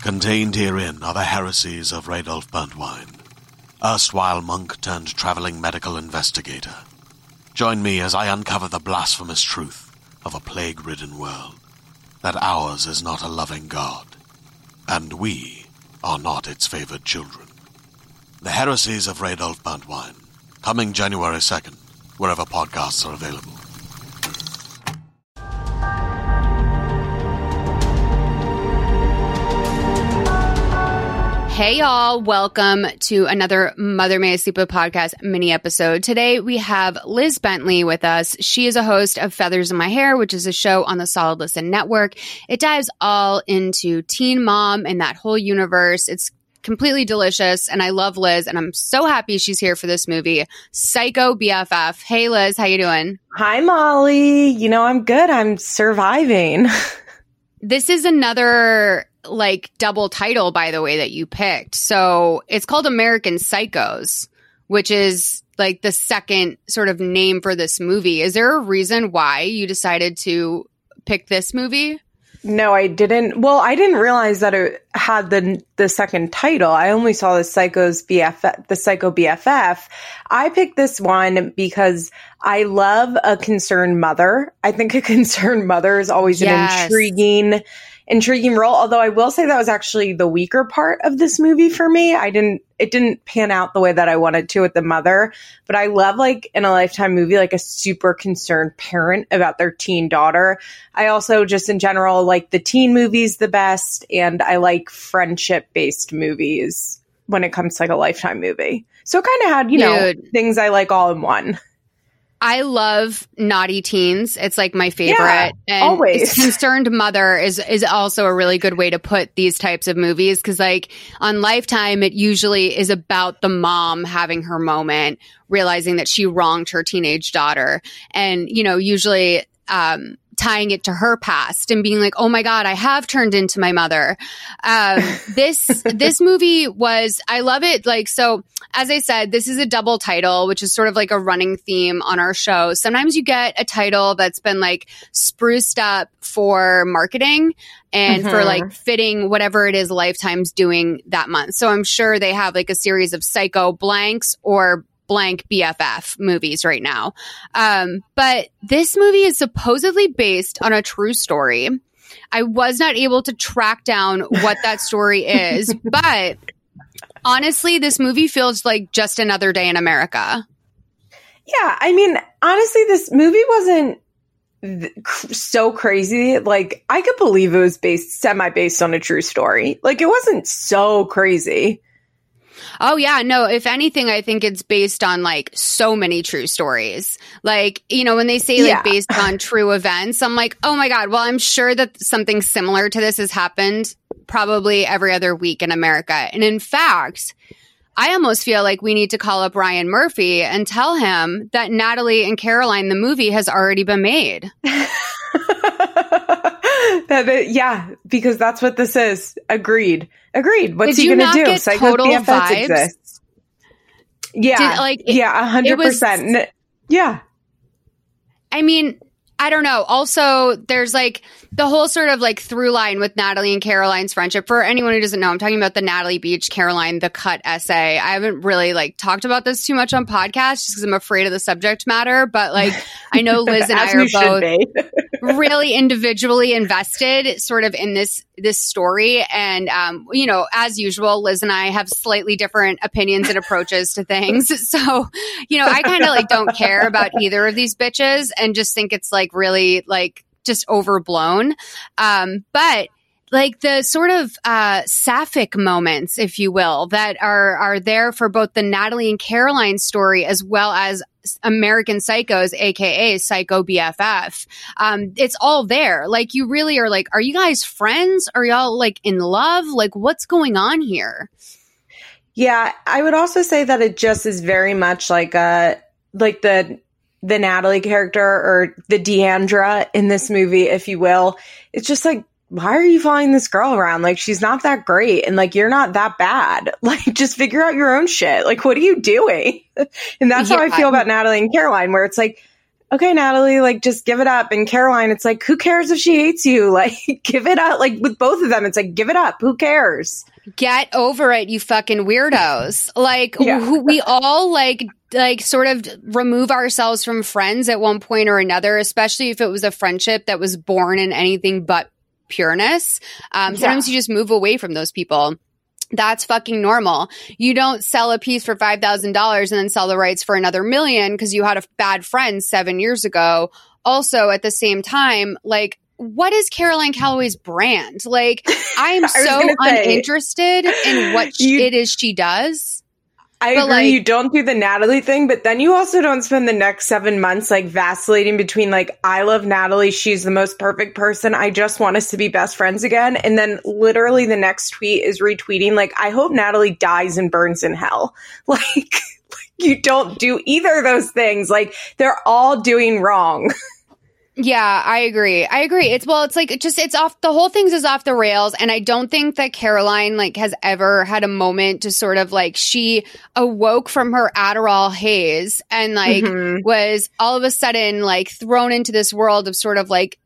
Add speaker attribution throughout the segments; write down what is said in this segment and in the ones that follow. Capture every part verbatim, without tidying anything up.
Speaker 1: Contained herein are the heresies of Radolf Burntwine, erstwhile monk turned traveling medical investigator. Join me as I uncover the blasphemous truth of a plague-ridden world, that ours is not a loving God, and we are not its favored children. The Heresies of Radolf Burntwine, coming January second, wherever podcasts are available.
Speaker 2: Hey y'all, welcome to another Mother May I Sleep With podcast mini episode. Today we have Liz Bentley with us. She is a host of Feathers in My Hair, which is a show on the Solid Listen Network. It dives all into teen mom and that whole universe. It's completely delicious, and I love Liz, and I'm so happy she's here for this movie, Psycho B F F. Hey Liz, how you doing?
Speaker 3: Hi Molly. You know, I'm good. I'm surviving.
Speaker 2: This is another like double title, by the way, that you picked. So it's called American Psychos, which is like the second sort of name for this movie. Is there a reason why you decided to pick this movie?
Speaker 3: No, I didn't. Well, I didn't realize that it had the the second title. I only saw the Psychos B F F, the Psycho B F F. I picked this one because I love a concerned mother. I think a concerned mother is always yes. an intriguing Intriguing role, although I will say that was actually the weaker part of this movie for me. I didn't, it didn't pan out the way that I wanted to with the mother, but I love like in a Lifetime movie, like a super concerned parent about their teen daughter. I also just in general, like the teen movies the best, and I like friendship based movies when it comes to like a Lifetime movie. So it kind of had, you know,
Speaker 2: Dude.
Speaker 3: things I like all in one.
Speaker 2: I love naughty teens. It's like my favorite.
Speaker 3: Yeah,
Speaker 2: and
Speaker 3: always.
Speaker 2: Concerned Mother is is also a really good way to put these types of movies, because like on Lifetime, it usually is about the mom having her moment, realizing that she wronged her teenage daughter. And, you know, usually um, tying it to her past and being like, oh my God, I have turned into my mother. Um, this, this movie was, I love it. Like, so as I said, this is a double title, which is sort of like a running theme on our show. Sometimes you get a title that's been like spruced up for marketing and mm-hmm. for like fitting whatever it is Lifetime's doing that month. So I'm sure they have like a series of Psycho blanks or blank B F F movies right now. Um, but this movie is supposedly based on a true story. I was not able to track down what that story is, but honestly, this movie feels like just another day in America.
Speaker 3: Yeah, I mean, honestly, this movie wasn't th- so crazy. Like, I could believe it was based semi-based on a true story. Like, it wasn't so crazy.
Speaker 2: Oh, yeah. No, if anything, I think it's based on like so many true stories. Like, you know, when they say like
Speaker 3: yeah.
Speaker 2: based on true events, I'm like, oh my God, well, I'm sure that something similar to this has happened probably every other week in America. And in fact, I almost feel like we need to call up Ryan Murphy and tell him that Natalie and Caroline, the movie, has already been made.
Speaker 3: That it, yeah, because that's what this is. Agreed. Agreed. What's
Speaker 2: Did
Speaker 3: he
Speaker 2: you
Speaker 3: going to do?
Speaker 2: Get
Speaker 3: Psycho
Speaker 2: total
Speaker 3: B F F
Speaker 2: vibes?
Speaker 3: Exists. Yeah.
Speaker 2: Did, like, it,
Speaker 3: yeah, one hundred percent.
Speaker 2: Was,
Speaker 3: yeah.
Speaker 2: I mean, I don't know. Also, there's like the whole sort of like through line with Natalie and Caroline's friendship. For anyone who doesn't know, I'm talking about the Natalie Beach, Caroline, the Cut essay. I haven't really like talked about this too much on podcasts just because I'm afraid of the subject matter. But like, I know Liz and I are both really individually invested sort of in this this story. And, um, you know, as usual, Liz and I have slightly different opinions and approaches to things. So, you know, I kind of like don't care about either of these bitches and just think it's like really like just overblown. Um, but like the sort of uh, sapphic moments, if you will, that are are there for both the Natalie and Caroline story as well as American Psychos, aka Psycho B F F. Um, it's all there. Like you really are like, are you guys friends? Are y'all like in love? Like what's going on here?
Speaker 3: Yeah, I would also say that it just is very much like a like the the Natalie character or the Deandra in this movie, if you will. It's just like, why are you following this girl around? Like, she's not that great. And like, you're not that bad. Like, just figure out your own shit. Like, what are you doing? And that's
Speaker 2: yeah.
Speaker 3: how I feel about Natalie and Caroline, where it's like, okay, Natalie, like, just give it up. And Caroline, it's like, who cares if she hates you? Like, give it up. Like, with both of them, it's like, give it up. Who cares?
Speaker 2: Get over it, you fucking weirdos. Like,
Speaker 3: Yeah.
Speaker 2: who, we all, like, like, sort of remove ourselves from friends at one point or another, especially if it was a friendship that was born in anything but pureness. Um, sometimes
Speaker 3: Yeah.
Speaker 2: you just move away from those people. That's fucking normal. You don't sell a piece for five thousand dollars and then sell the rights for another million because you had a bad friend seven years ago. Also, at the same time, like, what is Caroline Calloway's brand? Like, I am
Speaker 3: I was
Speaker 2: so
Speaker 3: gonna say-
Speaker 2: uninterested in what she,
Speaker 3: You-
Speaker 2: it is she does.
Speaker 3: I
Speaker 2: But,
Speaker 3: agree.
Speaker 2: like-
Speaker 3: you don't do the Natalie thing, but then you also don't spend the next seven months like vacillating between like, I love Natalie. She's the most perfect person. I just want us to be best friends again. And then literally the next tweet is retweeting like, I hope Natalie dies and burns in hell. Like, you don't do either of those things. Like, they're all doing wrong.
Speaker 2: Yeah, I agree. I agree. It's well, it's like it just it's off the whole thing's is off the rails, and I don't think that Caroline like has ever had a moment to sort of like she awoke from her Adderall haze and like
Speaker 3: Mhm.
Speaker 2: was all of a sudden like thrown into this world of sort of like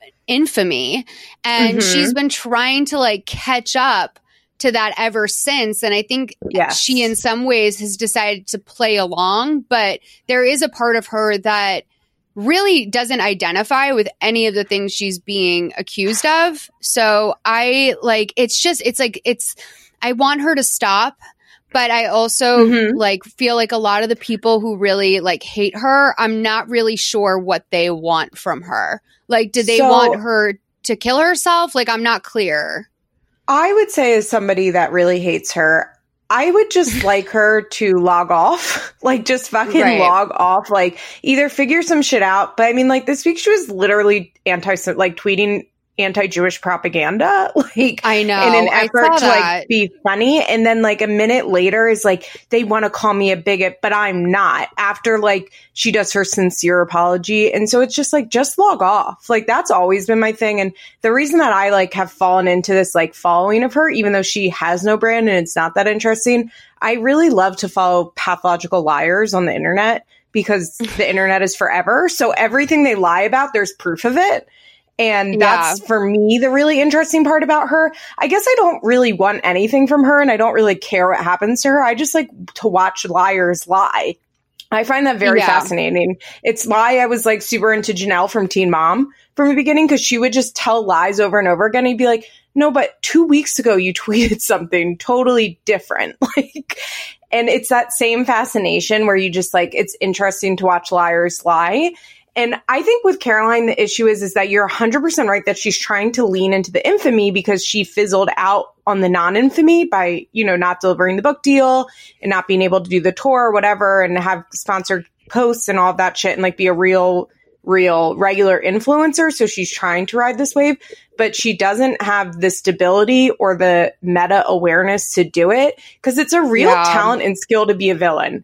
Speaker 2: infamy, and
Speaker 3: Mhm.
Speaker 2: she's been trying to like catch up to that ever since. And I think
Speaker 3: Yes.
Speaker 2: she in some ways has decided to play along, but there is a part of her that really doesn't identify with any of the things she's being accused of. So I like, it's just, it's like, it's, I want her to stop, but I also
Speaker 3: Mhm.
Speaker 2: like feel like a lot of the people who really like hate her, I'm not really sure what they want from her. Like, did they
Speaker 3: So-
Speaker 2: want her to kill herself? Like, I'm not clear.
Speaker 3: I would say, as somebody that really hates her, I would just like her to log off, like just fucking
Speaker 2: Right.
Speaker 3: log off, like either figure some shit out. But I mean, like this week she was literally anti, like tweeting anti-Jewish propaganda, like
Speaker 2: I know.
Speaker 3: in an
Speaker 2: I
Speaker 3: effort
Speaker 2: saw
Speaker 3: to
Speaker 2: that.
Speaker 3: like be funny. And then like a minute later is like, they want to call me a bigot, but I'm not, after like she does her sincere apology. And so it's just like, just log off. Like that's always been my thing. And the reason that I like have fallen into this like following of her, even though she has no brand and it's not that interesting, I really love to follow pathological liars on the internet because the internet is forever. So everything they lie about, there's proof of it. And that's
Speaker 2: Yeah.
Speaker 3: for me the really interesting part about her. I guess I don't really want anything from her and I don't really care what happens to her. I just like to watch liars lie. I find that very
Speaker 2: Yeah.
Speaker 3: fascinating. It's why I was like super into Janelle from Teen Mom from the beginning, because she would just tell lies over and over again. He'd be like, no, but two weeks ago you tweeted something totally different. Like, and it's that same fascination where you just like, it's interesting to watch liars lie. And I think with Caroline, the issue is, is that you're one hundred percent right that she's trying to lean into the infamy because she fizzled out on the non-infamy by, you know, not delivering the book deal and not being able to do the tour or whatever and have sponsored posts and all of that shit and like be a real, real regular influencer. So she's trying to ride this wave, but she doesn't have the stability or the meta awareness to do it because it's a real
Speaker 2: Yeah.
Speaker 3: talent and skill to be a villain.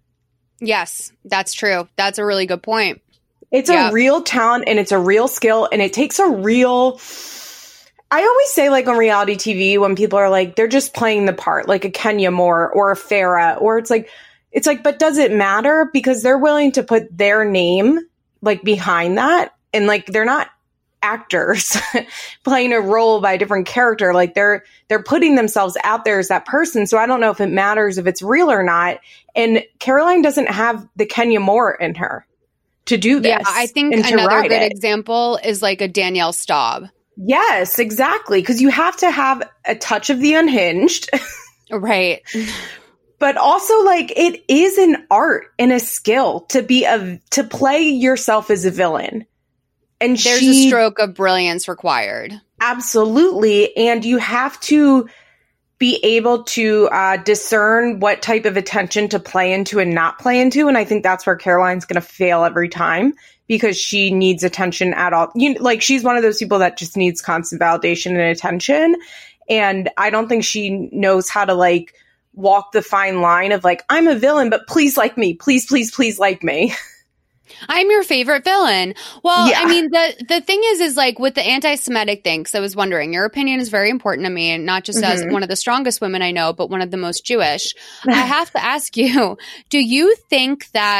Speaker 2: Yes, that's true. That's a really good point.
Speaker 3: It's
Speaker 2: Yeah.
Speaker 3: a real talent and it's a real skill and it takes a real, I always say like on reality T V when people are like, they're just playing the part, like a Kenya Moore or a Farrah, or it's like, it's like, but does it matter? Because they're willing to put their name like behind that. And like, they're not actors playing a role by a different character. Like they're, they're putting themselves out there as that person. So I don't know if it matters if it's real or not. And Caroline doesn't have the Kenya Moore in her to do this.
Speaker 2: Yeah, I think
Speaker 3: and to
Speaker 2: another
Speaker 3: ride
Speaker 2: good
Speaker 3: it.
Speaker 2: example is like a Danielle Staub.
Speaker 3: Yes, exactly. Because you have to have a touch of the unhinged,
Speaker 2: Right.
Speaker 3: but also like it is an art and a skill to be a to play yourself as a villain. And
Speaker 2: There's
Speaker 3: she,
Speaker 2: a stroke of brilliance required.
Speaker 3: absolutely, and you have to be able to uh, discern what type of attention to play into and not play into. And I think that's where Caroline's going to fail every time because she needs attention at all. You like she's one of those people that just needs constant validation and attention. And I don't think she knows how to like walk the fine line of like, I'm a villain, but please like me. Please, please, please like me.
Speaker 2: I'm your favorite villain. Well,
Speaker 3: Yeah.
Speaker 2: I mean, the the thing is, is like with the anti-Semitic thing, 'cause I was wondering, your opinion is very important to me, and not just as
Speaker 3: Mhm.
Speaker 2: one of the strongest women I know, but one of the most Jewish. I have to ask you, do you think that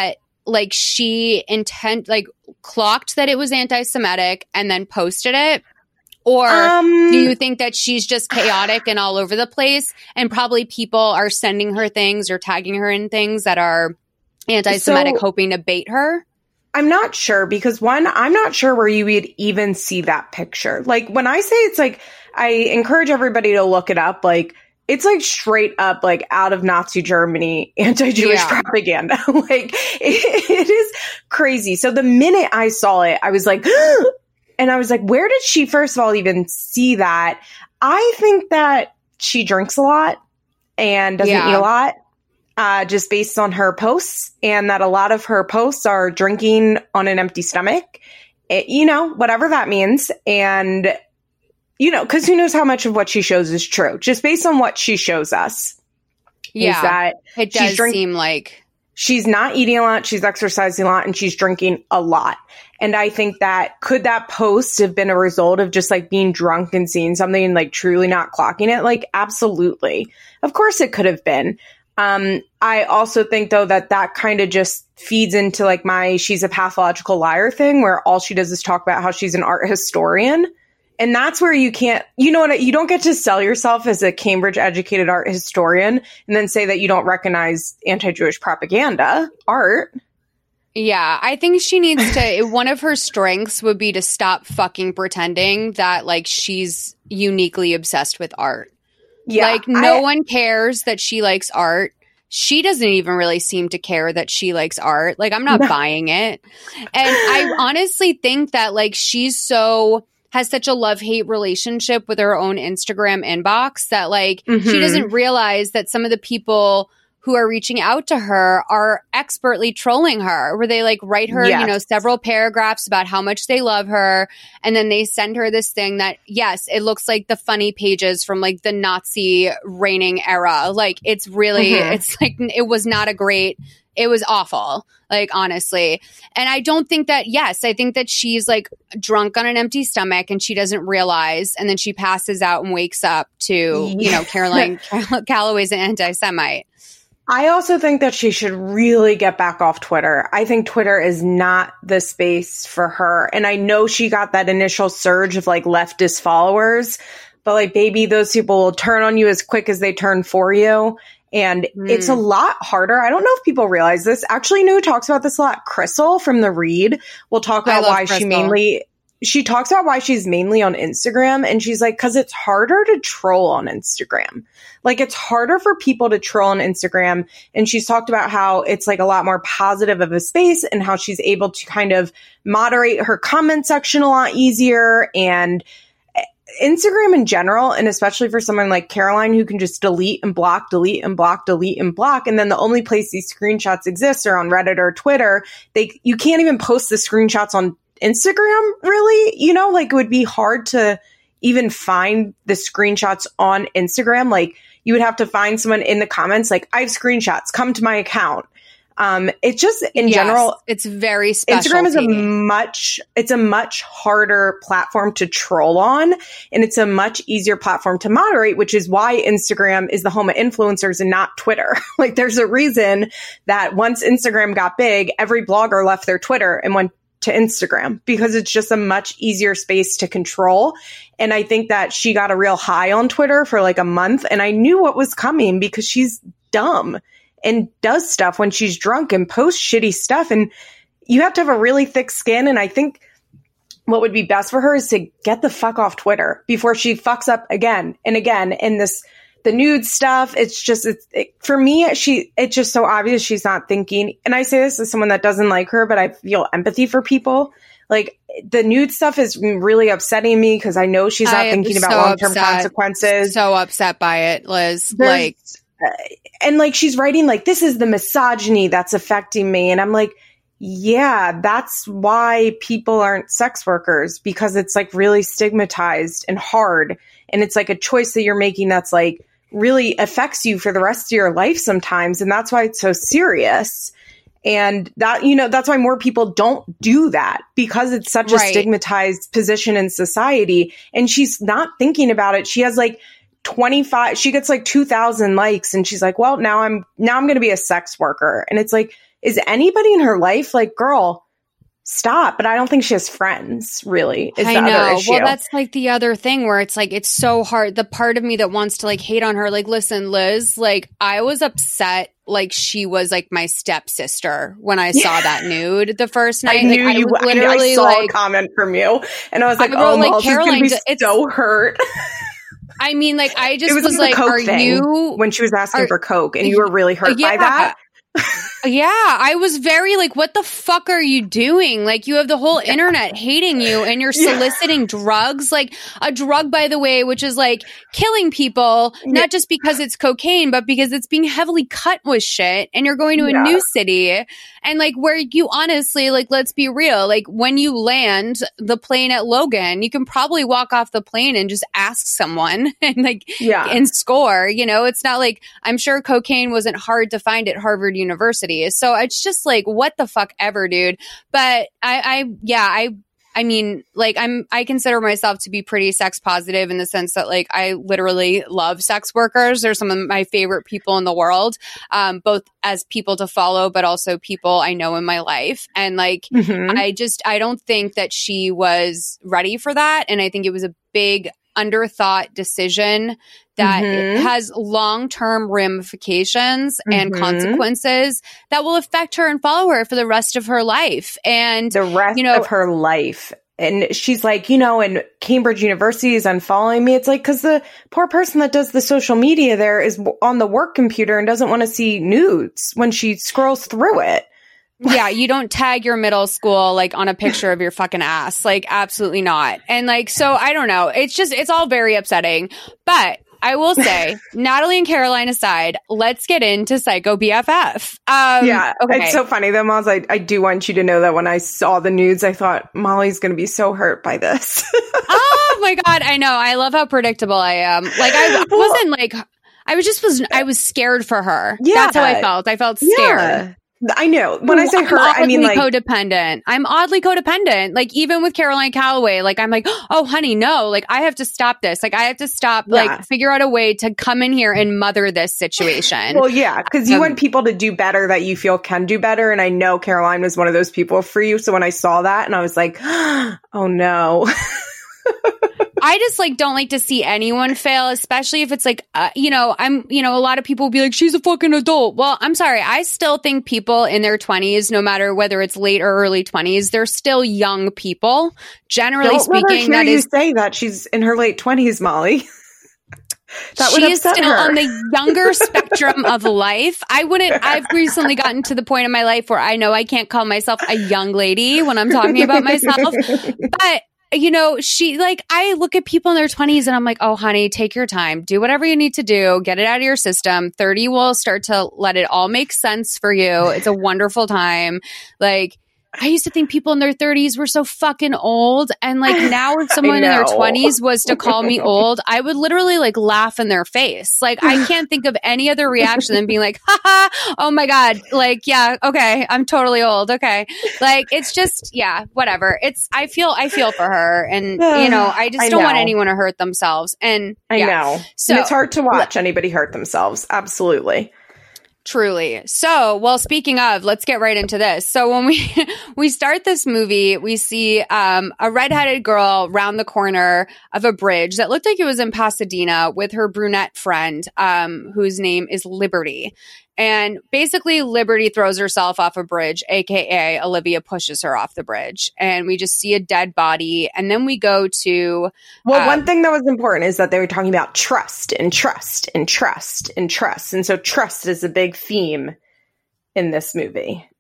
Speaker 2: like she intent like clocked that it was anti-Semitic and then posted it? Or
Speaker 3: Um,
Speaker 2: do you think that she's just chaotic and all over the place and probably people are sending her things or tagging her in things that are anti-Semitic,
Speaker 3: So-
Speaker 2: hoping to bait her?
Speaker 3: I'm not sure because one, I'm not sure where you would even see that picture. Like when I say it's like, I encourage everybody to look it up. Like it's like straight up, like out of Nazi Germany, anti-Jewish
Speaker 2: Yeah.
Speaker 3: propaganda. Like it, it is crazy. So the minute I saw it, I was like, and I was like, where did she first of all even see that? I think that she drinks a lot and doesn't
Speaker 2: Yeah.
Speaker 3: eat a lot. Uh, just based on her posts, and that a lot of her posts are drinking on an empty stomach, it, you know, whatever that means. And, you know, because who knows how much of what she shows is true, just based on what she shows us.
Speaker 2: Yeah,
Speaker 3: Is that
Speaker 2: it
Speaker 3: she's
Speaker 2: does
Speaker 3: drink-
Speaker 2: seem like.
Speaker 3: she's not eating a lot, she's exercising a lot, and she's drinking a lot. And I think that could that post have been a result of just like being drunk and seeing something and like truly not clocking it? Like, absolutely. Of course it could have been. Um, I also think though that that kind of just feeds into like my she's a pathological liar thing where all she does is talk about how she's an art historian. And that's where you can't, you know what, you don't get to sell yourself as a Cambridge educated art historian and then say that you don't recognize anti-Jewish propaganda art.
Speaker 2: Yeah, I think she needs to. One of her strengths would be to stop fucking pretending that like she's uniquely obsessed with art.
Speaker 3: Yeah.
Speaker 2: Like no
Speaker 3: I-
Speaker 2: one cares that she likes art. She doesn't even really seem to care that she likes art. Like I'm not
Speaker 3: No.
Speaker 2: buying it. And I honestly think that like she's so has such a love-hate relationship with her own Instagram inbox that like she
Speaker 3: Mhm.
Speaker 2: doesn't realize that some of the people who are reaching out to her are expertly trolling her, where they like write her,
Speaker 3: Yes.
Speaker 2: you know, several paragraphs about how much they love her. And then they send her this thing that, yes, it looks like the funny pages from like the Nazi reigning era. Like it's really,
Speaker 3: Mhm.
Speaker 2: it's like, it was not a great, it was awful, like honestly. And I don't think that, yes, I think that she's like drunk on an empty stomach and she doesn't realize. And then she passes out and wakes up to, you know, Caroline Calloway's an anti-Semite.
Speaker 3: I also think that she should really get back off Twitter. I think Twitter is not the space for her. And I know she got that initial surge of like leftist followers, but like, baby, those people will turn on you as quick as they turn for you. And
Speaker 2: Mm.
Speaker 3: it's a lot harder. I don't know if people realize this. Actually, you know who talks about this a lot? Crystal from The Read will talk
Speaker 2: I
Speaker 3: about
Speaker 2: love
Speaker 3: why she
Speaker 2: Crystal.
Speaker 3: mainly she talks about why she's mainly on Instagram. And she's like, because it's harder to troll on Instagram. Like, it's harder for people to troll on Instagram. And she's talked about how it's like a lot more positive of a space and how she's able to kind of moderate her comment section a lot easier. And Instagram in general, and especially for someone like Caroline who can just delete and block, delete and block, delete and block. And then the only place these screenshots exist are on Reddit or Twitter. They, you can't even post the screenshots on Instagram, really. You know, like it would be hard to even find the screenshots on Instagram. Like you would have to find someone in the comments, like, I have screenshots, come to my account. Um, it's just in
Speaker 2: Yes,
Speaker 3: general,
Speaker 2: it's very special.
Speaker 3: Instagram is a much, it's a much harder platform to troll on, and it's a much easier platform to moderate, which is why Instagram is the home of influencers and not Twitter. Like there's a reason that once Instagram got big, every blogger left their Twitter and went to Instagram because it's just a much easier space to control. And I think that she got a real high on Twitter for like a month, and I knew what was coming because she's dumb and does stuff when she's drunk and posts shitty stuff. And you have to have a really thick skin. And I think what would be best for her is to get the fuck off Twitter before she fucks up again and again. And this, the nude stuff, it's just, it's, it, for me, she, it's just so obvious she's not thinking. And I say this as someone that doesn't like her, but I feel empathy for people. Like the nude stuff is really upsetting me because I know she's not
Speaker 2: I am
Speaker 3: thinking about
Speaker 2: so
Speaker 3: long-term
Speaker 2: upset.
Speaker 3: consequences.
Speaker 2: So upset by it, Liz.
Speaker 3: There's-
Speaker 2: like,
Speaker 3: and like she's writing like, this is the misogyny that's affecting me. And I'm like, yeah, that's why people aren't sex workers, because it's like really stigmatized and hard. And it's like a choice that you're making that's like really affects you for the rest of your life sometimes. And that's why it's so serious. And that, you know, that's why more people don't do that, because it's such
Speaker 2: Right.
Speaker 3: a stigmatized position in society. And she's not thinking about it. She has like twenty-five, she gets like two thousand likes, and she's like, well, now I'm, now I'm going to be a sex worker. And it's like, is anybody in her life like, girl, stop. But I don't think she has friends, really, is
Speaker 2: I
Speaker 3: the
Speaker 2: know.
Speaker 3: other issue.
Speaker 2: Well, that's like the other thing where it's like, it's so hard. The part of me that wants to like hate on her, like, listen, Liz, like I was upset like she was like my stepsister when I saw that nude the first night.
Speaker 3: I knew
Speaker 2: like,
Speaker 3: you.
Speaker 2: I was
Speaker 3: I,
Speaker 2: literally
Speaker 3: I saw
Speaker 2: like
Speaker 3: a comment from you, and I was like,
Speaker 2: I wrote,
Speaker 3: "Oh,
Speaker 2: like,
Speaker 3: Malls is
Speaker 2: Caroline,
Speaker 3: going to be
Speaker 2: it's-
Speaker 3: so hurt."
Speaker 2: I mean, like I just
Speaker 3: It was,
Speaker 2: was
Speaker 3: like,
Speaker 2: like,
Speaker 3: the Coke
Speaker 2: are
Speaker 3: thing
Speaker 2: you
Speaker 3: when she was asking
Speaker 2: are-
Speaker 3: for Coke, and you were really hurt
Speaker 2: yeah.
Speaker 3: by that?
Speaker 2: Yeah, I was very like, what the fuck are you doing? Like, you have the whole yeah. internet hating you and you're soliciting yeah. drugs. Like, a drug, by the way, which is like killing people, yeah. not just because it's cocaine, but because it's being heavily cut with shit. And you're going to a yeah. new city. And like, where you honestly, like, let's be real. Like, when you land the plane at Logan, you can probably walk off the plane and just ask someone and like,
Speaker 3: yeah.
Speaker 2: and score. You know, it's not like, I'm sure cocaine wasn't hard to find at Harvard University. So it's just like, what the fuck ever, dude. But I, I, yeah, I, I mean, like, I'm, I consider myself to be pretty sex positive in the sense that, like, I literally love sex workers. They're some of my favorite people in the world, um, both as people to follow, but also people I know in my life. And like, mm-hmm. I just, I don't think that she was ready for that. And I think it was a big underthought decision that mm-hmm. has long-term ramifications mm-hmm. and consequences that will affect her and follow her for the rest of her life. And
Speaker 3: the rest
Speaker 2: you know,
Speaker 3: of her life. And she's like, you know, and Cambridge University is unfollowing me. It's like, because the poor person that does the social media there is on the work computer and doesn't want to see nudes when she scrolls through it.
Speaker 2: Yeah, you don't tag your middle school like on a picture of your fucking ass. Like, absolutely not. And like, so I don't know. It's just, it's all very upsetting. But I will say, Natalie and Caroline aside, let's get into Psycho B F F. Um,
Speaker 3: yeah,
Speaker 2: okay.
Speaker 3: It's so funny though, Moz. I, I do want you to know that when I saw the nudes, I thought Molly's going to be so hurt by this.
Speaker 2: Oh my God, I know. I love how predictable I am. Like, I wasn't like, I was just, was I was scared for her.
Speaker 3: Yeah.
Speaker 2: That's how I felt. I felt scared.
Speaker 3: Yeah. I know. When I say her, I mean like
Speaker 2: codependent. I'm oddly codependent. Like even with Caroline Calloway, like I'm like, oh honey, no, like I have to stop this. Like I have to stop, yeah. like figure out a way to come in here and mother this situation.
Speaker 3: Well, yeah, because you
Speaker 2: um,
Speaker 3: want people to do better that you feel can do better. And I know Caroline was one of those people for you. So when I saw that and I was like, oh no.
Speaker 2: I just like don't like to see anyone fail, especially if it's like, uh, you know, I'm, you know, a lot of people will be like, she's a fucking adult. Well, I'm sorry. I still think people in their twenties, no matter whether it's late or early twenties, they're still young people. Generally
Speaker 3: don't
Speaker 2: speaking,
Speaker 3: let her hear
Speaker 2: that
Speaker 3: you
Speaker 2: is
Speaker 3: say that she's in her late twenties, Molly. That
Speaker 2: she is still
Speaker 3: her.
Speaker 2: on the younger spectrum of life. I wouldn't, I've recently gotten to the point in my life where I know I can't call myself a young lady when I'm talking about myself, but you know, she like, I look at people in their twenties and I'm like, oh, honey, take your time. Do whatever you need to do. Get it out of your system. thirty will start to let it all make sense for you. It's a wonderful time. Like, I used to think people in their thirties were so fucking old. And like now if someone in their twenties was to call me old, I would literally like laugh in their face. Like I can't think of any other reaction than being like, haha, oh my God. Like, yeah, okay. I'm totally old. Okay. Like it's just, yeah, whatever. It's, I feel, I feel for her. And you know, I just
Speaker 3: I
Speaker 2: don't
Speaker 3: know.
Speaker 2: want anyone to hurt themselves. And
Speaker 3: I
Speaker 2: yeah.
Speaker 3: know.
Speaker 2: So
Speaker 3: and it's hard to watch anybody hurt themselves. Absolutely.
Speaker 2: Truly. So, well, speaking of, let's get right into this. So when we, we start this movie, we see, um, a redheaded girl round the corner of a bridge that looked like it was in Pasadena with her brunette friend, um, whose name is Liberty. And basically Liberty throws herself off a bridge, A K A Olivia pushes her off the bridge. And we just see a dead body. And then we go to...
Speaker 3: Well,
Speaker 2: um,
Speaker 3: one thing that was important is that they were talking about trust and trust and trust and trust. And so trust is a big theme in this movie.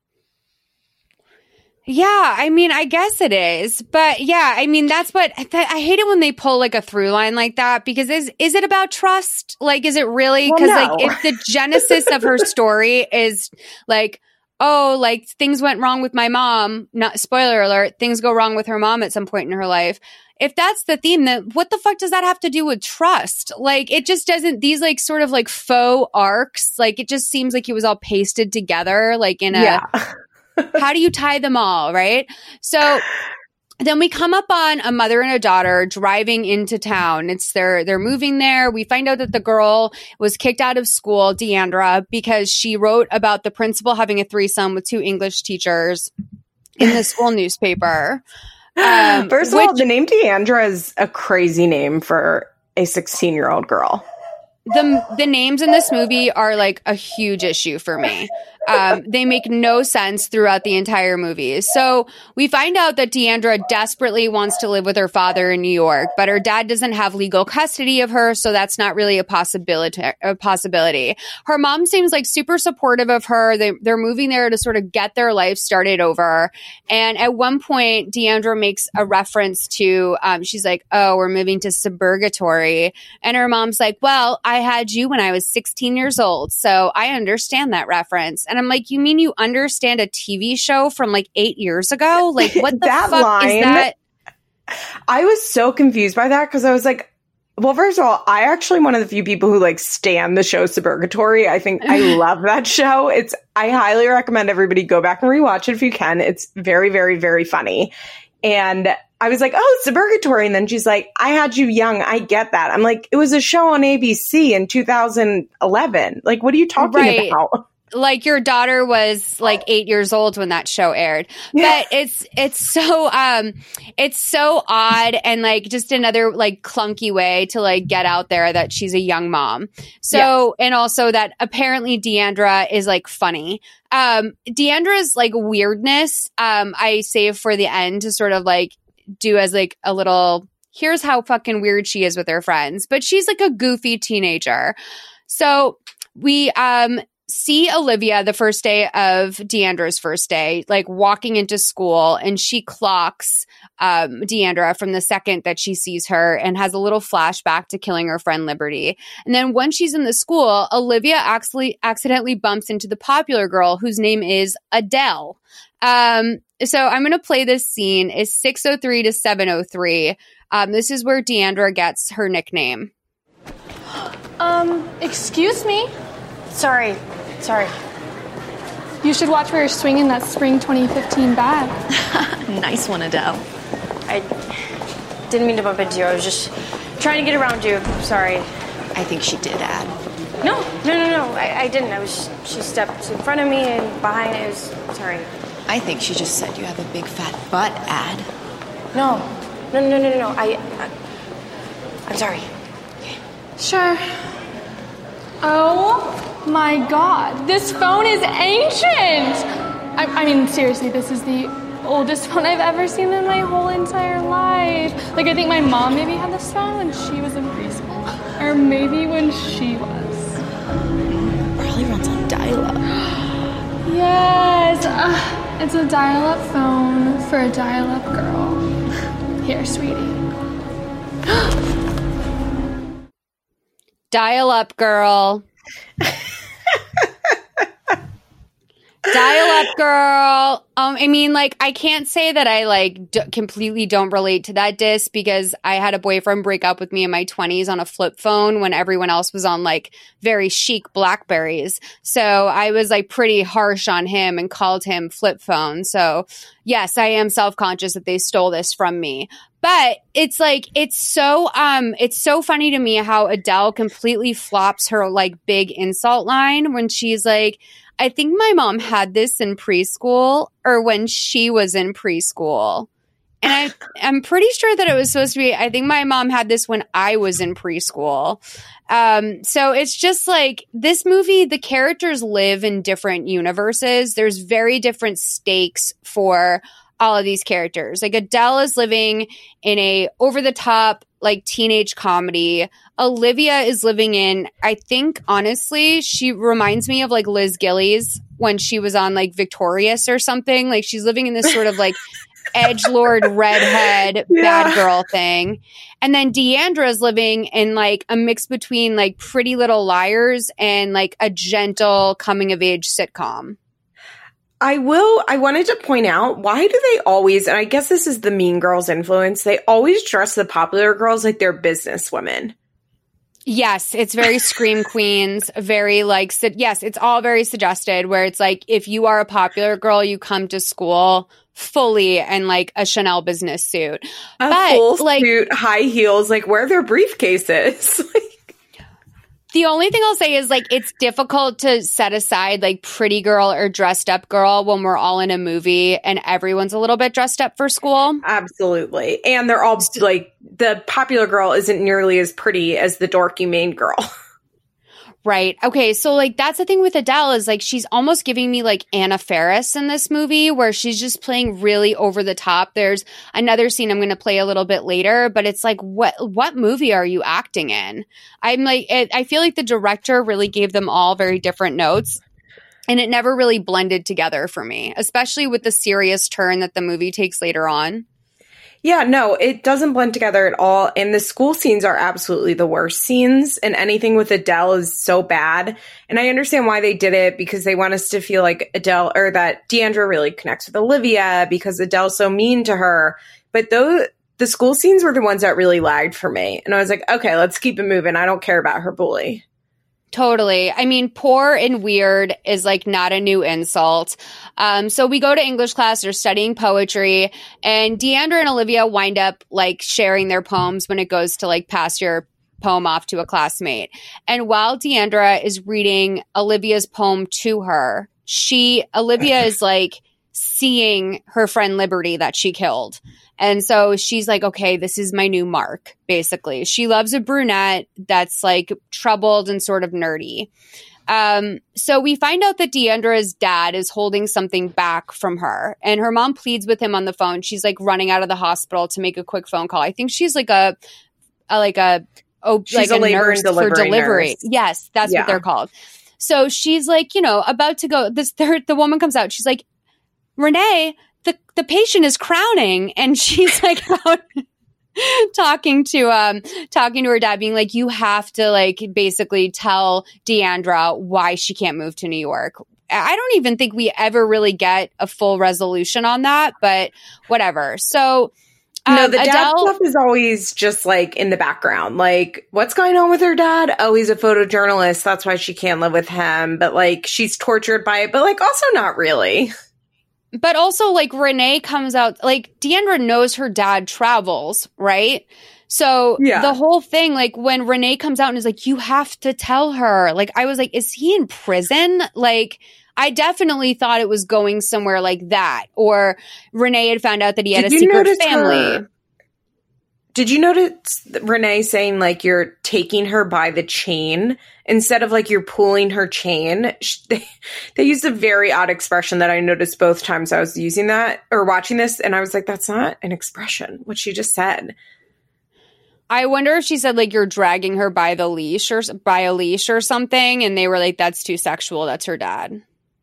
Speaker 2: Yeah, I mean, I guess it is. But yeah, I mean, that's what that, I hate it when they pull like a through line like that, because is is it about trust? Like, is it really? Because
Speaker 3: well, no.
Speaker 2: like if the genesis of her story is like, oh, like things went wrong with my mom, not spoiler alert, things go wrong with her mom at some point in her life. If that's the theme, then what the fuck does that have to do with trust? Like, it just doesn't, these like sort of like faux arcs, like it just seems like it was all pasted together, like in a...
Speaker 3: Yeah.
Speaker 2: How do you tie them all, right? So then we come up on a mother and a daughter driving into town. It's they're they're moving there. We find out that the girl was kicked out of school, Deandra, because she wrote about the principal having a threesome with two English teachers in the school newspaper. Um,
Speaker 3: First of
Speaker 2: which,
Speaker 3: all, the name Deandra is a crazy name for a sixteen-year-old girl.
Speaker 2: The the names in this movie are like a huge issue for me. Um, they make no sense throughout the entire movie. So we find out that Deandra desperately wants to live with her father in New York, but her dad doesn't have legal custody of her, so that's not really a possibility. A possibility. Her mom seems like super supportive of her. They, they're moving there to sort of get their life started over. And at one point, Deandra makes a reference to, um, she's like, "Oh, we're moving to Suburgatory," and her mom's like, "Well, I had you when I was sixteen years old, so I understand that reference." And I'm like, "You mean you understand a T V show from like eight years ago? Like, what the
Speaker 3: That
Speaker 2: fuck
Speaker 3: line,
Speaker 2: is that?"
Speaker 3: I was so confused by that because I was like, well, first of all, I actually one of the few people who like stan the show Suburgatory. I think I love that show. It's I highly recommend everybody go back and rewatch it if you can. It's very, very, very funny. And I was like, "Oh, Suburgatory." And then she's like, "I had you young. I get that." I'm like, it was a show on A B C in two thousand eleven. Like, what are you talking
Speaker 2: Right.
Speaker 3: about?
Speaker 2: Like your daughter was like eight years old when that show aired. But it's it's so um it's so odd and like just another like clunky way to like get out there that she's a young mom. So yeah. And also that apparently Deandra is like funny. Um Deandra's like weirdness, um, I save for the end to sort of like do as like a little here's how fucking weird she is with her friends. But she's like a goofy teenager. So we um see Olivia the first day of Deandra's first day, like walking into school, and she clocks um, Deandra from the second that she sees her and has a little flashback to killing her friend Liberty. And then when she's in the school, Olivia actually accidentally bumps into the popular girl whose name is Adele. Um, so I'm going to play this scene. It's six oh three to seven oh three. Um, this is where Deandra gets her nickname.
Speaker 4: Um, excuse me?
Speaker 5: Sorry. Sorry.
Speaker 4: You should watch where you're swinging that spring twenty fifteen bag.
Speaker 5: Nice one, Adele. I didn't mean to bump into you. I was just trying to get around you. Sorry.
Speaker 6: I think she did, Ad.
Speaker 5: No, no, no, no. I, I didn't. I was. She stepped in front of me and behind. It was. Sorry.
Speaker 6: I think she just said you have a big fat butt, Ad.
Speaker 5: No, no, no, no, no, no. I. I I'm sorry.
Speaker 4: Sure. Oh my God, this phone is ancient. I, I mean, seriously, this is the oldest phone I've ever seen in my whole entire life. Like, I think my mom maybe had this phone when she was in preschool, or maybe when she was.
Speaker 6: Probably runs on dial-up.
Speaker 4: Yes, uh, it's a dial-up phone for a dial-up girl. Here, sweetie.
Speaker 2: Dial up, girl. Dial up, girl. Um, I mean, like, I can't say that I like d- completely don't relate to that diss because I had a boyfriend break up with me in my twenties on a flip phone when everyone else was on like very chic Blackberries. So I was like pretty harsh on him and called him flip phone. So yes, I am self-conscious that they stole this from me. But it's like, it's so, um, it's so funny to me how Adele completely flops her like big insult line when she's like, "I think my mom had this in preschool or when she was in preschool." And I, I'm pretty sure that it was supposed to be, "I think my mom had this when I was in preschool." Um, so it's just like this movie, the characters live in different universes. There's very different stakes for all of these characters. Like Adele is living in a over the top like teenage comedy. Olivia is living in, I think honestly, she reminds me of like Liz Gillies when she was on like Victorious or something. Like she's living in this sort of like edgelord redhead yeah. bad girl thing. And then Deandra is living in like a mix between like Pretty Little Liars and like a gentle coming of age sitcom.
Speaker 3: I will, I wanted to point out, why do they always, and I guess this is the Mean Girls influence, they always dress the popular girls like they're businesswomen.
Speaker 2: Yes, it's very Scream Queens, very like, su- yes, it's all very suggested where it's like, if you are a popular girl, you come to school fully in like a Chanel business suit.
Speaker 3: A
Speaker 2: but
Speaker 3: full
Speaker 2: like
Speaker 3: suit, high heels, like where are their briefcases?
Speaker 2: the only thing I'll say is like it's difficult to set aside like pretty girl or dressed up girl when we're all in a movie and everyone's a little bit dressed up for school.
Speaker 3: Absolutely. And they're all like the popular girl isn't nearly as pretty as the dorky main girl.
Speaker 2: Right. Okay. So like that's the thing with Adele is like she's almost giving me like Anna Faris in this movie where she's just playing really over the top. There's another scene I'm going to play a little bit later, but it's like what what movie are you acting in? I'm like it, I feel like the director really gave them all very different notes. And it never really blended together for me, especially with the serious turn that the movie takes later on.
Speaker 3: Yeah, no, it doesn't blend together at all. And the school scenes are absolutely the worst scenes. And anything with Adele is so bad. And I understand why they did it because they want us to feel like Adele or that Deandra really connects with Olivia because Adele's so mean to her. But those, the school scenes were the ones that really lagged for me. And I was like, okay, let's keep it moving. I don't care about her bully.
Speaker 2: Totally. I mean, poor and weird is like not a new insult. Um, so we go to English class, they're studying poetry, and Deandra and Olivia wind up like sharing their poems when it goes to like pass your poem off to a classmate. And while Deandra is reading Olivia's poem to her, she, Olivia is like seeing her friend Liberty that she killed. And so she's like, okay, this is my new mark, basically. She loves a brunette that's like troubled and sort of nerdy. Um, so we find out that Deandra's dad is holding something back from her. And her mom pleads with him on the phone. She's like running out of the hospital to make a quick phone call. I think she's like a, a like a, oh,
Speaker 3: she's
Speaker 2: like
Speaker 3: a,
Speaker 2: a nurse for delivery.
Speaker 3: Nurse.
Speaker 2: Yes, that's
Speaker 3: yeah.
Speaker 2: what they're called. So she's like, you know, about to go. This the, the woman comes out. She's like, Renee, the the patient is crowning, and she's like out talking to um talking to her dad, being like, you have to like basically tell Deandra why she can't move to New York. I don't even think we ever really get a full resolution on that, but whatever. So um,
Speaker 3: no, the dad
Speaker 2: Adele,
Speaker 3: stuff is always just like in the background. Like, what's going on with her dad? Oh, he's a photojournalist. That's why she can't live with him. But like, she's tortured by it, but like also not really.
Speaker 2: But also, like, Renee comes out, like, Deandra knows her dad travels, right? So
Speaker 3: yeah.
Speaker 2: the whole thing, like, when Renee comes out and is like, you have to tell her. Like, I was like, is he in prison? Like, I definitely thought it was going somewhere like that. Or Renee had found out that he had
Speaker 3: Did
Speaker 2: a secret family.
Speaker 3: Her- Did you notice Renee saying, like, you're taking her by the chain instead of, like, you're pulling her chain? They, they used a very odd expression that I noticed both times I was using that or watching this. And I was like, that's not an expression, what she just said.
Speaker 2: I wonder if she said, like, you're dragging her by the leash or by a leash or something. And they were like, that's too sexual. That's her dad.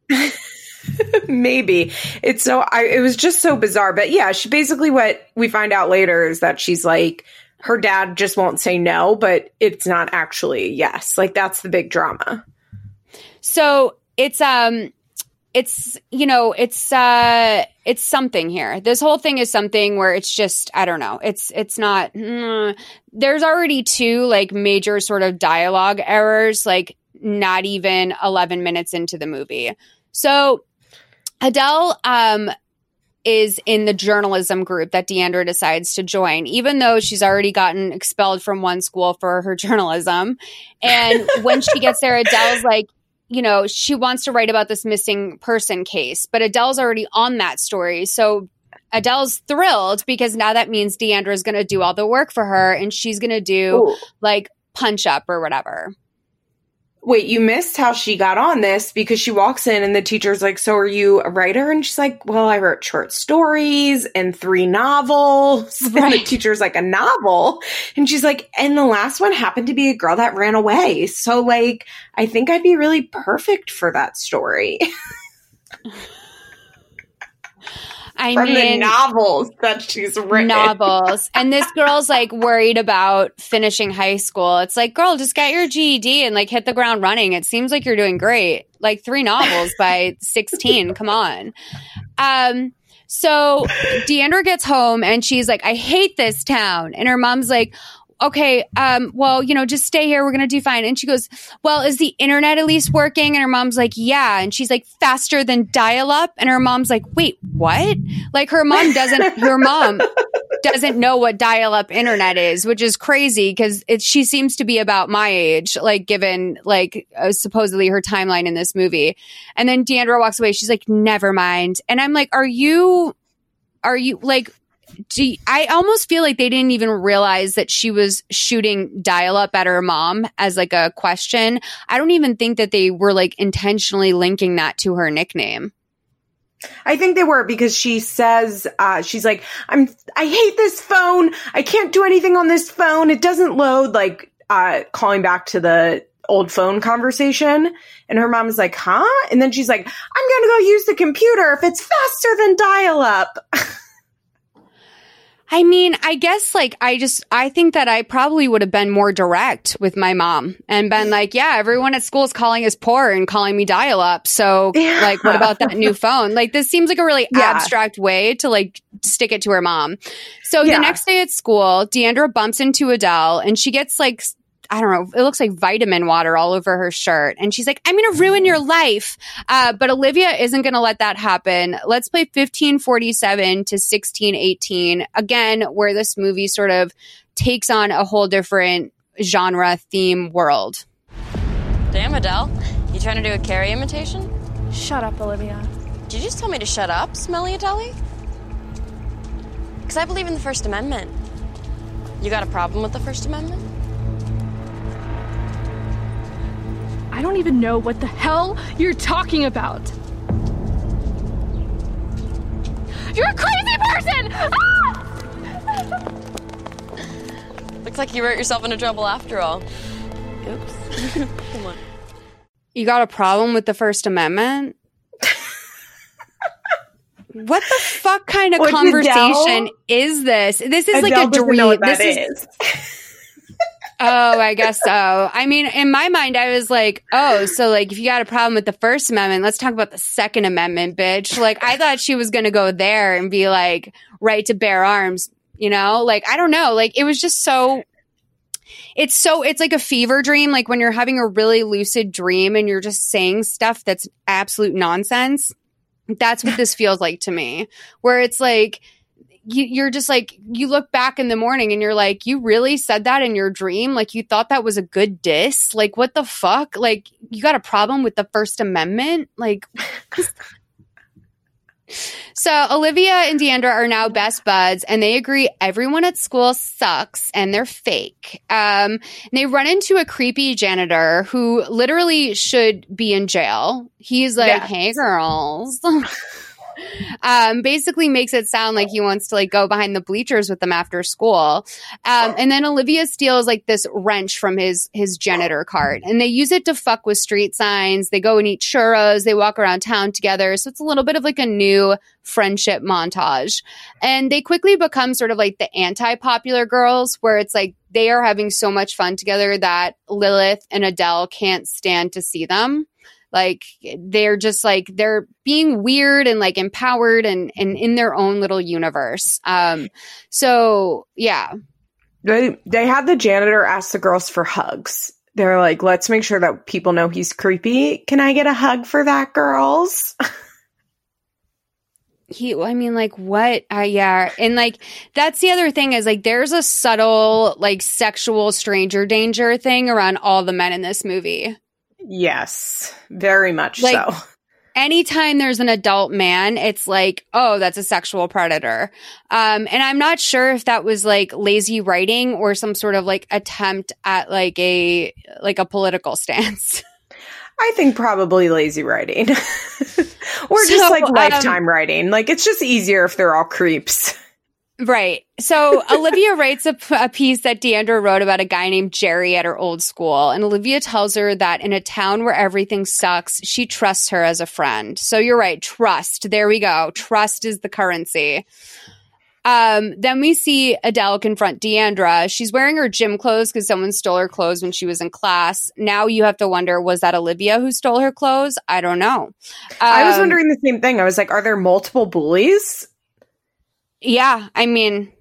Speaker 3: Maybe. It's so I it was just so bizarre. But yeah, she basically what we find out later is that she's like her dad just won't say no, but it's not actually yes. Like that's the big drama.
Speaker 2: So it's um it's you know, it's uh it's something here. This whole thing is something where it's just I don't know. It's it's not mm, there's already two like major sort of dialogue errors, like not even eleven minutes into the movie. So Adele um, is in the journalism group that Deandra decides to join, even though she's already gotten expelled from one school for her journalism. And when she gets there, Adele's like, you know, she wants to write about this missing person case, but Adele's already on that story. So Adele's thrilled because now that means Deandra is going to do all the work for her and she's going to do
Speaker 3: Ooh.
Speaker 2: like punch up or whatever.
Speaker 3: Wait, you missed how she got on this because she walks in and the teacher's like, so are you a writer? And she's like, well, I wrote short stories and three novels. Right. And the teacher's like, a novel? And she's like, and the last one happened to be a girl that ran away. So like, I think I'd be really perfect for that story.
Speaker 2: I
Speaker 3: From
Speaker 2: mean,
Speaker 3: the novels that she's written.
Speaker 2: Novels. And this girl's like worried about finishing high school. It's like, girl, just get your G E D and like hit the ground running. It seems like you're doing great. Like three novels by sixteen. Come on. Um, so Deandra gets home and she's like, I hate this town. And her mom's like, okay, um, well, you know, just stay here. We're going to do fine. And she goes, well, is the internet at least working? And her mom's like, yeah. And she's like, faster than dial up. And her mom's like, wait, what? Like her mom doesn't, her mom doesn't know what dial up internet is, which is crazy because it, she seems to be about my age, like given like uh, supposedly her timeline in this movie. And then Deandra walks away. She's like, never mind. And I'm like, are you, are you like, Do you, I almost feel like they didn't even realize that she was shooting dial up at her mom as like a question. I don't even think that they were like intentionally linking that to her nickname.
Speaker 3: I think they were because she says, uh, she's like, I'm, I hate this phone. I can't do anything on this phone. It doesn't load, like, uh, calling back to the old phone conversation. And her mom is like, huh? And then she's like, I'm going to go use the computer if it's faster than dial up.
Speaker 2: I mean, I guess like I just I think that I probably would have been more direct with my mom and been like, yeah, everyone at school is calling us poor and calling me dial up. So
Speaker 3: Yeah.
Speaker 2: like, what about that new phone? Like, this seems like a really
Speaker 3: Yeah.
Speaker 2: abstract way to like stick it to her mom. So
Speaker 3: Yeah.
Speaker 2: the next day at school, Deandra bumps into Adele and she gets like, I don't know, it looks like vitamin water all over her shirt. And she's like, I'm going to ruin your life. Uh, but Olivia isn't going to let that happen. Let's play fifteen forty-seven to sixteen eighteen. Again, where this movie sort of takes on a whole different genre theme world.
Speaker 5: Damn, Adele. You trying to do a Carrie imitation?
Speaker 4: Shut up, Olivia.
Speaker 5: Did you just tell me to shut up, Smelly Adele? Because I believe in the First Amendment. You got a problem with the First Amendment?
Speaker 4: I don't even know what the hell you're talking about. You're a crazy person! Ah!
Speaker 5: Looks like you wrote yourself into trouble after all. Oops. Come on.
Speaker 2: You got a problem with the First Amendment? What the fuck kind of
Speaker 3: What,
Speaker 2: conversation
Speaker 3: Adele?
Speaker 2: is this? This is
Speaker 3: Adele
Speaker 2: like a
Speaker 3: doesn't
Speaker 2: dream.
Speaker 3: know what that
Speaker 2: this is.
Speaker 3: is.
Speaker 2: Oh, I guess so. I mean, in my mind, I was like, oh, so like if you got a problem with the First Amendment, let's talk about the Second Amendment, bitch. Like I thought she was going to go there and be like, right to bear arms, you know? Like, I don't know. Like it was just so, it's so, it's like a fever dream. Like when you're having a really lucid dream and you're just saying stuff that's absolute nonsense. That's what this feels like to me, where it's like, You, you're just like, you look back in the morning and you're like, you really said that in your dream? Like, you thought that was a good diss? Like, what the fuck? Like, you got a problem with the First Amendment? Like, so Olivia and Deandra are now best buds and they agree everyone at school sucks and they're fake. Um, and they run into a creepy janitor who literally should be in jail. He's like,
Speaker 3: Yes.
Speaker 2: hey, girls. Um, basically makes it sound like he wants to like go behind the bleachers with them after school. Um, and then Olivia steals like this wrench from his his janitor cart and they use it to fuck with street signs. They go and eat churros. They walk around town together. So it's a little bit of like a new friendship montage. And they quickly become sort of like the anti-popular girls where it's like they are having so much fun together that Lilith and Adele can't stand to see them. Like they're just like they're being weird and like empowered and, and in their own little universe. Um, so yeah,
Speaker 3: They they had the janitor ask the girls for hugs. They're like, let's make sure that people know he's creepy. Can I get a hug for that, girls?
Speaker 2: he. I mean, like what? Uh, yeah, and like that's the other thing is like there's a subtle like sexual stranger danger thing around all the men in this movie.
Speaker 3: Yes, very much
Speaker 2: Like,
Speaker 3: so.
Speaker 2: Anytime there's an adult man, it's like, oh, that's a sexual predator. Um, and I'm not sure if that was like lazy writing or some sort of like attempt at like a like a political stance.
Speaker 3: I think probably lazy writing. Or
Speaker 2: So,
Speaker 3: just like
Speaker 2: um,
Speaker 3: lifetime writing. Like it's just easier if they're all creeps.
Speaker 2: Right. So Olivia writes a, a piece that Deandra wrote about a guy named Jerry at her old school. And Olivia tells her that in a town where everything sucks, she trusts her as a friend. So you're right. Trust. There we go. Trust is the currency. Um, then we see Adele confront Deandra. She's wearing her gym clothes because someone stole her clothes when she was in class. Now you have to wonder, was that Olivia who stole her clothes? I don't know. Um,
Speaker 3: I was wondering the same thing. I was like, are there multiple bullies?
Speaker 2: Yeah. I mean,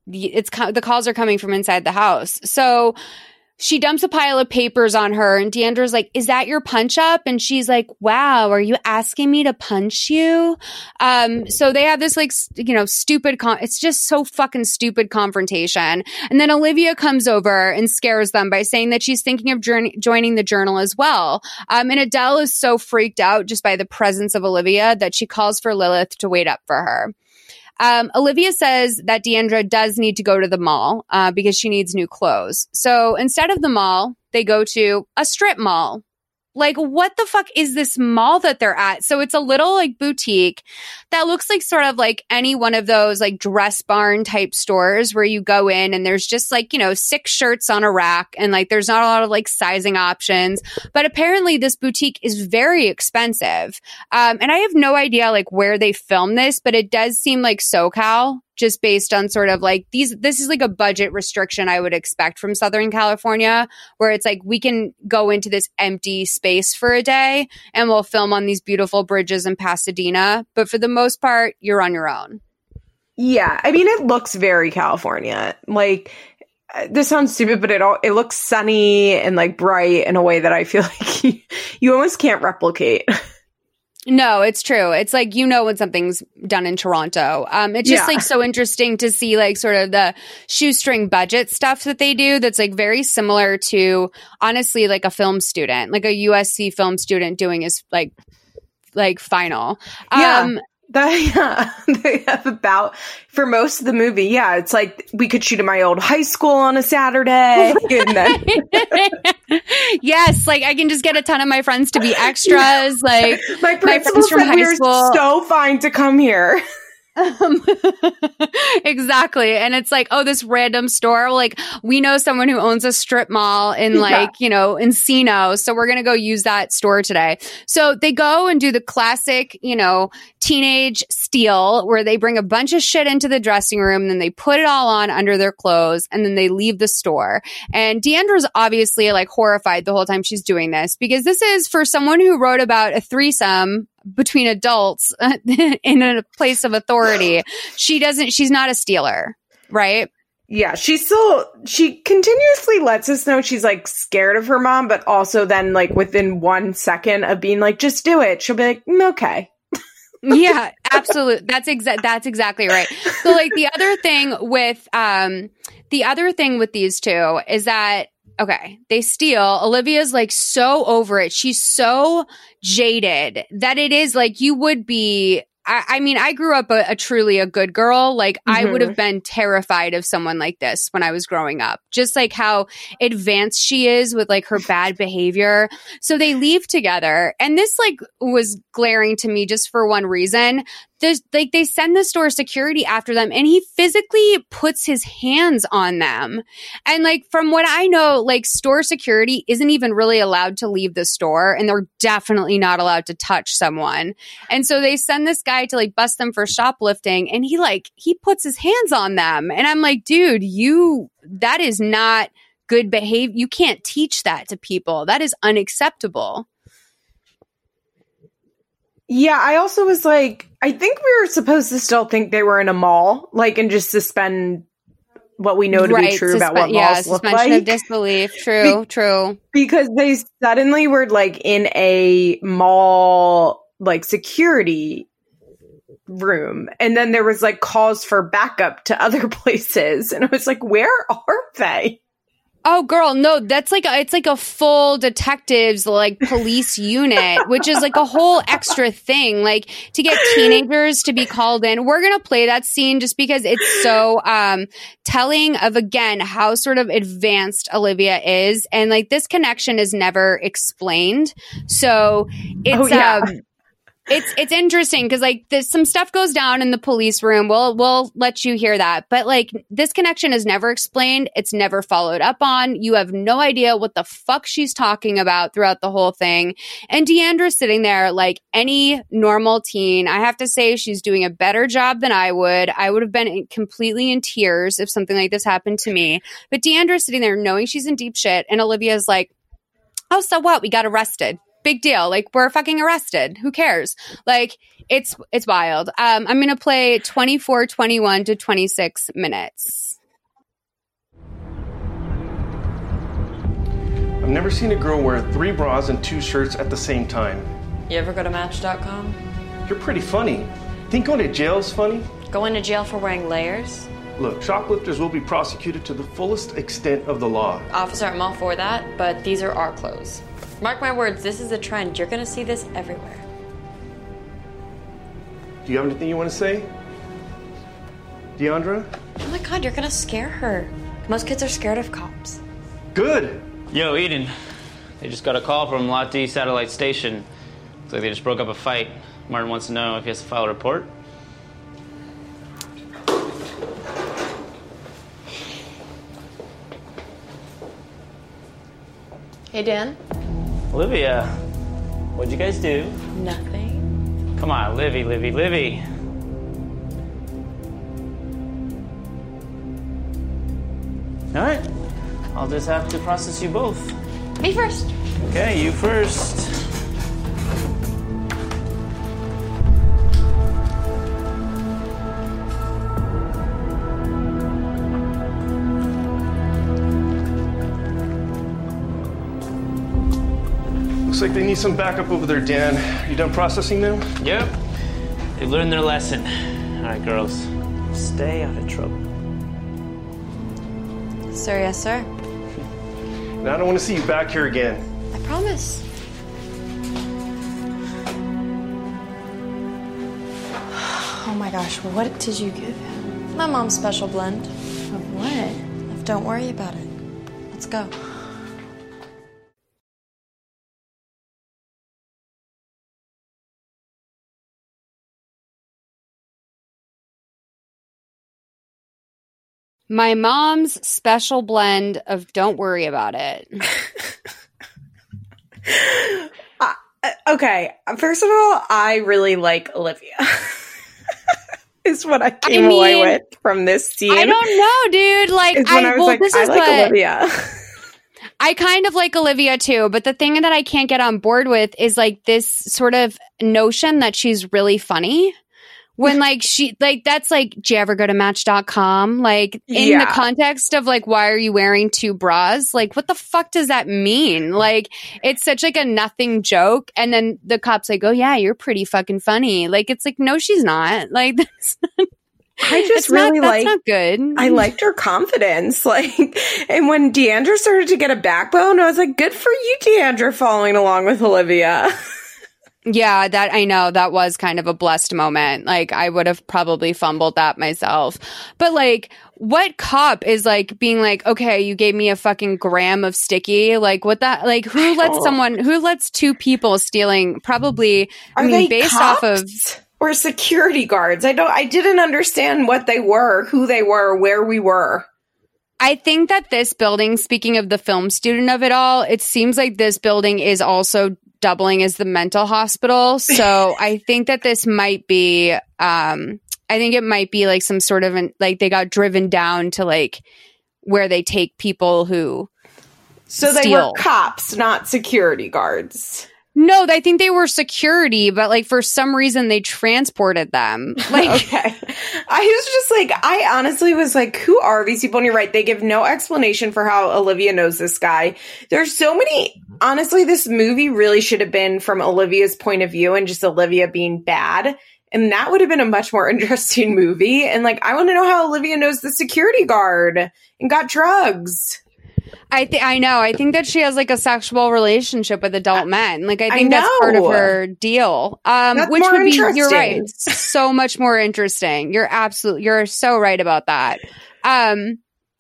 Speaker 2: the, it's the calls are coming from inside the house. So she dumps a pile of papers on her, and Deandra's like, is that your punch up? And she's like, wow, are you asking me to punch you? Um, so they have this like, you know, stupid, con- it's just so fucking stupid confrontation. And then Olivia comes over and scares them by saying that she's thinking of journey- joining the Journal as well. Um, and Adele is so freaked out just by the presence of Olivia that she calls for Lilith to wait up for her. Um, Olivia says that Deandra does need to go to the mall uh, because she needs new clothes. So instead of the mall, they go to a strip mall. Like, what the fuck is this mall that they're at? So it's a little like boutique that looks like sort of like any one of those like dress barn type stores where you go in and there's just like, you know, six shirts on a rack and like there's not a lot of like sizing options. But apparently this boutique is very expensive. Um, and I have no idea like where they filmed this, but it does seem like SoCal. Just based on sort of like these, this is like a budget restriction I would expect from Southern California, where it's like we can go into this empty space for a day and we'll film on these beautiful bridges in Pasadena. But for the most part, you're on your own.
Speaker 3: Yeah. I mean, it looks very California. Like, this sounds stupid, but it all, it looks sunny and like bright in a way that I feel like you, you almost can't replicate.
Speaker 2: No, it's true. It's like, you know, when something's done in Toronto. Um, it's just
Speaker 3: Yeah.
Speaker 2: like so interesting to see like sort of the shoestring budget stuff that they do. That's like very similar to honestly, like a film student, like a U S C film student doing his like, like final.
Speaker 3: Yeah.
Speaker 2: Um,
Speaker 3: That, yeah, they have about, for most of the movie, yeah, it's like we could shoot at my old high school on a Saturday. And then,
Speaker 2: yes, like I can just get a ton of my friends to be extras. Like
Speaker 3: my principal
Speaker 2: friends from
Speaker 3: said
Speaker 2: high
Speaker 3: we were
Speaker 2: school.
Speaker 3: so fine to come here.
Speaker 2: Um, exactly. And it's like, oh, this random store. Like, we know someone who owns a strip mall in like, yeah. you know, Encino. So we're going to go use that store today. So they go and do the classic, you know, teenage steal where they bring a bunch of shit into the dressing room and then they put it all on under their clothes and then they leave the store. And Deandra's obviously like horrified the whole time she's doing this because this is for someone who wrote about a threesome between adults in a place of authority. She doesn't, she's not a stealer, right?
Speaker 3: Yeah, she still, she continuously lets us know she's like scared of her mom, but also then like within one second of being like, just do it, she'll be like, mm, okay.
Speaker 2: Yeah, absolutely. That's exact. That's exactly right. So like the other thing with, um, the other thing with these two is that, okay, they steal. Olivia's like so over it. She's so jaded that it is like you would be. I, I mean, I grew up a, a truly a good girl. Like mm-hmm. I would have been terrified of someone like this when I was growing up. Just like how advanced she is with like her bad behavior. So they leave together, and this like was glaring to me just for one reason. There's like they send the store security after them and he physically puts his hands on them. And like from what I know, like store security isn't even really allowed to leave the store and they're definitely not allowed to touch someone. And so they send this guy to like bust them for shoplifting and he like he puts his hands on them. And I'm like, dude, you that is not good behavior. You can't teach that to people. That is unacceptable.
Speaker 3: Yeah, I also was like, I think we were supposed to still think they were in a mall, like, and just suspend what we know to
Speaker 2: right,
Speaker 3: be true
Speaker 2: suspe-
Speaker 3: about what
Speaker 2: yeah,
Speaker 3: malls look like.
Speaker 2: Suspension of disbelief. True,
Speaker 3: be-
Speaker 2: true.
Speaker 3: Because they suddenly were like in a mall, like security room, and then there was like calls for backup to other places, and I was like, where are they?
Speaker 2: Oh, girl, no, that's like a, it's like a full detectives like police unit, which is like a whole extra thing. Like to get teenagers to be called in. We're gonna play that scene just because it's so um telling of again how sort of advanced Olivia is, and like this connection is never explained. So it's oh, yeah. um. It's it's interesting because like there's some stuff goes down in the police room. We'll we'll let you hear that, but like this connection is never explained. It's never followed up on. You have no idea what the fuck she's talking about throughout the whole thing. And Deandra's sitting there like any normal teen. I have to say she's doing a better job than I would. I would have been in, completely in tears if something like this happened to me. But Deandra's sitting there knowing she's in deep shit, and Olivia's like, "Oh, so what? We got arrested." Big deal. Like, we're fucking arrested. Who cares? Like, it's it's wild. Um, I'm going to play twenty-four, twenty-one to twenty-six minutes.
Speaker 7: I've never seen a girl wear three bras and two shirts at the same time.
Speaker 5: You ever go to Match dot com?
Speaker 7: You're pretty funny. Think going to jail is funny?
Speaker 5: Going to jail for wearing layers?
Speaker 7: Look, shoplifters will be prosecuted to the fullest extent of the law.
Speaker 5: Officer, I'm all for that, but these are our clothes. Mark my words, this is a trend. You're gonna see this everywhere.
Speaker 7: Do you have anything you want to say? Deandra?
Speaker 5: Oh my god, you're gonna scare her. Most kids are scared of cops.
Speaker 7: Good.
Speaker 8: Yo, Eden. They just got a call from Lot D Satellite Station. Looks like they just broke up a fight. Martin wants to know if he has to file a report.
Speaker 5: Hey, Dan.
Speaker 8: Olivia, what'd you guys do?
Speaker 5: Nothing.
Speaker 8: Come on, Livy, Livy, Livy. All right, I'll just have to process you both.
Speaker 5: Me first.
Speaker 8: Okay, you first.
Speaker 7: Looks like they need some backup over there, Dan. Are you done processing now?
Speaker 8: Yep, they learned their lesson. All right, girls, stay out of trouble.
Speaker 5: Sir, yes, sir.
Speaker 7: Now I don't want to see you back here again.
Speaker 5: I promise. Oh my gosh, what did you give him? My mom's special blend.
Speaker 6: Of what?
Speaker 5: Don't worry about it. Let's go.
Speaker 2: My mom's special blend of don't worry about it.
Speaker 3: uh, okay, first of all, I really like Olivia. Is what I came
Speaker 2: I mean,
Speaker 3: away with from this scene.
Speaker 2: I don't know, dude. Like, I,
Speaker 3: I was
Speaker 2: well,
Speaker 3: like,
Speaker 2: this
Speaker 3: I
Speaker 2: is
Speaker 3: like
Speaker 2: what,
Speaker 3: Olivia.
Speaker 2: I kind of like Olivia too, but the thing that I can't get on board with is like this sort of notion that she's really funny. When like she, like that's like, do you ever go to Match dot com? Like in
Speaker 3: Yeah.
Speaker 2: the context of like, why are you wearing two bras? Like, what the fuck does that mean? Like, it's such like a nothing joke. And then the cop's like, oh yeah, you're pretty fucking funny. Like, it's like, no, she's not. Like, that's not,
Speaker 3: I just
Speaker 2: it's
Speaker 3: really
Speaker 2: not,
Speaker 3: like.
Speaker 2: that's not good.
Speaker 3: I liked her confidence. Like, and when Deandra started to get a backbone, I was like, good for you, Deandra, following along with Olivia.
Speaker 2: Yeah, that I know that was kind of a blessed moment. Like I would have probably fumbled that myself. But like what cop is like being like, okay, you gave me a fucking gram of sticky? Like what that like who lets
Speaker 3: Oh.
Speaker 2: someone who lets two people stealing probably
Speaker 3: Are
Speaker 2: I mean
Speaker 3: they
Speaker 2: based
Speaker 3: cops
Speaker 2: off of
Speaker 3: or security guards? I don't. I didn't understand what they were, who they were, where we were.
Speaker 2: I think that this building, speaking of the film student of it all, it seems like this building is also doubling as the mental hospital. So I think that this might be, um, I think it might be like some sort of an, like they got driven down to like where they take people who
Speaker 3: So they
Speaker 2: steal.
Speaker 3: were cops, not security guards.
Speaker 2: No, I think they were security, but like for some reason they transported them. Like,
Speaker 3: Okay. I was just like, I honestly was like, who are these people? And you're right. They give no explanation for how Olivia knows this guy. There's so many, honestly, this movie really should have been from Olivia's point of view and just Olivia being bad. And that would have been a much more interesting movie. And like, I want to know how Olivia knows the security guard and got drugs.
Speaker 2: I think I know. I think that she has like a sexual relationship with adult men. Like I
Speaker 3: I
Speaker 2: think that's part of
Speaker 3: know.
Speaker 2: her deal. Um,
Speaker 3: That's
Speaker 2: which
Speaker 3: more
Speaker 2: would be you're
Speaker 3: interesting.
Speaker 2: right, so much more interesting. You're absolutely you're so right about that. Um,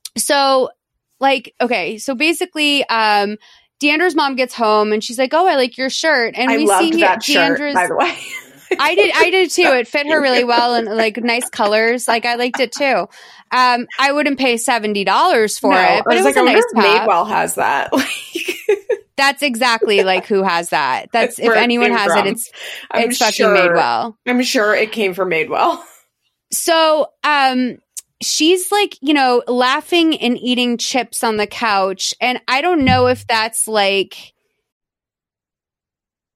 Speaker 2: so like okay, so basically, um, Deandra's mom gets home and she's like, "Oh, I like your shirt," and
Speaker 3: I
Speaker 2: we
Speaker 3: loved
Speaker 2: see
Speaker 3: that
Speaker 2: Deandra's.
Speaker 3: shirt, by the way.
Speaker 2: I did, I did too. It fit her really well and like nice colors. Like I liked it too. Um, I wouldn't pay seventy dollars for
Speaker 3: No,
Speaker 2: it, but
Speaker 3: I
Speaker 2: it
Speaker 3: was
Speaker 2: was
Speaker 3: like, I
Speaker 2: a
Speaker 3: wonder
Speaker 2: nice
Speaker 3: if
Speaker 2: top.
Speaker 3: Madewell has that. Like,
Speaker 2: That's exactly like who has that. That's
Speaker 3: That's
Speaker 2: if
Speaker 3: where it
Speaker 2: anyone
Speaker 3: came
Speaker 2: has
Speaker 3: from.
Speaker 2: it, it's
Speaker 3: I'm
Speaker 2: it's fucking
Speaker 3: sure-
Speaker 2: Madewell.
Speaker 3: I'm sure it came from Madewell.
Speaker 2: So, um, she's like, you know, laughing and eating chips on the couch, and I don't know if that's like.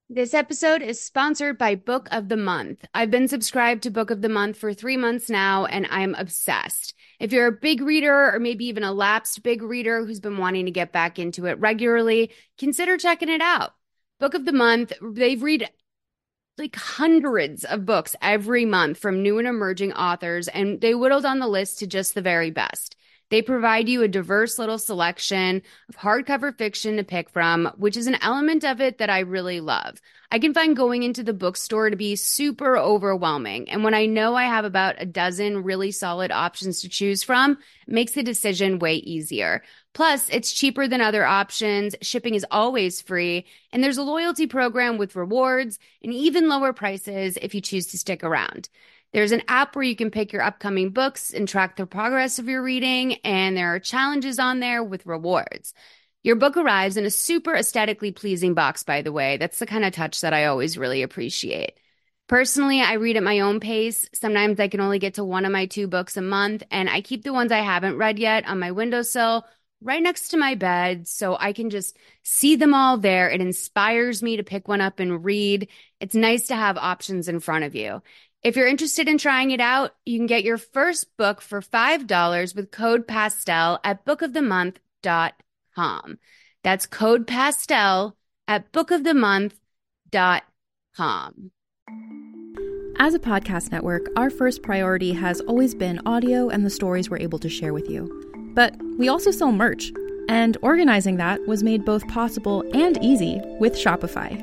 Speaker 2: This episode is sponsored by Book of the Month. I've been subscribed to Book of the Month for three months now, and I'm obsessed. If you're a big reader or maybe even a lapsed big reader who's been wanting to get back into it regularly, consider checking it out. Book of the Month, they've read like hundreds of books every month from new and emerging authors, and they whittled down the list to just the very best. They provide you a diverse little selection of hardcover fiction to pick from, which is an element of it that I really love. I can find going into the bookstore to be super overwhelming, and when I know I have about a dozen really solid options to choose from, it makes the decision way easier. Plus, it's cheaper than other options, shipping is always free, and there's a loyalty program with rewards and even lower prices if you choose to stick around. There's an app where you can pick your upcoming books and track the progress of your reading, and there are challenges on there with rewards. Your book arrives in a super aesthetically pleasing box, by the way. That's the kind of touch that I always really appreciate. Personally, I read at my own pace. Sometimes I can only get to one of my two books a month, and I keep the ones I haven't read yet on my windowsill right next to my bed so I can just see them all there. It inspires me to pick one up and read. It's nice to have options in front of you. If you're interested in trying it out, you can get your first book for five dollars with code PASTEL at book of the month dot com. That's code PASTEL at book of the month dot com.
Speaker 9: As a podcast network, our first priority has always been audio and the stories we're able to share with you. But we also sell merch, and organizing that was made both possible and easy with Shopify.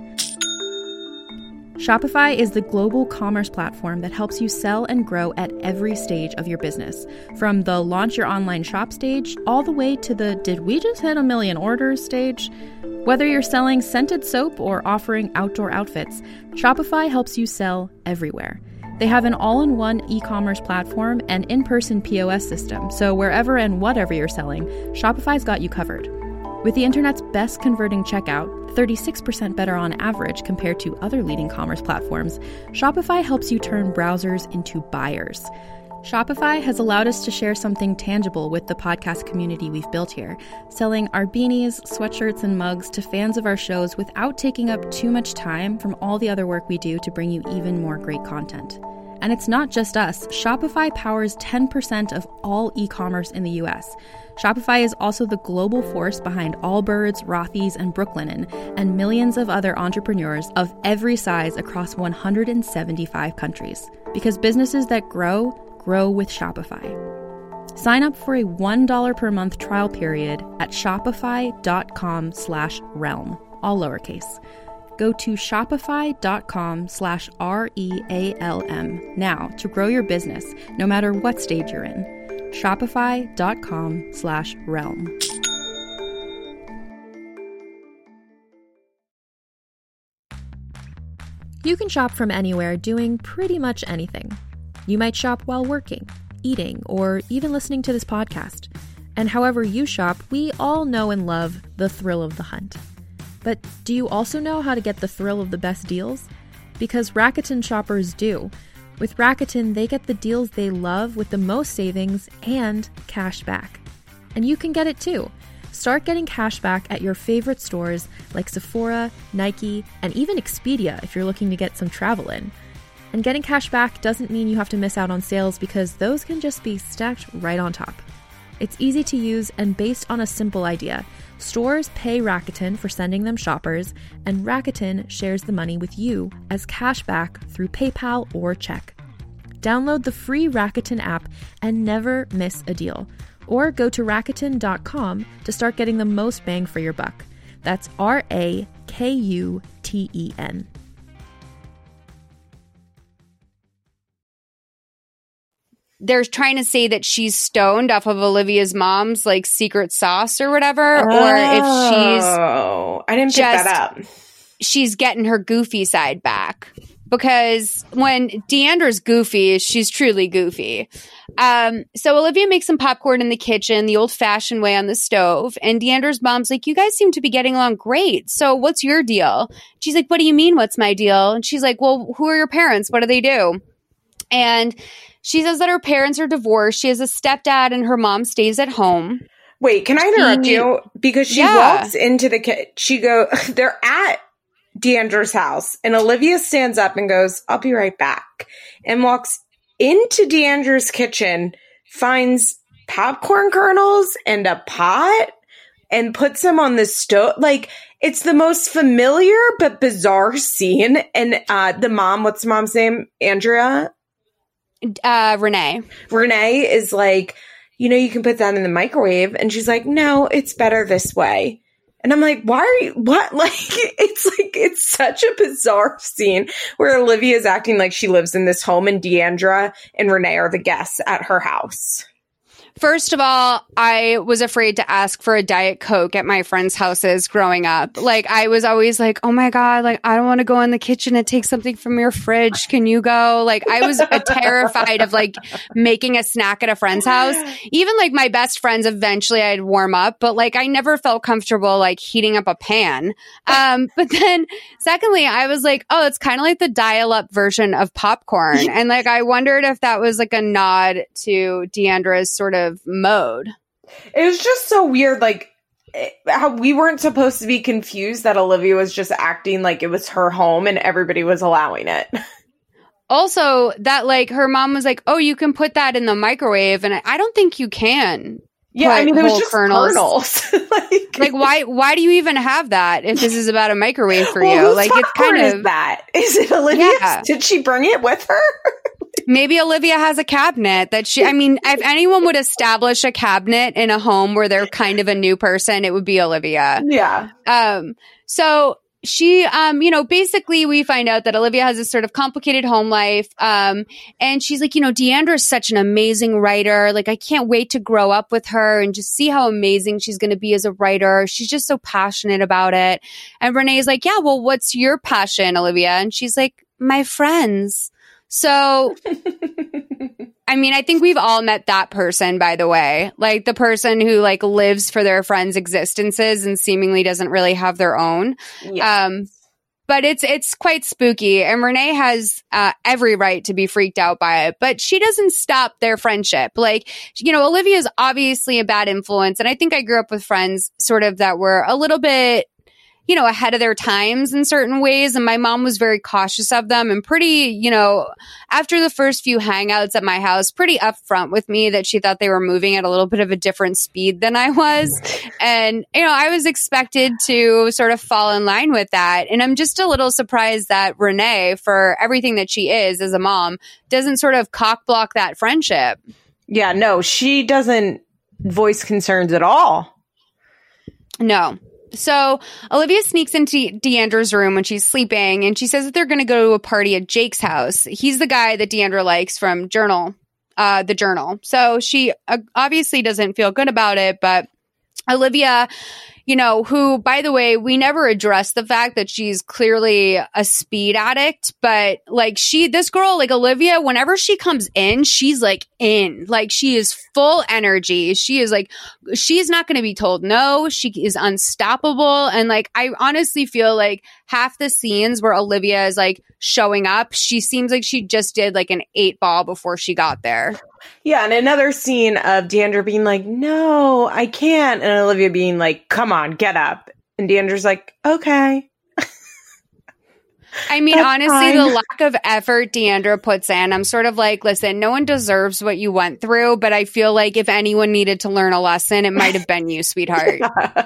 Speaker 9: Shopify is the global commerce platform that helps you sell and grow at every stage of your business, from the launch your online shop stage all the way to the did we just hit a million orders stage. Whether you're selling scented soap or offering outdoor outfits, Shopify helps you sell everywhere. They have an all-in-one e-commerce platform and in-person P O S system, so wherever and whatever you're selling, Shopify's got you covered. With the internet's best converting checkout, thirty-six percent better on average compared to other leading commerce platforms, Shopify helps you turn browsers into buyers. Shopify has allowed us to share something tangible with the podcast community we've built here, selling our beanies, sweatshirts, and mugs to fans of our shows without taking up too much time from all the other work we do to bring you even more great content. And it's not just us. Shopify powers ten percent of all e-commerce in the U S. Shopify is also the global force behind Allbirds, Rothy's, and Brooklinen, and millions of other entrepreneurs of every size across one hundred seventy-five countries. Because businesses that grow, grow with Shopify. Sign up for a one dollar per month trial period at shopify.com slash realm, all lowercase. Go to shopify.com slash R-E-A-L-M now to grow your business, no matter what stage you're in. Shopify.com slash realm. You can shop from anywhere doing pretty much anything. You might shop while working, eating, or even listening to this podcast. And however you shop, we all know and love the thrill of the hunt. But do you also know how to get the thrill of the best deals? Because Rakuten shoppers do. With Rakuten, they get the deals they love with the most savings and cash back. And you can get it too. Start getting cash back at your favorite stores like Sephora, Nike, and even Expedia if you're looking to get some travel in. And getting cash back doesn't mean you have to miss out on sales because those can just be stacked right on top. It's easy to use and based on a simple idea. Stores pay Rakuten for sending them shoppers, and Rakuten shares the money with you as cash back through PayPal or check. Download the free Rakuten app and never miss a deal. Or go to Rakuten dot com to start getting the most bang for your buck. That's R A K U T E N.
Speaker 2: They're trying to say that she's stoned off of Olivia's mom's like secret sauce or whatever,
Speaker 3: oh,
Speaker 2: or if she's
Speaker 3: oh, I didn't pick
Speaker 2: just,
Speaker 3: that up.
Speaker 2: She's getting her goofy side back. Because when Deandra's goofy, she's truly goofy. Um, so Olivia makes some popcorn in the kitchen, the old-fashioned way on the stove. And Deandra's mom's like, you guys seem to be getting along great. So what's your deal? She's like, what do you mean, what's my deal? And she's like, well, who are your parents? What do they do? And she says that her parents are divorced. She has a stepdad and her mom stays at home.
Speaker 3: Wait, can I interrupt she, you? Because she yeah. walks into the kitchen. She go, they're at Deandra's house, and Olivia stands up and goes, I'll be right back, and walks into Deandra's kitchen, finds popcorn kernels and a pot, and puts them on the stove. Like, it's the most familiar but bizarre scene. And uh, the mom, what's the mom's name? Andrea?
Speaker 2: Uh, Renee.
Speaker 3: Renee is like, you know, you can put that in the microwave. And she's like, no, it's better this way. And I'm like, why are you, what? Like, it's like, it's such a bizarre scene where Olivia is acting like she lives in this home and Deandra and Renee are the guests at her house.
Speaker 2: First of all, I was afraid to ask for a Diet Coke at my friends' houses growing up. Like, I was always like, oh my God, like, I don't want to go in the kitchen and take something from your fridge. Can you go? Like, I was uh, terrified of like making a snack at a friend's house. Even like my best friends, eventually I'd warm up, but like, I never felt comfortable like heating up a pan. Um, but then secondly, I was like, oh, it's kind of like the dial-up version of popcorn. And like, I wondered if that was like a nod to Deandra's sort of mode.
Speaker 3: It was just so weird, like how we weren't supposed to be confused that Olivia was just acting like it was her home and everybody was allowing it.
Speaker 2: Also, that like her mom was like, oh, you can put that in the microwave, and I, I don't think you can.
Speaker 3: Yeah, I mean, it was just kernels. kernels.
Speaker 2: like, like, why? Why do you even have that if this is about a microwave for
Speaker 3: well,
Speaker 2: you? Like, it's kind
Speaker 3: is
Speaker 2: of
Speaker 3: that. Is it Olivia?
Speaker 2: Yeah.
Speaker 3: Did she bring it with her?
Speaker 2: Maybe Olivia has a cabinet that she, I mean, if anyone would establish a cabinet in a home where they're kind of a new person, it would be Olivia.
Speaker 3: Yeah.
Speaker 2: Um, so she, um, you know, basically we find out that Olivia has this sort of complicated home life. Um, and she's like, you know, Deandra is such an amazing writer. Like, I can't wait to grow up with her and just see how amazing she's going to be as a writer. She's just so passionate about it. And Renee's like, yeah, well, what's your passion, Olivia? And she's like, my friends. So, I mean, I think we've all met that person, by the way, like the person who like lives for their friends' existences and seemingly doesn't really have their own. Yes. Um, but it's, it's quite spooky, and Renee has uh, every right to be freaked out by it, but she doesn't stop their friendship. Like, you know, Olivia's obviously a bad influence. And I think I grew up with friends sort of that were a little bit, you know, ahead of their times in certain ways. And my mom was very cautious of them and pretty, you know, after the first few hangouts at my house, pretty upfront with me that she thought they were moving at a little bit of a different speed than I was. And, you know, I was expected to sort of fall in line with that. And I'm just a little surprised that Renee, for everything that she is as a mom, doesn't sort of cock block that friendship.
Speaker 3: Yeah, no, she doesn't voice concerns at all.
Speaker 2: No. So Olivia sneaks into Deandra's room when she's sleeping, and she says that they're going to go to a party at Jake's house. He's the guy that Deandra likes from Journal, uh, the Journal. So she uh, obviously doesn't feel good about it, but Olivia, you know, who, by the way, we never addressed the fact that she's clearly a speed addict, but like she, this girl, like Olivia, whenever she comes in, she's like in, like she is full energy. She is like, she's not going to be told no. She is unstoppable. And like, I honestly feel like half the scenes where Olivia is like showing up, she seems like she just did like an eight ball before she got there.
Speaker 3: Yeah, and another scene of Deandra being like, no, I can't. And Olivia being like, come on, get up. And Deandra's like, okay.
Speaker 2: I mean, That's honestly, fine. The lack of effort Deandra puts in, I'm sort of like, listen, no one deserves what you went through, but I feel like if anyone needed to learn a lesson, it might have been you, sweetheart.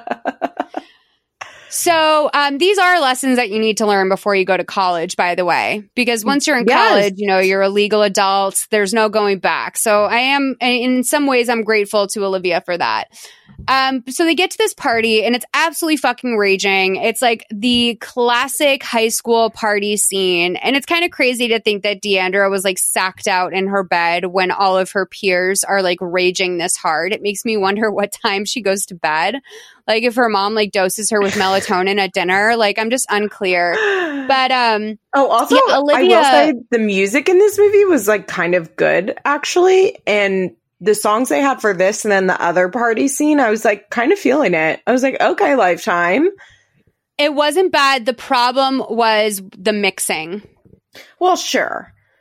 Speaker 2: So um, these are lessons that you need to learn before you go to college, by the way, because once you're in yes. college, you know, you're a legal adult. There's no going back. So I am, in some ways, I'm grateful to Olivia for that. Um, so they get to this party and it's absolutely fucking raging. It's like the classic high school party scene. And it's kind of crazy to think that Deandra was like sacked out in her bed when all of her peers are like raging this hard. It makes me wonder what time she goes to bed. Like if her mom like doses her with melatonin at dinner, like I'm just unclear. But um
Speaker 3: oh, also yeah, Olivia, I will say the music in this movie was like kind of good actually, and the songs they had for this and then the other party scene, I was like kind of feeling it. I was like, okay, Lifetime.
Speaker 2: It wasn't bad. The problem was the mixing.
Speaker 3: Well, sure.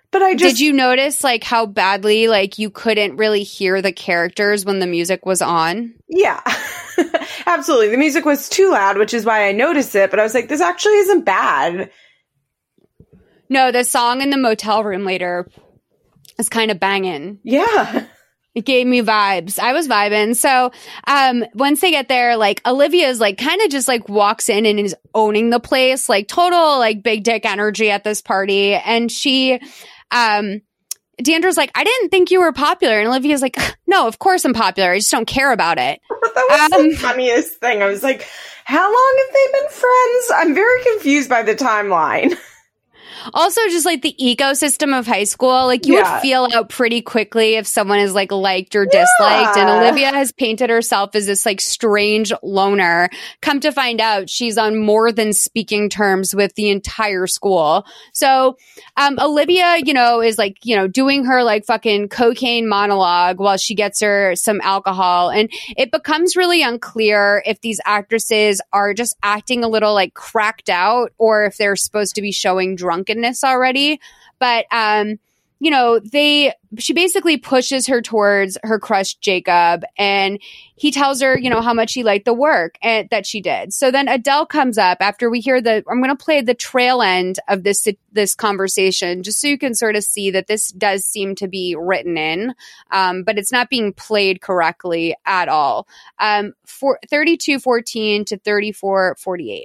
Speaker 3: But I just
Speaker 2: Did you notice like how badly like you couldn't really hear the characters when the music was on?
Speaker 3: Yeah. Absolutely. The music was too loud, which is why I noticed it, but I was like, this actually isn't bad.
Speaker 2: No, the song in the motel room later is kind of banging.
Speaker 3: Yeah.
Speaker 2: It gave me vibes. I was vibing. So, um, once they get there, like Olivia's like kind of just like walks in and is owning the place, like total like big dick energy at this party. And she, um, Deandra's like, I didn't think you were popular. And Olivia's like, no, of course I'm popular. I just don't care about it.
Speaker 3: That was
Speaker 2: Um,
Speaker 3: the funniest thing. I was like, how long have they been friends? I'm very confused by the timeline.
Speaker 2: Also, just like the ecosystem of high school, like you
Speaker 3: Yeah.
Speaker 2: would feel out pretty quickly if someone is like liked or
Speaker 3: Yeah.
Speaker 2: disliked. And Olivia has painted herself as this like strange loner. Come to find out, she's on more than speaking terms with the entire school. So, um, Olivia, you know, is like, you know, doing her like fucking cocaine monologue while she gets her some alcohol. And it becomes really unclear if these actresses are just acting a little like cracked out or if they're supposed to be showing drunkenness already. But, um, you know, they, she basically pushes her towards her crush, Jacob, and he tells her, you know, how much he liked the work and that she did. So then Adele comes up after we hear the, I'm going to play the trail end of this, this conversation, just so you can sort of see that this does seem to be written in, um, but it's not being played correctly at all. Um, for thirty-two fourteen to thirty-four forty-eight.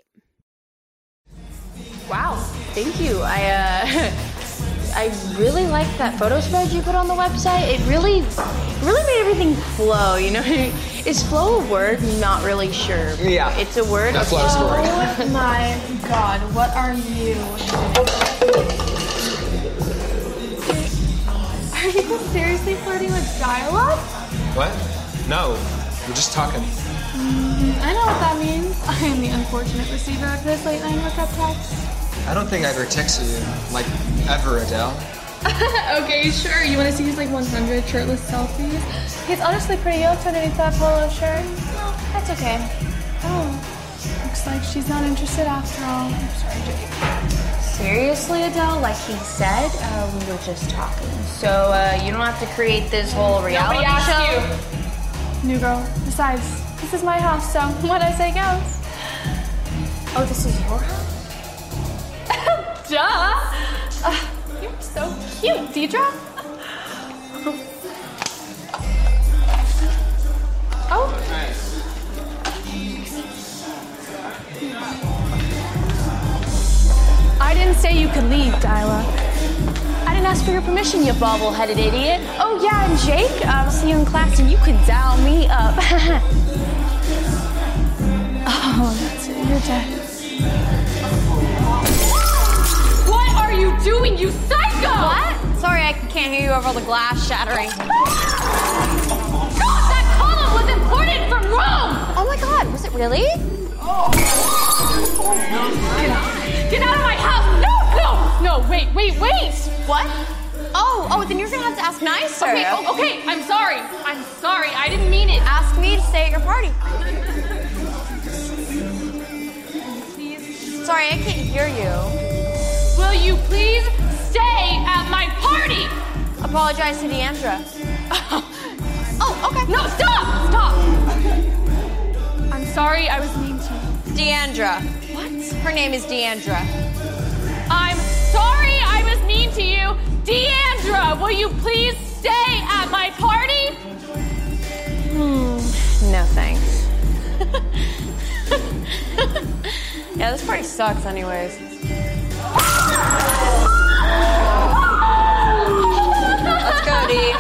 Speaker 5: Wow, thank you. I uh, I really like that photo spread you put on the website. It really, really made everything flow. You know, is flow a word? Not really sure.
Speaker 10: Yeah,
Speaker 5: it's a word.
Speaker 10: That flow's a word.
Speaker 4: Oh my God, what are you? Are you seriously flirting with dialogue?
Speaker 10: What? No, we're just talking.
Speaker 4: Mm, I know what that means. I am the unfortunate receiver of this late night hookup text.
Speaker 10: I don't think I ever texted you, like, ever, Adele.
Speaker 4: Okay, sure. You want to see his like one hundred shirtless selfies? He's honestly pretty yoked underneath that polo shirt.
Speaker 5: No, that's okay.
Speaker 4: Oh, looks like she's not interested after all. I'm sorry, Jake.
Speaker 5: Seriously, Adele, like he said, uh, we were just talking. So uh, you don't have to create this whole reality
Speaker 4: Nobody asked
Speaker 5: show.
Speaker 4: You. New girl. Besides, this is my house, so what I say goes.
Speaker 5: Oh, this is your house?
Speaker 4: Duh! Uh, you're so cute, Deidre. Oh. I didn't say you could leave, Dyla.
Speaker 5: I didn't ask for your permission, you bobble-headed idiot. Oh, yeah, and Jake, I'll see you in class and you can dial me up.
Speaker 4: Oh, that's it. You're dead. What are you doing, you psycho?
Speaker 5: What? Sorry, I can't hear you over the glass shattering.
Speaker 4: God, that column was imported from Rome!
Speaker 5: Oh my God, was it really?
Speaker 4: Oh. Get out. Get out of my house! No, no! No, wait, wait, wait!
Speaker 5: What? Oh, oh, then you're gonna have to ask nicer.
Speaker 4: Okay, oh, okay, I'm sorry. I'm sorry, I didn't mean it.
Speaker 5: Ask me to stay at your party.
Speaker 4: Please.
Speaker 5: Sorry, I can't hear you.
Speaker 4: Will you please stay at my party?
Speaker 5: Apologize to Deandra. Oh, okay.
Speaker 4: No, stop! Stop! I'm sorry, I was mean to you.
Speaker 5: Deandra.
Speaker 4: What?
Speaker 5: Her name is Deandra.
Speaker 4: I'm sorry I was mean to you. Deandra, will you please stay at my party?
Speaker 5: Hmm. No thanks. Yeah, this party sucks anyways. Let's go, Dee.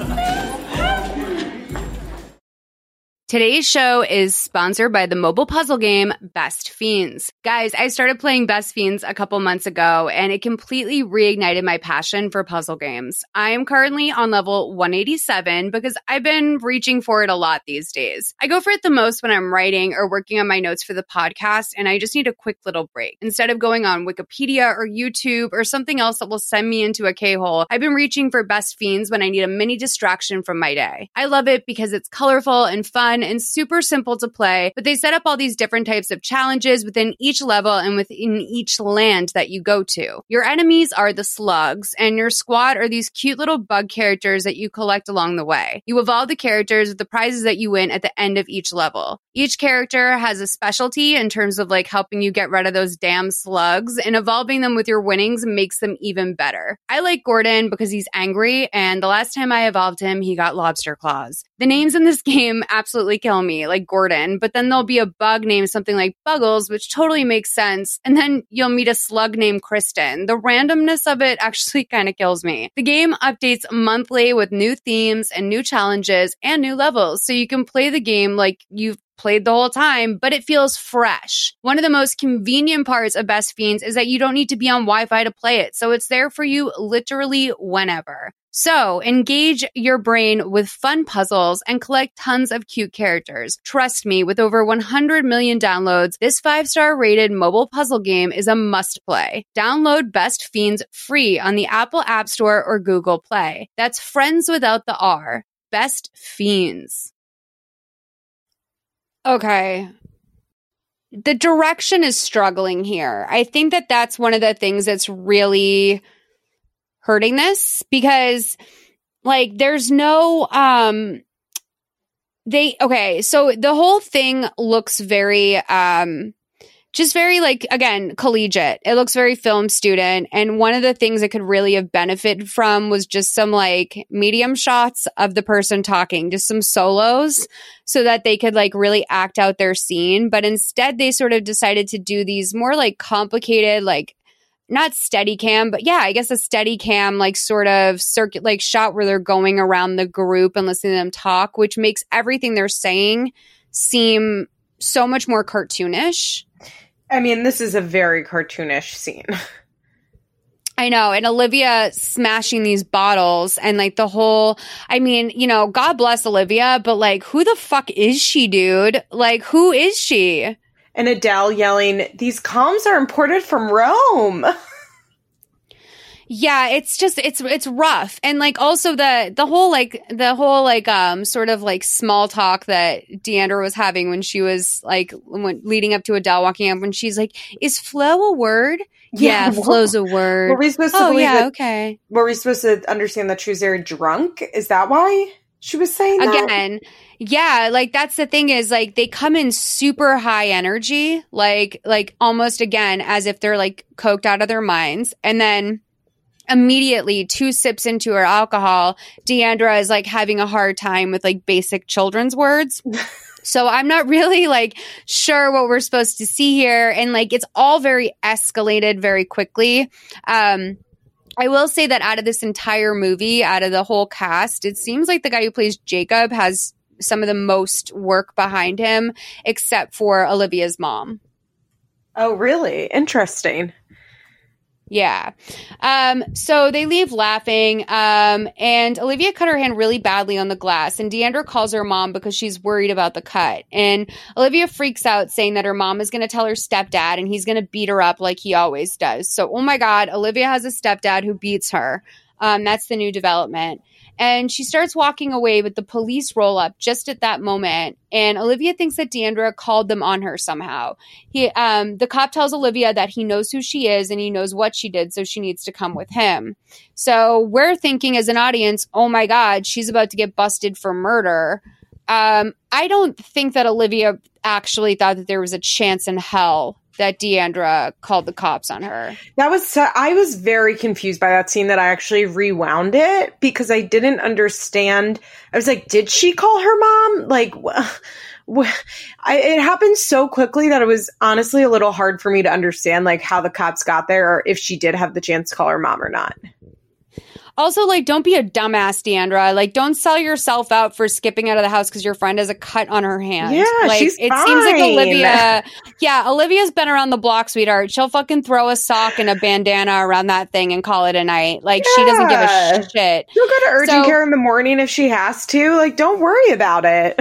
Speaker 2: Today's show is sponsored by the mobile puzzle game Best Fiends. Guys, I started playing Best Fiends a couple months ago, and it completely reignited my passion for puzzle games. I am currently on level one eighty-seven because I've been reaching for it a lot these days. I go for it the most when I'm writing or working on my notes for the podcast, and I just need a quick little break. Instead of going on Wikipedia or YouTube or something else that will send me into a K-hole, I've been reaching for Best Fiends when I need a mini distraction from my day. I love it because it's colorful and fun, fun and super simple to play, but they set up all these different types of challenges within each level and within each land that you go to. Your enemies are the slugs, and your squad are these cute little bug characters that you collect along the way. You evolve the characters with the prizes that you win at the end of each level. Each character has a specialty in terms of like helping you get rid of those damn slugs, and evolving them with your winnings makes them even better. I like Gordon because he's angry, and the last time I evolved him, he got lobster claws. The names in this game absolutely kill me, like Gordon, but then there'll be a bug named something like Buggles, which totally makes sense, and then you'll meet a slug named Kristen. The randomness of it actually kind of kills me. The game updates monthly with new themes and new challenges and new levels, so you can play the game like you've played the whole time, but it feels fresh. One of the most convenient parts of Best Fiends is that you don't need to be on Wi-Fi to play it, so it's there for you literally whenever. So engage your brain with fun puzzles and collect tons of cute characters. Trust me, with over one hundred million downloads, this five-star rated mobile puzzle game is a must-play. Download Best Fiends free on the Apple App Store or Google Play. That's friends without the R. Best Fiends. Okay. The direction is struggling here. I think that that's one of the things that's really hurting this, because like there's no um they okay so the whole thing looks very um just very like, again, collegiate. It looks very film student, and one of the things it could really have benefited from was just some like medium shots of the person talking, just some solos, so that they could like really act out their scene. But instead they sort of decided to do these more like complicated, like not steady cam, but yeah, I guess a steady cam, like sort of circuit, like shot where they're going around the group and listening to them talk, which makes everything they're saying seem so much more cartoonish.
Speaker 3: I mean, this is a very cartoonish scene.
Speaker 2: I know. And Olivia smashing these bottles and like the whole, I mean, you know, God bless Olivia, but like, who the fuck is she, dude? Like, who is she?
Speaker 3: And Adele yelling, these comms are imported from Rome.
Speaker 2: Yeah, it's just, it's, it's rough. And like also the, the whole like, the whole like, um, sort of like small talk that Deandra was having when she was like, when, leading up to Adele walking up, when she's like, is flow a word? Yeah, yeah flow's a word.
Speaker 3: Were we supposed to
Speaker 2: oh,
Speaker 3: believe
Speaker 2: yeah,
Speaker 3: that,
Speaker 2: okay.
Speaker 3: Were we supposed to understand that she was very drunk? Is that why she was saying that?
Speaker 2: Again, yeah, like that's the thing is like they come in super high energy, like, like almost again, as if they're like coked out of their minds. And then immediately two sips into her alcohol, Deandra is like having a hard time with like basic children's words. So I'm not really like sure what we're supposed to see here. And like, it's all very escalated very quickly. Um, I will say that out of this entire movie, out of the whole cast, it seems like the guy who plays Jacob has some of the most work behind him, except for Olivia's mom.
Speaker 3: Oh, really? Interesting.
Speaker 2: Yeah. Um, so they leave laughing, um, and Olivia cut her hand really badly on the glass, and Deandra calls her mom because she's worried about the cut. And Olivia freaks out, saying that her mom is going to tell her stepdad, and he's going to beat her up like he always does. So, oh my God, Olivia has a stepdad who beats her. Um, that's the new development. And she starts walking away, but the police roll up just at that moment. And Olivia thinks that Deandra called them on her somehow. He, um, the cop tells Olivia that he knows who she is and he knows what she did, so she needs to come with him. So we're thinking as an audience, oh my God, she's about to get busted for murder. Um, I don't think that Olivia actually thought that there was a chance in hell that Deandra called the cops on her. That was
Speaker 3: so, I was very confused by that scene, that I actually rewound it because I didn't understand. I was like, did she call her mom? Like, wh- wh- I, it happened so quickly that it was honestly a little hard for me to understand like how the cops got there, or if she did have the chance to call her mom or not.
Speaker 2: Also, like, don't be a dumbass, Deandra. Like, don't sell yourself out for skipping out of the house because your friend has a cut on her hand.
Speaker 3: Yeah,
Speaker 2: like,
Speaker 3: she's
Speaker 2: it
Speaker 3: fine.
Speaker 2: seems like Olivia. Yeah, Olivia's been around the block, sweetheart. She'll fucking throw a sock and a bandana around that thing and call it a night. Like, yeah. She doesn't give a shit.
Speaker 3: She'll go to urgent
Speaker 2: so,
Speaker 3: care in the morning if she has to. Like, don't worry about it.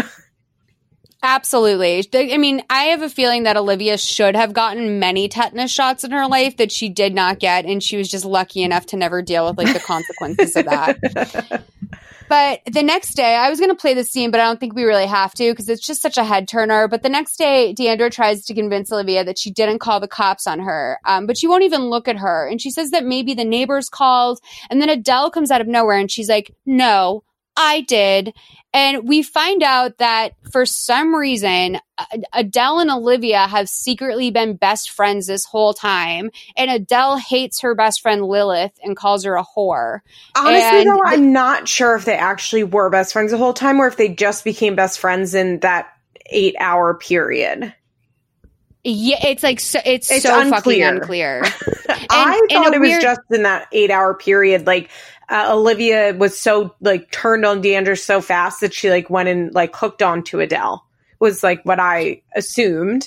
Speaker 2: Absolutely. I mean, I have a feeling that Olivia should have gotten many tetanus shots in her life that she did not get, and she was just lucky enough to never deal with like the consequences of that. But the next day, I was going to play the scene, but I don't think we really have to because it's just such a head turner. But the next day, Deandra tries to convince Olivia that she didn't call the cops on her, um, but she won't even look at her. And she says that maybe the neighbors called. And then Adele comes out of nowhere and she's like, no, I did. And we find out that for some reason, Adele and Olivia have secretly been best friends this whole time. And Adele hates her best friend Lilith and calls her a whore.
Speaker 3: Honestly,
Speaker 2: and
Speaker 3: though,
Speaker 2: th-
Speaker 3: I'm not sure if they actually were best friends the whole time or if they just became best friends in that eight hour period.
Speaker 2: Yeah, it's like, so, it's,
Speaker 3: It's
Speaker 2: so
Speaker 3: unclear.
Speaker 2: fucking unclear. And,
Speaker 3: I
Speaker 2: and
Speaker 3: thought
Speaker 2: a
Speaker 3: it was
Speaker 2: weird-
Speaker 3: just in that eight hour period. Like, uh, Olivia was so, like, turned on Deandra so fast that she, like, went and, like, hooked onto Adele, was, like, what I assumed.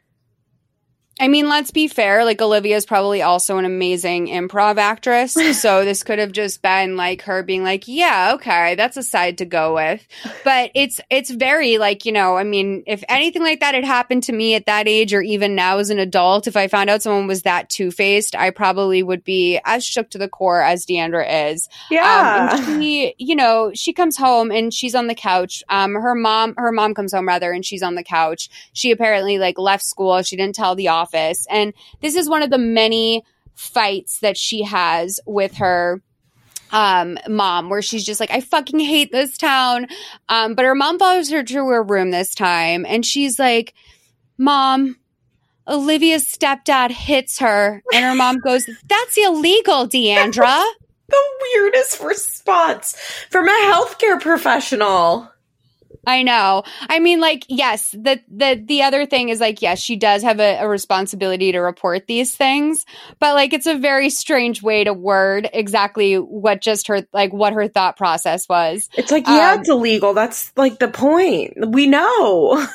Speaker 2: I mean, let's be fair. Like, Olivia is probably also an amazing improv actress. So this could have just been like her being like, yeah, okay, that's a side to go with. But it's, it's very like, you know, I mean, if anything like that had happened to me at that age or even now as an adult, if I found out someone was that two-faced, I probably would be as shook to the core as Deandra is.
Speaker 3: Yeah.
Speaker 2: Um, and she, you know, she comes home and she's on the couch. Um, her mom, her mom comes home rather, and she's on the couch. She apparently like left school. She didn't tell the office. And this is one of the many fights that she has with her um, mom, where she's just like, I fucking hate this town. Um, but her mom follows her to her room this time. And she's like, Mom, Olivia's stepdad hits her. And her mom goes, that's illegal, Deandra.
Speaker 3: The weirdest response from a healthcare professional.
Speaker 2: I know. I mean, like, yes, the the the other thing is like, yes, she does have a, a responsibility to report these things, but like, it's a very strange way to word exactly what just her, like, what her thought process was.
Speaker 3: It's like, yeah,
Speaker 2: Um,
Speaker 3: it's illegal. That's like the point. We know.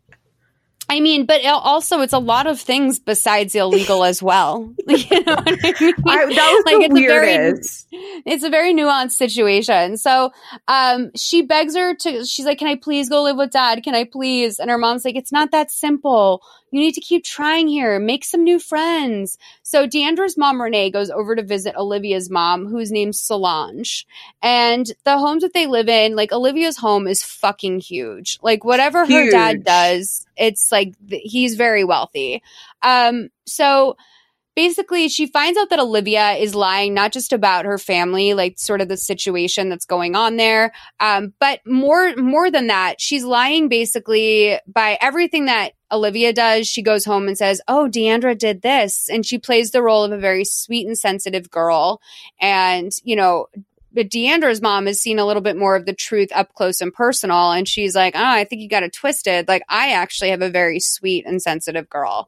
Speaker 2: I mean, but it also, it's a lot of things besides illegal as well. You know what I mean?
Speaker 3: I, that was
Speaker 2: Like,
Speaker 3: the
Speaker 2: it's a very-
Speaker 3: weirdest.
Speaker 2: It's a very nuanced situation. So um, she begs her to, she's like, can I please go live with dad? Can I please? And her mom's like, it's not that simple. You need to keep trying here. Make some new friends. So Deandra's mom, Renee, goes over to visit Olivia's mom, who's named Solange. And the homes that they live in, like, Olivia's home is fucking huge. Like, whatever her
Speaker 3: Huge.
Speaker 2: dad does, it's like, th- he's very wealthy. Um, so basically, she finds out that Olivia is lying not just about her family, like sort of the situation that's going on there, um, but more more than that, she's lying basically by everything that Olivia does. She goes home and says, oh, Deandra did this. And she plays the role of a very sweet and sensitive girl. And, you know, but Deandra's mom has seen a little bit more of the truth up close and personal. And she's like, oh, I think you got it twisted. Like, I actually have a very sweet and sensitive girl.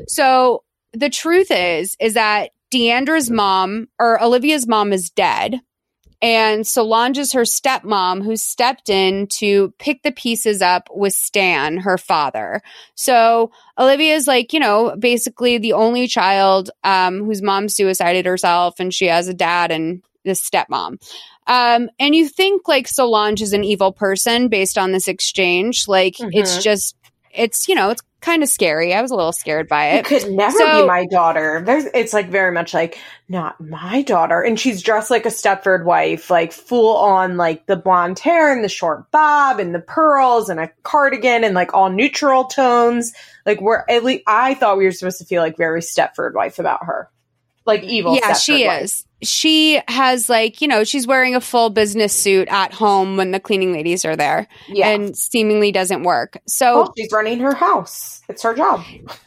Speaker 2: So the truth is, is that Deandra's mom, or Olivia's mom, is dead. And Solange is her stepmom, who stepped in to pick the pieces up with Stan, her father. So Olivia's like, you know, basically the only child um, whose mom suicided herself, and she has a dad and this stepmom. Um, and you think like Solange is an evil person based on this exchange. Like,
Speaker 3: Mhm.
Speaker 2: it's just, it's, you know, it's kind of scary. I was a little scared by
Speaker 3: You
Speaker 2: it.
Speaker 3: could never
Speaker 2: So-
Speaker 3: be my daughter. There's, it's like very much like, not my daughter. And she's dressed like a Stepford wife, like full on like the blonde hair and the short bob and the pearls and a cardigan and like all neutral tones. Like, we're at least, I thought we were supposed to feel like very Stepford wife about her. Like evil.
Speaker 2: Yeah,
Speaker 3: Stepford
Speaker 2: she
Speaker 3: wife.
Speaker 2: is. She has like, you know, she's wearing a full business suit at home when the cleaning ladies are there,
Speaker 3: Yeah.
Speaker 2: and seemingly doesn't work. So
Speaker 3: Well, she's running her house. It's her job.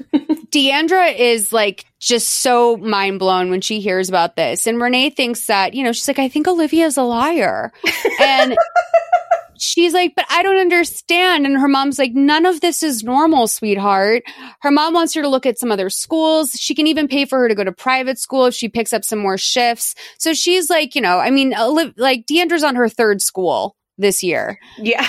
Speaker 2: Deandra is like just so mind blown when she hears about this. And Renee thinks that, you know, she's like, I think Olivia's a liar. And she's like, but I don't understand. And her mom's like, none of this is normal, sweetheart. Her mom wants her to look at some other schools. She can even pay for her to go to private school if she picks up some more shifts. So she's like, you know, I mean, Oliv- like Deandra's on her third school this year.
Speaker 3: Yeah.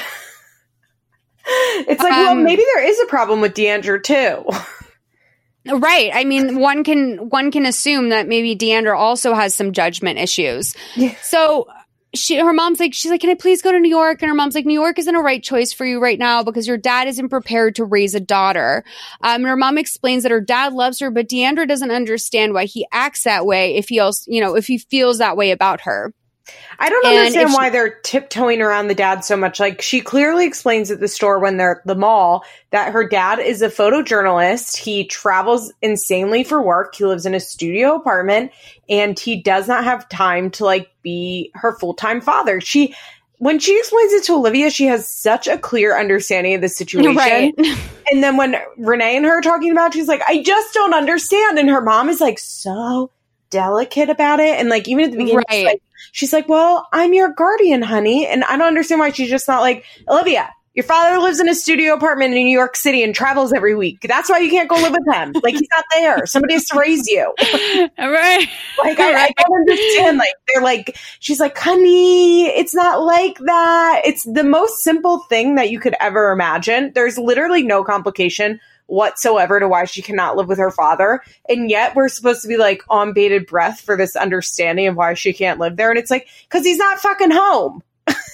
Speaker 3: It's like, well,
Speaker 2: Um,
Speaker 3: maybe there is a problem with Deandra too.
Speaker 2: Right. I mean, one can one can assume that maybe Deandra also has some judgment issues.
Speaker 3: Yeah.
Speaker 2: So she, her mom's like, she's like, can I please go to New York? And her mom's like, New York isn't a right choice for you right now because your dad isn't prepared to raise a daughter. Um, and her mom explains that her dad loves her, but Deandra doesn't understand why he acts that way if he also, you know, if he feels that way about her.
Speaker 3: I don't
Speaker 2: And
Speaker 3: understand
Speaker 2: if
Speaker 3: why
Speaker 2: she-
Speaker 3: they're tiptoeing around the dad so much. Like, she clearly explains at the store when they're at the mall that her dad is a photojournalist. He travels insanely for work. He lives in a studio apartment, and he does not have time to, like, be her full-time father. She, when she explains it to Olivia, she has such a clear understanding of the situation.
Speaker 2: Right.
Speaker 3: And then when Renee and her are talking about it, she's like, I just don't understand. And her mom is, like, so delicate about it. And, like, even at the beginning, she's
Speaker 2: Right.
Speaker 3: like, She's like, well, I'm your guardian, honey. And I don't understand why she's just not like, Olivia, your father lives in a studio apartment in New York City and travels every week. That's why you can't go live with him. Like, he's not there. Somebody has to raise you.
Speaker 2: Right.
Speaker 3: Like, I, I don't understand. Like, they're like, she's like, honey, it's not like that. It's the most simple thing that you could ever imagine. There's literally no complication whatsoever to why she cannot live with her father. And yet we're supposed to be like on bated breath for this understanding of why she can't live there. And it's like, because he's not fucking home.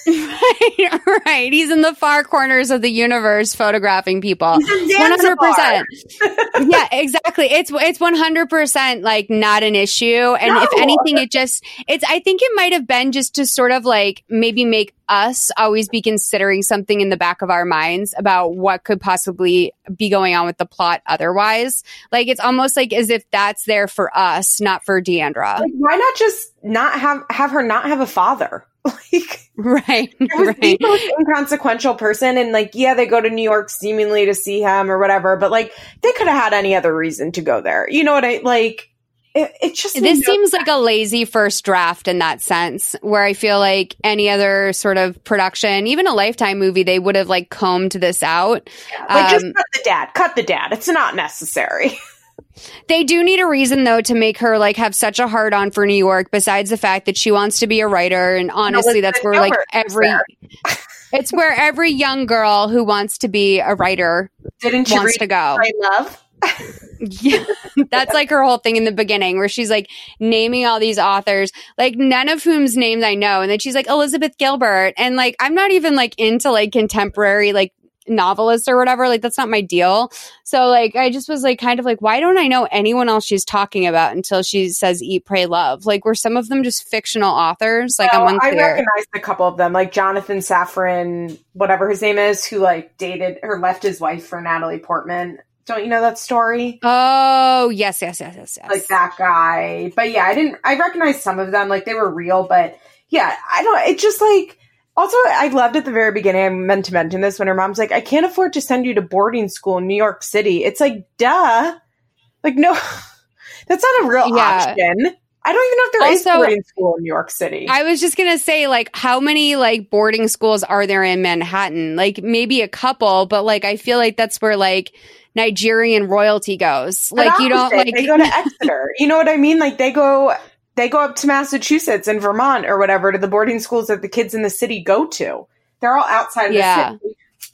Speaker 2: right, right. He's in the far corners of the universe photographing people.
Speaker 3: He's in
Speaker 2: one hundred
Speaker 3: Zanzibar.
Speaker 2: percent. Yeah, exactly. It's it's one hundred percent like not an issue. And
Speaker 3: No.
Speaker 2: if anything, it just, it's, I think it might have been just to sort of like maybe make us always be considering something in the back of our minds about what could possibly be going on with the plot otherwise. Like, it's almost like as if that's there for us, not for Deandra.
Speaker 3: Like, why not just not have, have her not have a father? Like,
Speaker 2: Right.
Speaker 3: it was
Speaker 2: right.
Speaker 3: the most inconsequential person. And like, yeah, they go to New York seemingly to see him or whatever, but like, they could have had any other reason to go there. You know what I like? It, it just
Speaker 2: This
Speaker 3: made no
Speaker 2: seems like a lazy first draft in that sense, where I feel like any other sort of production, even a Lifetime movie, they would have like combed this out.
Speaker 3: Like, just
Speaker 2: Um,
Speaker 3: cut the dad. Cut the dad. It's not necessary.
Speaker 2: They do need a reason though to make her like have such a hard on for New York, besides the fact that she wants to be a writer. And honestly, that's where like
Speaker 3: Gilbert was
Speaker 2: every,
Speaker 3: there.
Speaker 2: it's where every young girl who wants to be a writer
Speaker 3: Didn't you
Speaker 2: wants
Speaker 3: read
Speaker 2: to go.
Speaker 3: My Love?
Speaker 2: Yeah, that's like her whole thing in the beginning where she's like naming all these authors, like none of whom's names I know. And then she's like Elizabeth Gilbert. And like, I'm not even like into like contemporary, like novelists or whatever. Like, that's not my deal. So like, I just was like, kind of like, why don't I know anyone else she's talking about until she says Eat, Pray, Love? Like, were some of them just fictional authors? Like,
Speaker 3: No,
Speaker 2: I'm
Speaker 3: I
Speaker 2: unclear.
Speaker 3: recognize a couple of them, like Jonathan Safran, whatever his name is, who like dated or left his wife for Natalie Portman. Don't you know that story?
Speaker 2: Oh, yes, yes, yes, yes, yes.
Speaker 3: Like that guy. But yeah, I didn't, I recognize some of them, like they were real, but yeah, I don't, it just like, also, I loved at the very beginning, I meant to mention this, when her mom's like, I can't afford to send you to boarding school in New York City. It's like, duh. Like, no, that's not a real
Speaker 2: Yeah.
Speaker 3: option. I don't even know if there is
Speaker 2: Also,
Speaker 3: boarding school in New York City.
Speaker 2: I was just going to say, like, how many, like, boarding schools are there in Manhattan? Like, maybe a couple, but, like, I feel like that's where, like, Nigerian royalty goes.
Speaker 3: But
Speaker 2: Like, you don't,
Speaker 3: opposite,
Speaker 2: like...
Speaker 3: they go to Exeter. You know what I mean? Like, they go... They go up to Massachusetts and Vermont or whatever to the boarding schools that the kids in the city go to. They're all outside of
Speaker 2: Yeah.
Speaker 3: the city.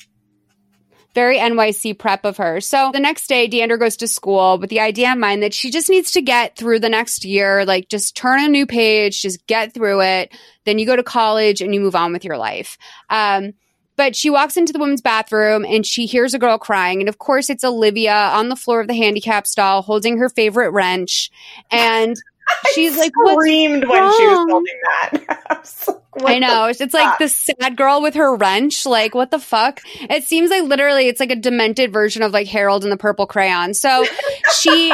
Speaker 2: Very N Y C prep of her. So the next day, Deandra goes to school with the idea in mind that she just needs to get through the next year, like just turn a new page, just get through it. Then you go to college and you move on with your life. Um, but she walks into the women's bathroom and she hears a girl crying. And of course, it's Olivia on the floor of the handicap stall holding her favorite wrench. And she's like, what's
Speaker 3: Screamed when she was
Speaker 2: wrong?
Speaker 3: holding that. I was like, what
Speaker 2: I know.
Speaker 3: the
Speaker 2: It's like
Speaker 3: fuck?
Speaker 2: the sad girl with her wrench. Like, what the fuck? It seems like literally it's like a demented version of like Harold and the Purple Crayon. So she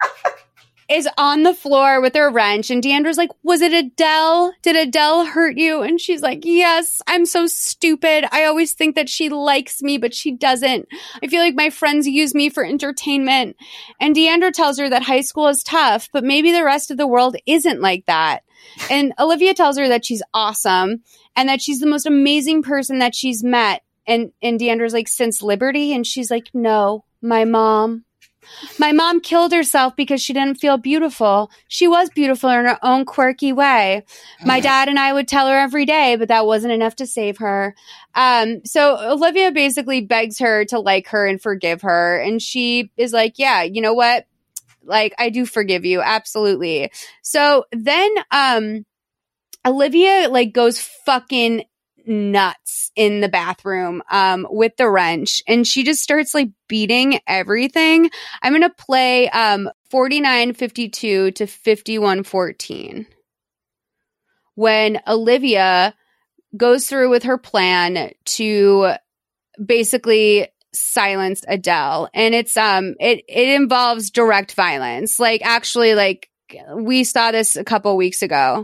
Speaker 2: is on the floor with her wrench and Deandra's like, was it Adele? Did Adele hurt you? And she's like, yes, I'm so stupid. I always think that she likes me, but she doesn't. I feel like my friends use me for entertainment. And Deandra tells her that high school is tough, but maybe the rest of the world isn't like that. And Olivia tells her that she's awesome and that she's the most amazing person that she's met. And, and Deandra's like, since Liberty? And she's like, no, my mom. My mom killed herself because she didn't feel beautiful. She was beautiful in her own quirky way. My dad and I would tell her every day, but that wasn't enough to save her. Um, so Olivia basically begs her to like her and forgive her. And she is like, yeah, you know what? Like, I do forgive you. Absolutely. So then, um, Olivia like goes fucking nuts in the bathroom um with the wrench and she just starts like beating everything. I'm gonna play um forty-nine fifty-two to fifty-one fourteen. when Olivia goes through with her plan to basically silence Adele. And it's um it it involves direct violence. Like actually like we saw this a couple weeks ago.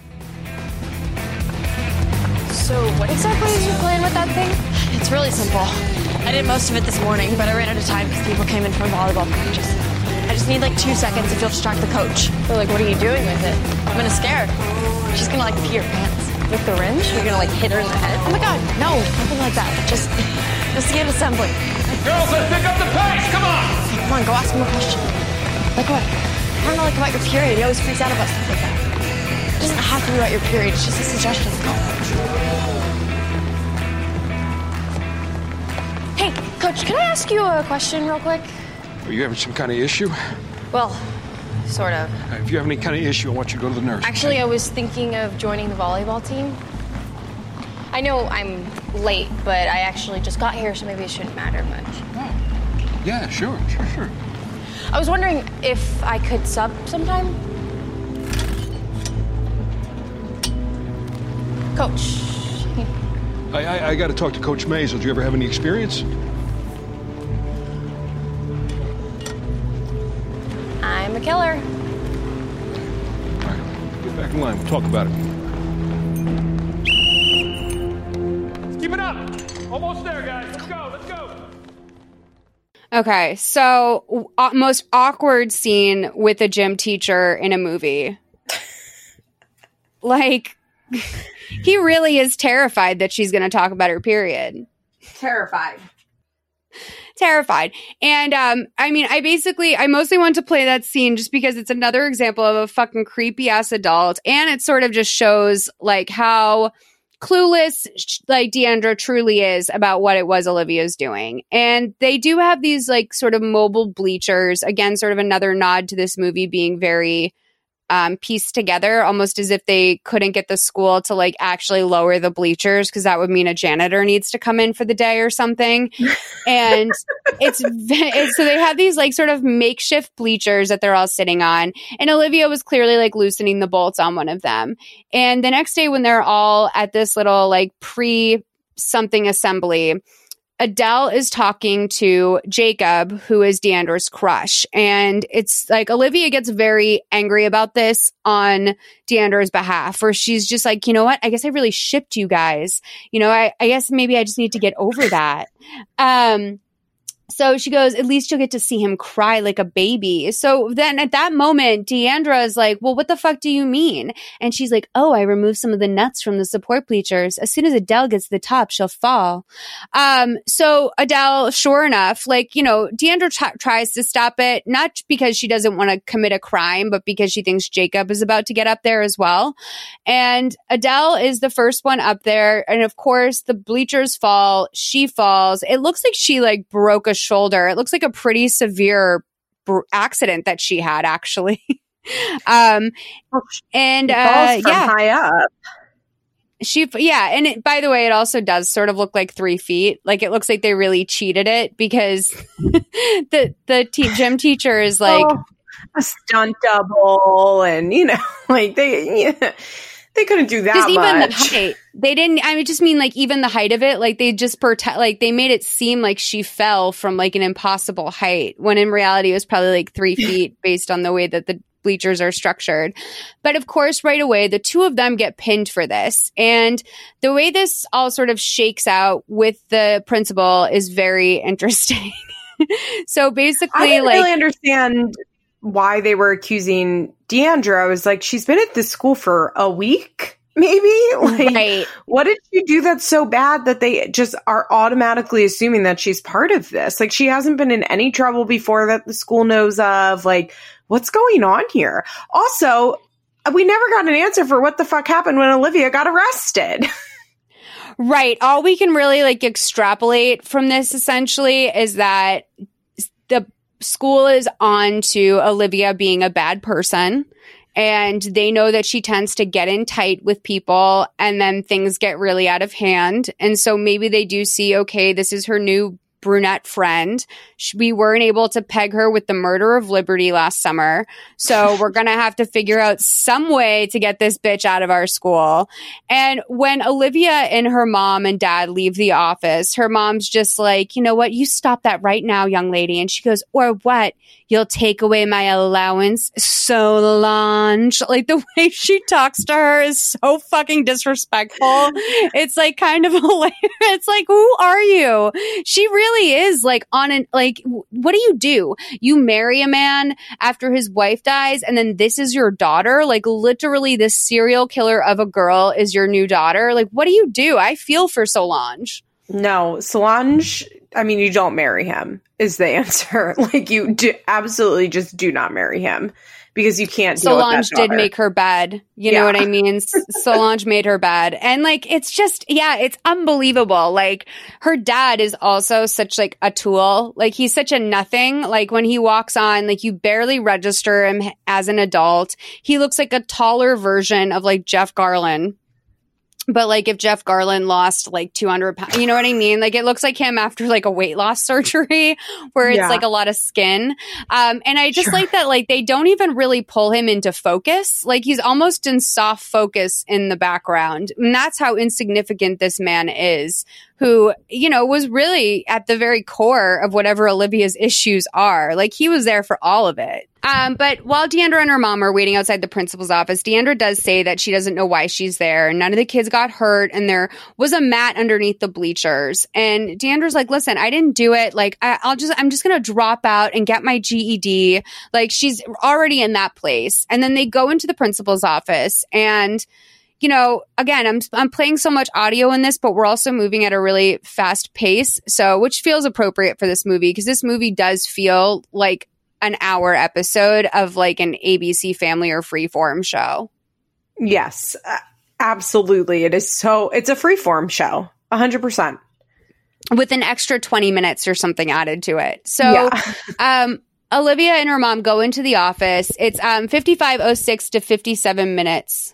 Speaker 5: So what exactly is your plan with that thing?
Speaker 6: It's really simple. I did most of it this morning, but I ran out of time because people came in from volleyball practice. I just need like two seconds if you'll distract the coach.
Speaker 5: So like, what are you doing with it?
Speaker 6: I'm gonna scare her. She's gonna like pee her pants.
Speaker 5: With the wrench? You're gonna like hit her in the head?
Speaker 6: Oh my god, no, nothing like that. Just, just get assembly.
Speaker 11: Girls, let's pick up the pace, come on!
Speaker 6: Come on, go ask him a question. Like what? I don't know, like about your period. He always freaks out about stuff like that. It doesn't have to be about your period, it's just a suggestion.
Speaker 5: Hey, coach, can I ask you a question real quick?
Speaker 11: Are you having some kind of issue?
Speaker 5: Well, sort of.
Speaker 11: If you have any kind of issue, I want you to go to the nurse.
Speaker 5: Actually, I was thinking of joining the volleyball team. I know I'm late, but I actually just got here, so maybe it shouldn't matter much.
Speaker 11: Oh. Yeah, sure, sure, sure.
Speaker 5: I was wondering if I could sub sometime? Coach.
Speaker 11: I, I, I got to talk to Coach Mays. Did you ever have any experience?
Speaker 5: I'm a killer.
Speaker 11: All right, get back in line. We'll talk about it.
Speaker 7: Keep it up. Almost there, guys. Let's go. Let's go.
Speaker 2: Okay, so uh, most awkward scene with a gym teacher in a movie. Like, he really is terrified that she's going to talk about her period.
Speaker 3: Terrified.
Speaker 2: Terrified. And um, I mean, I basically, I mostly want to play that scene just because it's another example of a fucking creepy ass adult. And it sort of just shows like how clueless like Deandra truly is about what it was Olivia's doing. And they do have these like sort of mobile bleachers. Again, sort of another nod to this movie being very um, pieced together, almost as if they couldn't get the school to like actually lower the bleachers because that would mean a janitor needs to come in for the day or something. And it's, it's so they have these like sort of makeshift bleachers that they're all sitting on. And Olivia was clearly like loosening the bolts on one of them. And the next day when they're all at this little like pre something assembly, Adele is talking to Jacob, who is Deandra's crush. And it's like Olivia gets very angry about this on Deandra's behalf, where she's just like, you know what? I guess I really shipped you guys. You know, I, I guess maybe I just need to get over that. Um, So she goes, at least you'll get to see him cry like a baby. So then at that moment, Deandra is like, well, what the fuck do you mean? And she's like, oh, I removed some of the nuts from the support bleachers. As soon as Adele gets to the top, she'll fall. Um, so Adele, sure enough, like, you know, Deandra t- tries to stop it, not because she doesn't want to commit a crime, but because she thinks Jacob is about to get up there as well. And Adele is the first one up there. And of course, the bleachers fall. She falls. It looks like she like broke a shoulder. It looks like a pretty severe br- accident that she had, actually. um, and uh,
Speaker 3: from
Speaker 2: yeah,
Speaker 3: high up.
Speaker 2: She, yeah, and it, by the way, it also does sort of look like three feet. Like it looks like they really cheated it because the the te- gym teacher is like
Speaker 3: oh, a stunt double, and you know, like they. Yeah. They couldn't do that much.
Speaker 2: Even the height, they didn't. I just mean like even the height of it. Like they just protect. Like they made it seem like she fell from like an impossible height, when in reality it was probably like three feet based on the way that the bleachers are structured. But of course, right away, the two of them get pinned for this, and the way this all sort of shakes out with the principal is very interesting. So basically,
Speaker 3: I didn't
Speaker 2: like
Speaker 3: really understand why they were accusing Deandra. I was like, she's been at this school for a week, maybe? Like,
Speaker 2: right.
Speaker 3: What did she do that's so bad that they just are automatically assuming that she's part of this? Like, she hasn't been in any trouble before that the school knows of. Like, what's going on here? Also, we never got an answer for what the fuck happened when Olivia got arrested.
Speaker 2: Right. All we can really like extrapolate from this essentially is that the school is on to Olivia being a bad person, and they know that she tends to get in tight with people and then things get really out of hand. And so maybe they do see, okay, this is her new brunette friend. We weren't able to peg her with the murder of Liberty last summer. So we're going to have to figure out some way to get this bitch out of our school. And when Olivia and her mom and dad leave the office, her mom's just like, you know what? You stop that right now, young lady. And she goes, or what? You'll take away my allowance, Solange. Like, the way she talks to her is so fucking disrespectful. It's like kind of hilarious. It's like, who are you? She really is like on an, like, what do you do? You marry a man after his wife dies, and then this is your daughter? Like, literally, this serial killer of a girl is your new daughter? Like, what do you do? I feel for Solange.
Speaker 3: No, Solange, I mean, you don't marry him is the answer. Like, you do, absolutely just do not marry him because you can't deal
Speaker 2: Solange
Speaker 3: with that
Speaker 2: did make her bed. You
Speaker 3: Yeah.
Speaker 2: know what I mean? S- Solange made her bed. And like, it's just, yeah, it's unbelievable. Like, her dad is also such like a tool. Like, he's such a nothing. Like, when he walks on, like, you barely register him as an adult. He looks like a taller version of like Jeff Garlin. But like, if Jeff Garland lost like two hundred pounds, you know what I mean? Like, it looks like him after like a weight loss surgery where it's
Speaker 3: Yeah.
Speaker 2: like a lot of skin. Um, and I just
Speaker 3: Sure.
Speaker 2: like that, like, they don't even really pull him into focus. Like, he's almost in soft focus in the background. And that's how insignificant this man is, who, you know, was really at the very core of whatever Olivia's issues are. Like, he was there for all of it. Um, but while Deandra and her mom are waiting outside the principal's office, Deandra does say that she doesn't know why she's there. None of the kids got hurt, and there was a mat underneath the bleachers. And Deandra's like, listen, I didn't do it. Like, I, I'll just, I'm just going to drop out and get my G E D. Like, she's already in that place. And then they go into the principal's office, and you know, again, I'm I'm playing so much audio in this, but we're also moving at a really fast pace. So, which feels appropriate for this movie, because this movie does feel like an hour episode of like an A B C Family or Freeform show.
Speaker 3: Yes, uh, absolutely. It is so, it's a freeform show, one hundred percent.
Speaker 2: With an extra twenty minutes or something added to it. So,
Speaker 3: Yeah.
Speaker 2: um, Olivia and her mom go into the office. It's um fifty-five oh six to fifty-seven minutes.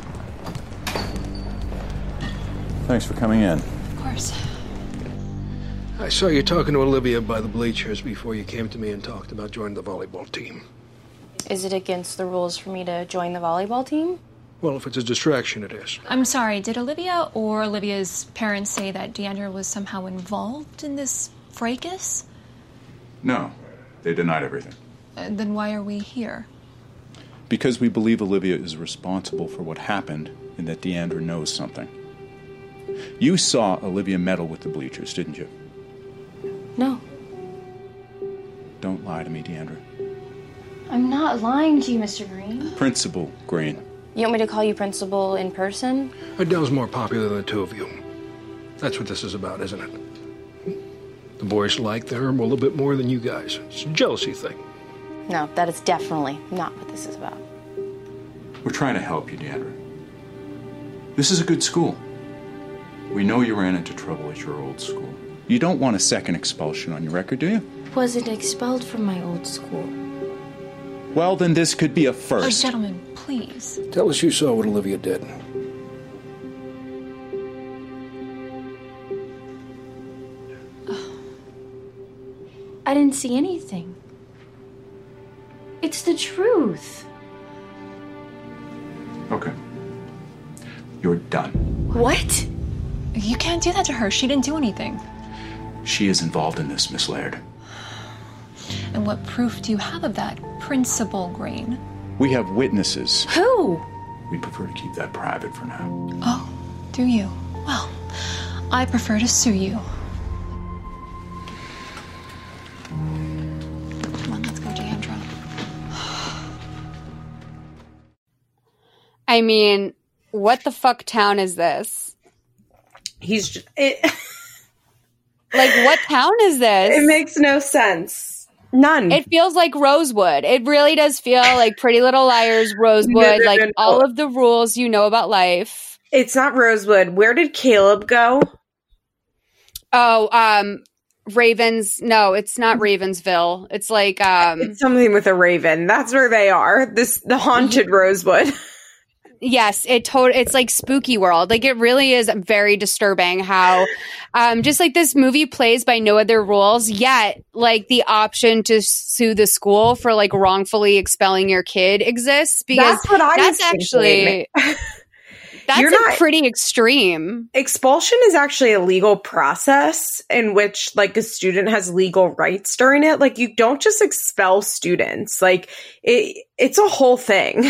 Speaker 12: Thanks for coming in.
Speaker 6: Of course.
Speaker 11: I saw you talking to Olivia by the bleachers before you came to me and talked about joining the volleyball team.
Speaker 5: Is it against the rules for me to join the volleyball team?
Speaker 11: Well, if it's a distraction, it is.
Speaker 13: I'm sorry, did Olivia or Olivia's parents say that Deandra was somehow involved in this fracas?
Speaker 12: No, they denied everything.
Speaker 13: Uh, then why are we here?
Speaker 12: Because we believe Olivia is responsible for what happened and that Deandra knows something. You saw Olivia meddle with the bleachers, didn't you?
Speaker 5: No.
Speaker 12: Don't lie to me, Deandra.
Speaker 5: I'm not lying to you, Mister Green.
Speaker 12: Principal Green.
Speaker 5: You want me to call you principal in person?
Speaker 11: Adele's more popular than the two of you. That's what this is about, isn't it? The boys like the Herb a little bit more than you guys. It's a jealousy thing.
Speaker 5: No, that is definitely not what this is about.
Speaker 12: We're trying to help you, Deandra. This is a good school. We know you ran into trouble at your old school. You don't want a second expulsion on your record, do you?
Speaker 5: Wasn't expelled from my old school.
Speaker 12: Well, then this could be a
Speaker 13: Oh,
Speaker 12: first.
Speaker 13: gentlemen, please.
Speaker 11: Tell us you saw what Olivia did.
Speaker 5: I didn't see anything. It's the truth.
Speaker 12: Okay. You're done.
Speaker 5: What?
Speaker 13: You can't do that to her. She didn't do anything.
Speaker 12: She is involved in this, Miss Laird.
Speaker 13: And what proof do you have of that, Principal Green?
Speaker 12: We have witnesses.
Speaker 5: Who?
Speaker 12: We prefer to keep that private for now.
Speaker 13: Oh, do you? Well, I prefer to sue you. Come on, let's go, Deandra.
Speaker 2: I mean, what the fuck town is this?
Speaker 3: He's just, it,
Speaker 2: like, what town is this?
Speaker 3: It makes no sense. None.
Speaker 2: It feels like Rosewood. It really does feel like Pretty Little Liars, Rosewood,
Speaker 3: No, no,
Speaker 2: like
Speaker 3: no, no.
Speaker 2: all of the rules you know about life.
Speaker 3: It's not Rosewood. Where did Caleb go?
Speaker 2: Oh, um, Ravens. No, it's not Ravensville. It's like, um,
Speaker 3: It's something with a raven. That's where they are. This the haunted Rosewood.
Speaker 2: Yes, it tot- it's like spooky world. Like it really is very disturbing how um just like this movie plays by no other rules, yet like the option to sue the school for like wrongfully expelling your kid exists, because
Speaker 3: That's what I
Speaker 2: that's
Speaker 3: was
Speaker 2: actually that's
Speaker 3: You're
Speaker 2: like
Speaker 3: not-
Speaker 2: pretty extreme.
Speaker 3: Expulsion is actually a legal process in which like a student has legal rights during it. Like you don't just expel students. Like it it's a whole thing.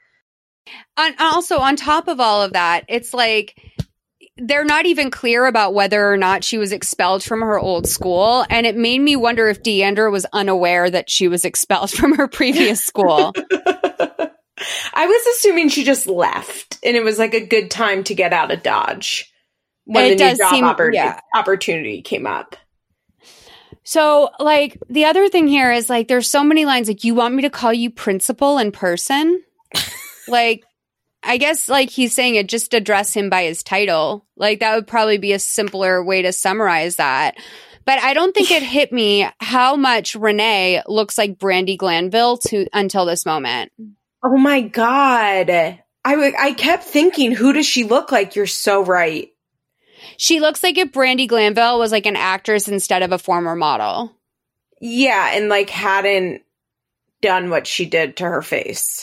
Speaker 2: And also on top of all of that, it's like they're not even clear about whether or not she was expelled from her old school. And it made me wonder if Deandra was unaware that she was expelled from her previous school.
Speaker 3: I was assuming she just left and it was like a good time to get out of Dodge when
Speaker 2: It
Speaker 3: the new
Speaker 2: does
Speaker 3: job
Speaker 2: seem-
Speaker 3: oppor-
Speaker 2: yeah.
Speaker 3: opportunity came up.
Speaker 2: So, like, the other thing here is, like, there's so many lines, like, you want me to call you principal in person? Like, I guess, like, he's saying it, just address him by his title. Like, that would probably be a simpler way to summarize that. But I don't think it hit me how much Renee looks like Brandi Glanville to until this moment.
Speaker 3: Oh my God. I, w- I kept thinking, who does she look like? You're so right.
Speaker 2: She looks like if Brandi Glanville was, like, an actress instead of a former model.
Speaker 3: Yeah, and, like, hadn't done what she did to her face.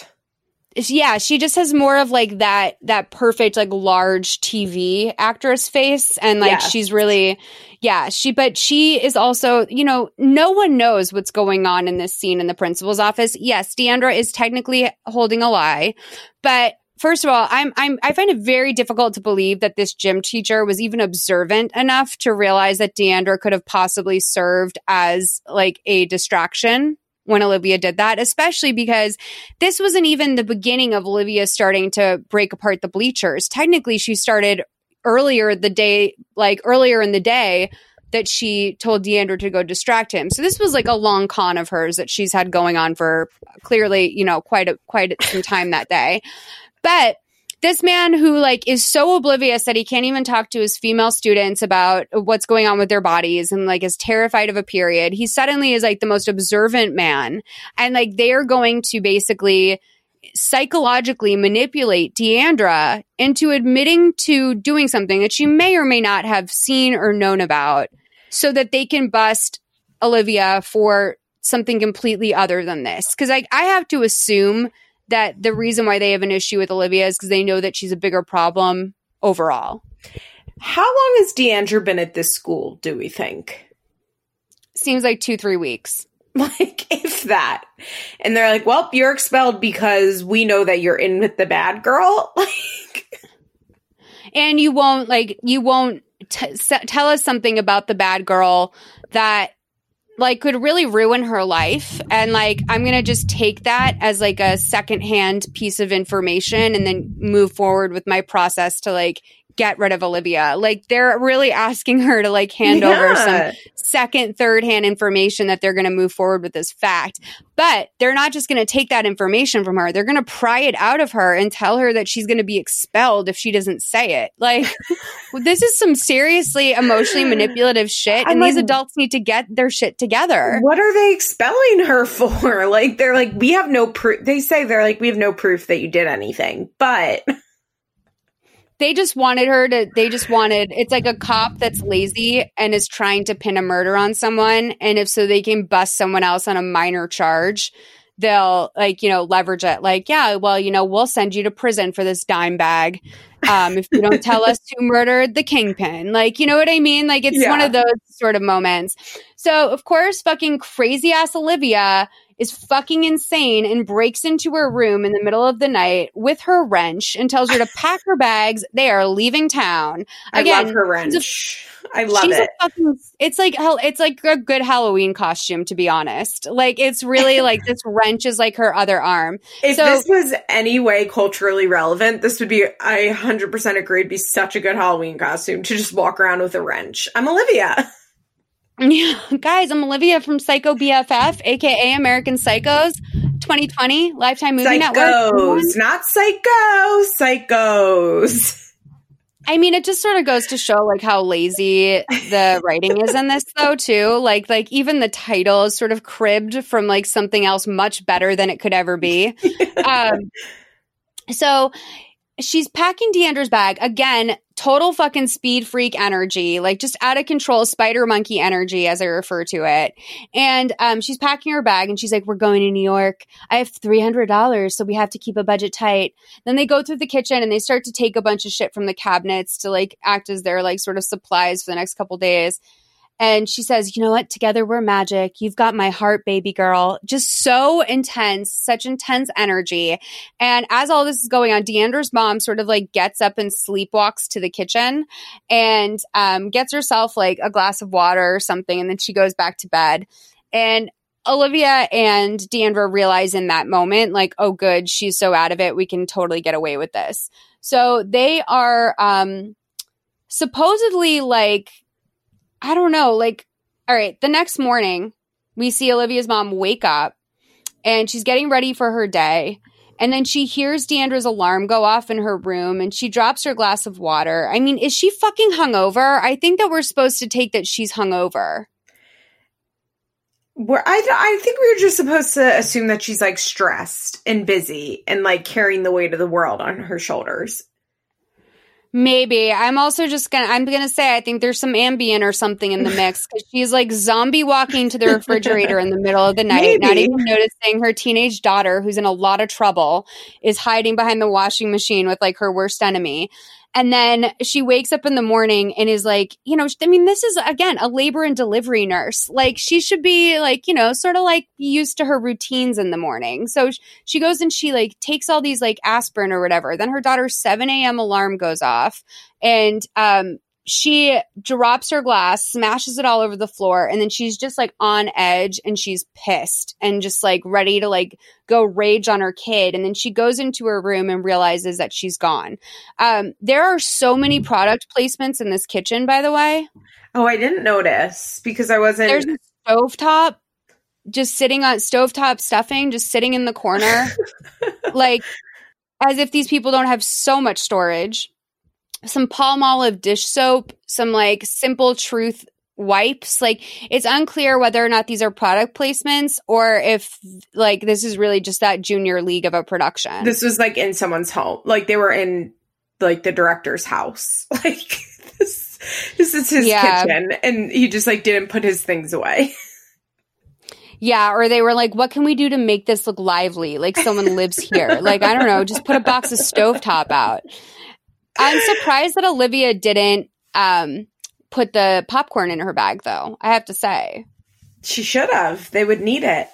Speaker 2: Yeah, she just has more of like that that perfect like large T V actress face, and like
Speaker 3: Yes.
Speaker 2: she's really yeah, she but she is also, you know, no one knows what's going on in this scene in the principal's office. Yes, Deandra is technically holding a lie, but first of all, I'm I'm I find it very difficult to believe that this gym teacher was even observant enough to realize that Deandra could have possibly served as like a distraction when Olivia did that, especially because this wasn't even the beginning of Olivia starting to break apart the bleachers. Technically, she started earlier the day, like earlier in the day that she told Deandra to go distract him. So this was like a long con of hers that she's had going on for clearly, you know, quite a, quite some time that day. But this man who like is so oblivious that he can't even talk to his female students about what's going on with their bodies and like is terrified of a period. He suddenly is like the most observant man. And like they're going to basically psychologically manipulate Deandra into admitting to doing something that she may or may not have seen or known about so that they can bust Olivia for something completely other than this. Because like I have to assume that the reason why they have an issue with Olivia is because they know that she's a bigger problem overall.
Speaker 3: How long has Deandra been at this school, do we think?
Speaker 2: Seems like two, three weeks.
Speaker 3: Like, if that. And they're like, well, you're expelled because we know that you're in with the bad girl. Like,
Speaker 2: and you won't, like, you won't t- s- tell us something about the bad girl that like could really ruin her life. And like, I'm going to just take that as like a secondhand piece of information and then move forward with my process to like get rid of Olivia. Like they're really asking her to like hand
Speaker 3: Yeah.
Speaker 2: over some second, third hand information that they're going to move forward with as fact. But they're not just going to take that information from her. They're going to pry it out of her and tell her that she's going to be expelled if she doesn't say it. Like this is some seriously emotionally manipulative shit. And
Speaker 3: I'm
Speaker 2: these
Speaker 3: like,
Speaker 2: adults need to get their shit together.
Speaker 3: what are they expelling her for? Like, they're like, we have no proof. They say they're like, we have no proof that you did anything, but
Speaker 2: They just wanted her to, they just wanted, it's like a cop that's lazy and is trying to pin a murder on someone. And if so they can bust someone else on a minor charge, they'll like, you know, leverage it. Like, yeah, well, you know, we'll send you to prison for this dime bag. Um, if you don't tell us who murdered the kingpin. Like, you know what I mean? Like, it's
Speaker 3: Yeah.
Speaker 2: one of those sort of moments. So, of course, fucking crazy ass Olivia is fucking insane and breaks into her room in the middle of the night with her wrench and tells her to pack her bags. They are leaving town.
Speaker 3: I
Speaker 2: Again,
Speaker 3: love her
Speaker 2: she's a-
Speaker 3: wrench. I love
Speaker 2: she's
Speaker 3: it.
Speaker 2: A fucking, it's like hell. It's like a good Halloween costume, to be honest. Like it's really like this wrench is like her other arm.
Speaker 3: If
Speaker 2: so,
Speaker 3: this was any way culturally relevant, this would be, I one hundred percent agree, it'd be such a good Halloween costume to just walk around with a wrench. I'm Olivia.
Speaker 2: Yeah, guys, I'm Olivia from Psycho B F F, aka American Psychos, twenty twenty Lifetime Movie Network.
Speaker 3: Psychos, not psycho, psychos.
Speaker 2: I mean, it just sort of goes to show like how lazy the writing is in this, though. Too, like, like even the title is sort of cribbed from like something else much better than it could ever be. um, so. she's packing Deandra's bag. Again, total fucking speed freak energy, like just out of control, spider monkey energy, as I refer to it. And um, she's packing her bag and she's like, we're going to New York. I have three hundred dollars, so we have to keep a budget tight. Then they go through the kitchen and they start to take a bunch of shit from the cabinets to like act as their like sort of supplies for the next couple days. And she says, you know what? Together we're magic. You've got my heart, baby girl. Just so intense, such intense energy. And as all this is going on, Deandra's mom sort of like gets up and sleepwalks to the kitchen and um, gets herself like a glass of water or something. And then she goes back to bed. And Olivia and Deandra realize in that moment, like, oh, good, she's so out of it. We can totally get away with this. So they are um, supposedly like, I don't know, like, all right, the next morning, we see Olivia's mom wake up and she's getting ready for her day. And then she hears Deandra's alarm go off in her room and she drops her glass of water. I mean, is she fucking hungover? I think that we're supposed to take that she's hungover.
Speaker 3: We're, I, I think we were just supposed to assume that she's like stressed and busy and like carrying the weight of the world on her shoulders.
Speaker 2: Maybe. I'm also just gonna, I'm gonna say I think there's some Ambien or something in the mix because she's like zombie walking to the refrigerator in the middle of the night, Maybe. Not even noticing her teenage daughter, who's in a lot of trouble, is hiding behind the washing machine with like her worst enemy. And then she wakes up in the morning and is like, you know, I mean, this is, again, a labor and delivery nurse. Like, she should be, like, you know, sort of, like, used to her routines in the morning. So she goes and she, like, takes all these, like, aspirin or whatever. Then her daughter's seven a.m. alarm goes off. And um, she drops her glass, smashes it all over the floor. And then she's just, like, on edge and she's pissed and just, like, ready to, like, go rage on her kid. And then she goes into her room and realizes that she's gone. Um, there are so many product placements in this kitchen, by the way.
Speaker 3: Oh, I didn't notice because I wasn't.
Speaker 2: There's a stovetop just sitting on stovetop stuffing, just sitting in the corner, like as if these people don't have so much storage. Some Palmolive dish soap, some like Simple Truth wipes. Like, it's unclear whether or not these are product placements or if like this is really just that junior league of a production.
Speaker 3: This was like in someone's home. Like they were in like the director's house. Like this, this is his yeah. kitchen. And he just like didn't put his things away.
Speaker 2: Yeah, or they were like, what can we do to make this look lively? Like someone lives here. Like, I don't know, just put a box of stovetop out. I'm surprised that Olivia didn't um, put the popcorn in her bag, though, I have to say.
Speaker 3: She should have. They would need it.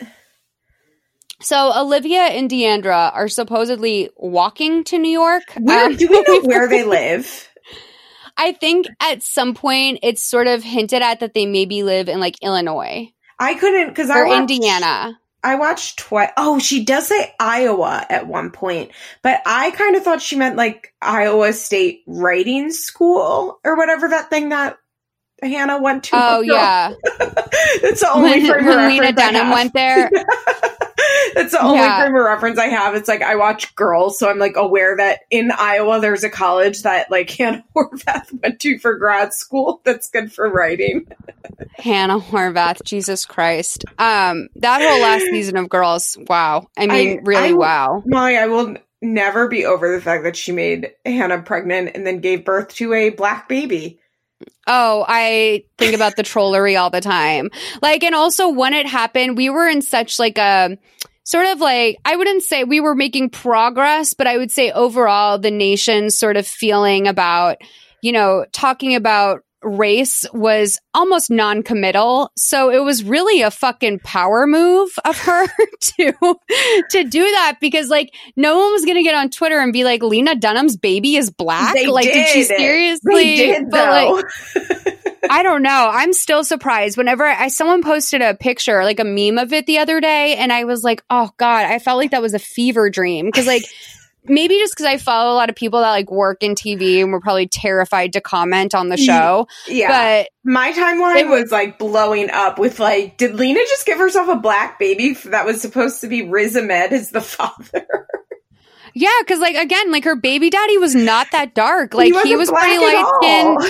Speaker 2: So Olivia and Deandra are supposedly walking to New York.
Speaker 3: Where, um, do we know where they live?
Speaker 2: I think at some point it's sort of hinted at that they maybe live in, like, Illinois.
Speaker 3: I couldn't, because I
Speaker 2: Or
Speaker 3: watched,
Speaker 2: Indiana.
Speaker 3: I watched twice. Oh, she does say Iowa at one point, but I kind of thought she meant like Iowa State Writing School or whatever that thing that Hannah went to.
Speaker 2: Oh, yeah.
Speaker 3: That's the only frame of reference
Speaker 2: Lena Dunham went there.
Speaker 3: That's the only
Speaker 2: Yeah.
Speaker 3: frame of reference I have. It's like I watch Girls, so I'm like aware that in Iowa there's a college that like Hannah Horvath went to for grad school that's good for writing.
Speaker 2: Hannah Horvath, Jesus Christ. Um, that whole last season of Girls, wow. I mean,
Speaker 3: I,
Speaker 2: really,
Speaker 3: I,
Speaker 2: wow.
Speaker 3: Molly, I will never be over the fact that she made Hannah pregnant and then gave birth to a black baby.
Speaker 2: Oh, I think about the trollery all the time. Like, and also when it happened, we were in such like a sort of like, I wouldn't say we were making progress, but I would say overall the nation's sort of feeling about, you know, talking about race was almost non-committal. So it was really a fucking power move of her to to do that because like no one was going to get on Twitter and be like, Lena Dunham's baby is black.
Speaker 3: They
Speaker 2: like,
Speaker 3: did.
Speaker 2: did she seriously?
Speaker 3: They did,
Speaker 2: but
Speaker 3: though.
Speaker 2: like, I don't know. I'm still surprised. Whenever I someone posted a picture, like a meme of it the other day, and I was like, oh God, I felt like that was a fever dream. Because like maybe just because I follow a lot of people that like work in T V and were probably terrified to comment on the show.
Speaker 3: Yeah.
Speaker 2: But
Speaker 3: my timeline was like blowing up with like, did Lena just give herself a black baby that was supposed to be Riz Ahmed as the father?
Speaker 2: Yeah, because like again, like her baby daddy was not that dark. Like
Speaker 3: he,
Speaker 2: he was pretty light skinned.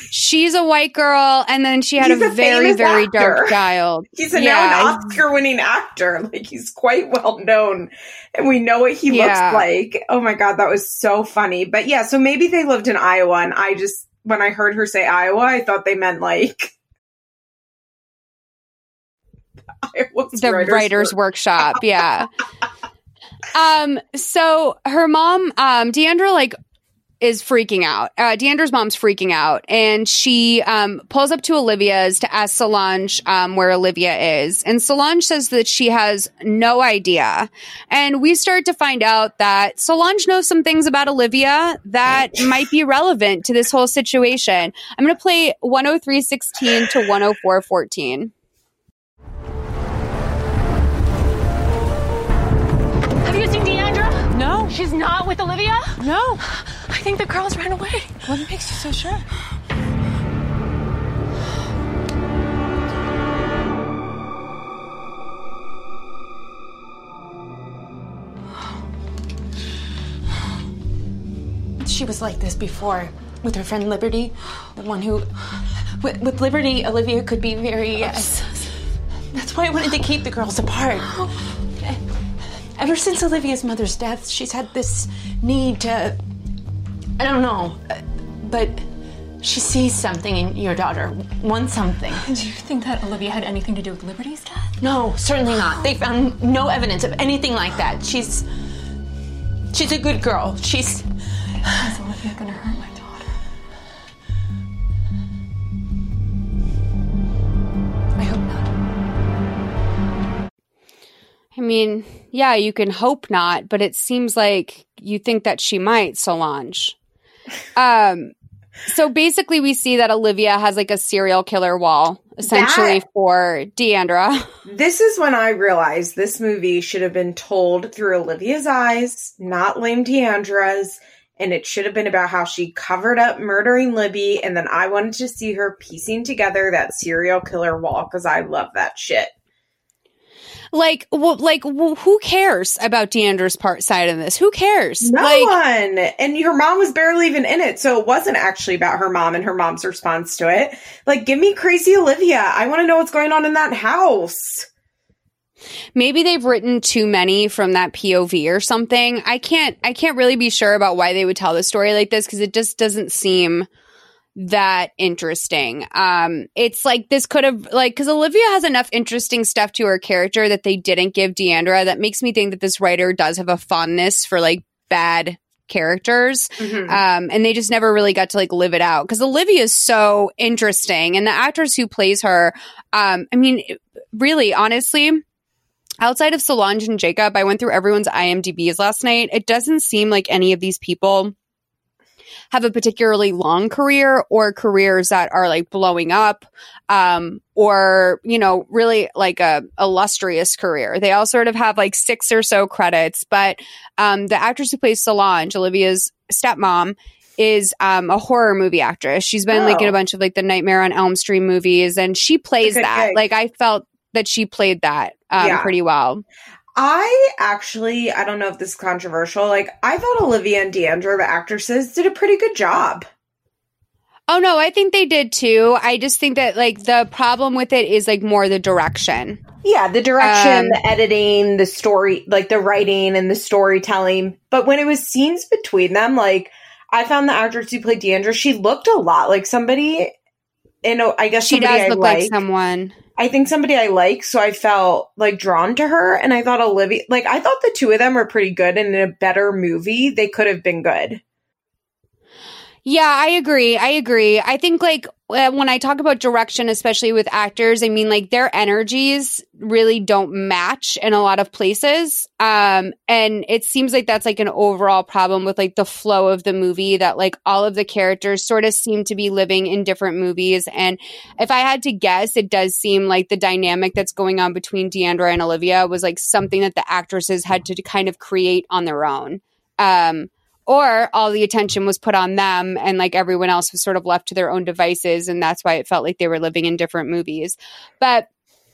Speaker 2: she's a white girl, and then she had
Speaker 3: He's
Speaker 2: a,
Speaker 3: a
Speaker 2: very,
Speaker 3: famous
Speaker 2: very
Speaker 3: actor.
Speaker 2: dark child.
Speaker 3: He's a
Speaker 2: Yeah.
Speaker 3: known Oscar-winning actor. Like, he's quite well known, and we know what he
Speaker 2: Yeah.
Speaker 3: looks like. Oh my God, that was so funny. But yeah, so maybe they lived in Iowa, and I just, when I heard her say Iowa, I thought they meant like Iowa's
Speaker 2: the
Speaker 3: writer's
Speaker 2: writer's
Speaker 3: work.
Speaker 2: workshop. Yeah. um, so her mom, um, Deandra, like, is freaking out. Uh, Deandra's mom's freaking out, and she um, pulls up to Olivia's to ask Solange um, where Olivia is. And Solange says that she has no idea. And we start to find out that Solange knows some things about Olivia that might be relevant to this whole situation. I'm going to play one oh three sixteen to one oh four fourteen.
Speaker 6: Have you seen Deandra?
Speaker 13: No.
Speaker 6: She's not with Olivia?
Speaker 13: No.
Speaker 6: I think the girls ran away.
Speaker 13: What makes you so sure?
Speaker 5: She was like this before with her friend Liberty, the one who, with, with Liberty, Olivia could be very. Uh, that's why I wanted to keep the girls apart. Ever since Olivia's mother's death, she's had this need to. I don't know, but she sees something in your daughter, wants something.
Speaker 13: Do you think that Olivia had anything to do with Liberty's death?
Speaker 5: No, certainly not. They found no evidence of anything like that. She's. She's a good girl. She's.
Speaker 13: Is Olivia gonna hurt my daughter?
Speaker 5: I hope not.
Speaker 2: I mean, yeah, you can hope not, but it seems like you think that she might, Solange. Um, so basically we see that Olivia has like a serial killer wall, essentially,
Speaker 3: That-
Speaker 2: for Deandra.
Speaker 3: This is when I realized this movie should have been told through Olivia's eyes, not lame Deandra's, and it should have been about how she covered up murdering Libby, and then I wanted to see her piecing together that serial killer wall, because I love that shit.
Speaker 2: Like, well, like, well, who cares about Deandra's part side of this? Who cares?
Speaker 3: No
Speaker 2: like,
Speaker 3: one! And her mom was barely even in it, so it wasn't actually about her mom and her mom's response to it. Like, give me crazy Olivia. I want to know what's going on in that house.
Speaker 2: Maybe they've written too many from that P O V or something. I can't, I can't really be sure about why they would tell the story like this, because it just doesn't seem that interesting. Um, it's like this could have, like, because Olivia has enough interesting stuff to her character that they didn't give Deandra that makes me think that this writer does have a fondness for like bad characters.
Speaker 3: Mm-hmm.
Speaker 2: Um, and they just never really got to like live it out, because Olivia is so interesting, and the actress who plays her, um, I mean, really, honestly, outside of Solange and Jacob, I went through everyone's I M D B's last night. It doesn't seem like any of these people have a particularly long career or careers that are like blowing up, um, or, you know, really like a illustrious career. They all sort of have like six or so credits, but um, the actress who plays Solange, Olivia's stepmom, is um, a horror movie actress. She's been
Speaker 3: Oh.
Speaker 2: like in a bunch of like the Nightmare on Elm Street movies, and she plays
Speaker 3: good
Speaker 2: that.
Speaker 3: gig.
Speaker 2: Like, I felt that she played that um,
Speaker 3: Yeah.
Speaker 2: pretty well.
Speaker 3: I actually, I don't know if this is controversial, like, I thought Olivia and Deandra, the actresses, did a pretty good job.
Speaker 2: Oh, no, I think they did too. I just think that like the problem with it is like more the direction.
Speaker 3: Yeah, the direction,
Speaker 2: Um,
Speaker 3: the editing, the story, like the writing and the storytelling. But when it was scenes between them, like, I found the actress who played Deandra, she looked a lot like somebody, in a, I guess
Speaker 2: She
Speaker 3: somebody
Speaker 2: does
Speaker 3: I
Speaker 2: look
Speaker 3: like.
Speaker 2: like someone.
Speaker 3: I think somebody I like, so I felt like drawn to her, and I thought Olivia, like, I thought the two of them were pretty good, and in a better movie, they could have been good.
Speaker 2: Yeah, I agree. I agree. I think like uh, when I talk about direction, especially with actors, I mean like their energies really don't match in a lot of places. Um, and it seems like that's like an overall problem with like the flow of the movie, that like all of the characters sort of seem to be living in different movies. And if I had to guess, it does seem like the dynamic that's going on between Deandra and Olivia was like something that the actresses had to kind of create on their own. Um, Or all the attention was put on them, and like everyone else was sort of left to their own devices. And that's why it felt like they were living in different movies. But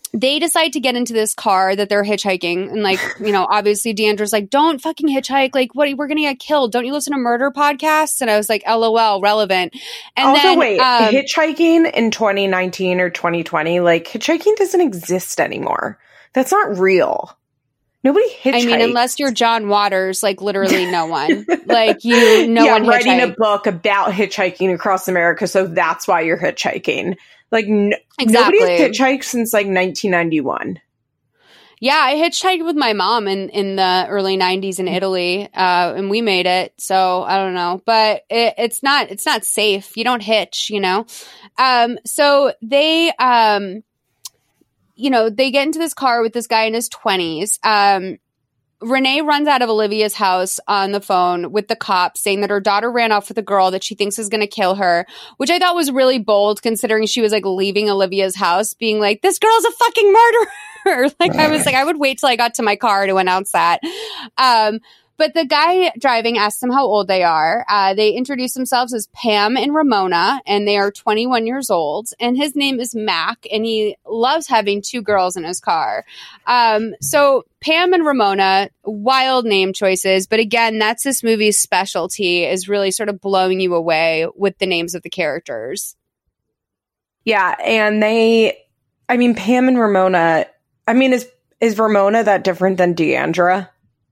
Speaker 2: they decide to get into this car that they're hitchhiking. And like, you know, obviously Deandra's like, don't fucking hitchhike. Like, what? We're going to get killed. Don't you listen to murder podcasts? And I was like, LOL, relevant. And
Speaker 3: also,
Speaker 2: then,
Speaker 3: wait,
Speaker 2: um,
Speaker 3: hitchhiking in twenty nineteen or twenty twenty, like hitchhiking doesn't exist anymore. That's not real. Nobody hitchhikes.
Speaker 2: I mean, unless you're John Waters, like literally no one. Like you, no
Speaker 3: yeah,
Speaker 2: one
Speaker 3: writing
Speaker 2: hitchhiked.
Speaker 3: a book about hitchhiking across America, so that's why you're hitchhiking. Like n-
Speaker 2: Exactly.
Speaker 3: nobody has hitchhiked since like nineteen ninety-one.
Speaker 2: Yeah, I hitchhiked with my mom in, in the early nineties in Italy, uh, and we made it. So I don't know, but it, it's not it's not safe. You don't hitch, you know. Um, so they, um, you know, they get into this car with this guy in his twenties. Um, Renee runs out of Olivia's house on the phone with the cops saying that her daughter ran off with a girl that she thinks is going to kill her, which I thought was really bold considering she was like leaving Olivia's house being like, this girl's a fucking murderer. Like I was like, I would wait till I got to my car to announce that. Um, But the guy driving asks them how old they are. Uh, they introduce themselves as Pam and Ramona, and they are twenty-one years old. And his name is Mac, and he loves having two girls in his car. Um, so Pam and Ramona, wild name choices. But again, that's this movie's specialty, is really sort of blowing you away with the names of the characters.
Speaker 3: Yeah, and they, I mean, Pam and Ramona, I mean, is is Ramona that different than Deandra?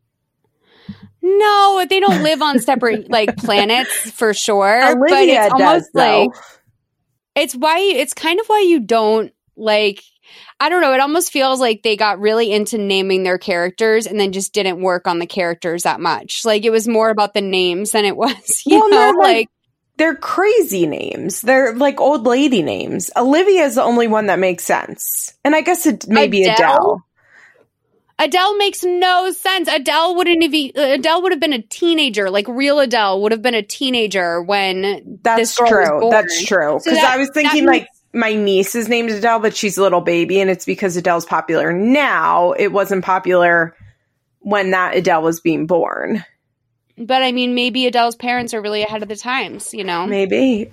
Speaker 2: No, they don't live on separate like planets for sure.
Speaker 3: Olivia
Speaker 2: but it's almost
Speaker 3: does,
Speaker 2: like
Speaker 3: though.
Speaker 2: it's why it's kind of why you don't like. I don't know. It almost feels like they got really into naming their characters and then just didn't work on the characters that much. Like it was more about the names than it was. You
Speaker 3: Well,
Speaker 2: know,
Speaker 3: they're like,
Speaker 2: like
Speaker 3: they're crazy names. They're like old lady names. Olivia is the only one that makes sense, and I guess it maybe
Speaker 2: Adele?
Speaker 3: Adele.
Speaker 2: Adele makes no sense. Adele wouldn't have. e- Adele would have been a teenager, like real Adele would have been a teenager when
Speaker 3: That's
Speaker 2: this girl
Speaker 3: true.
Speaker 2: was born.
Speaker 3: That's true.
Speaker 2: So
Speaker 3: Because
Speaker 2: that-
Speaker 3: I was
Speaker 2: that
Speaker 3: thinking,
Speaker 2: makes-
Speaker 3: like, my niece is named Adele, but she's a little baby, and it's because Adele's popular now. It wasn't popular when that Adele was being born.
Speaker 2: But I mean, maybe Adele's parents are really ahead of the times, you know?
Speaker 3: Maybe.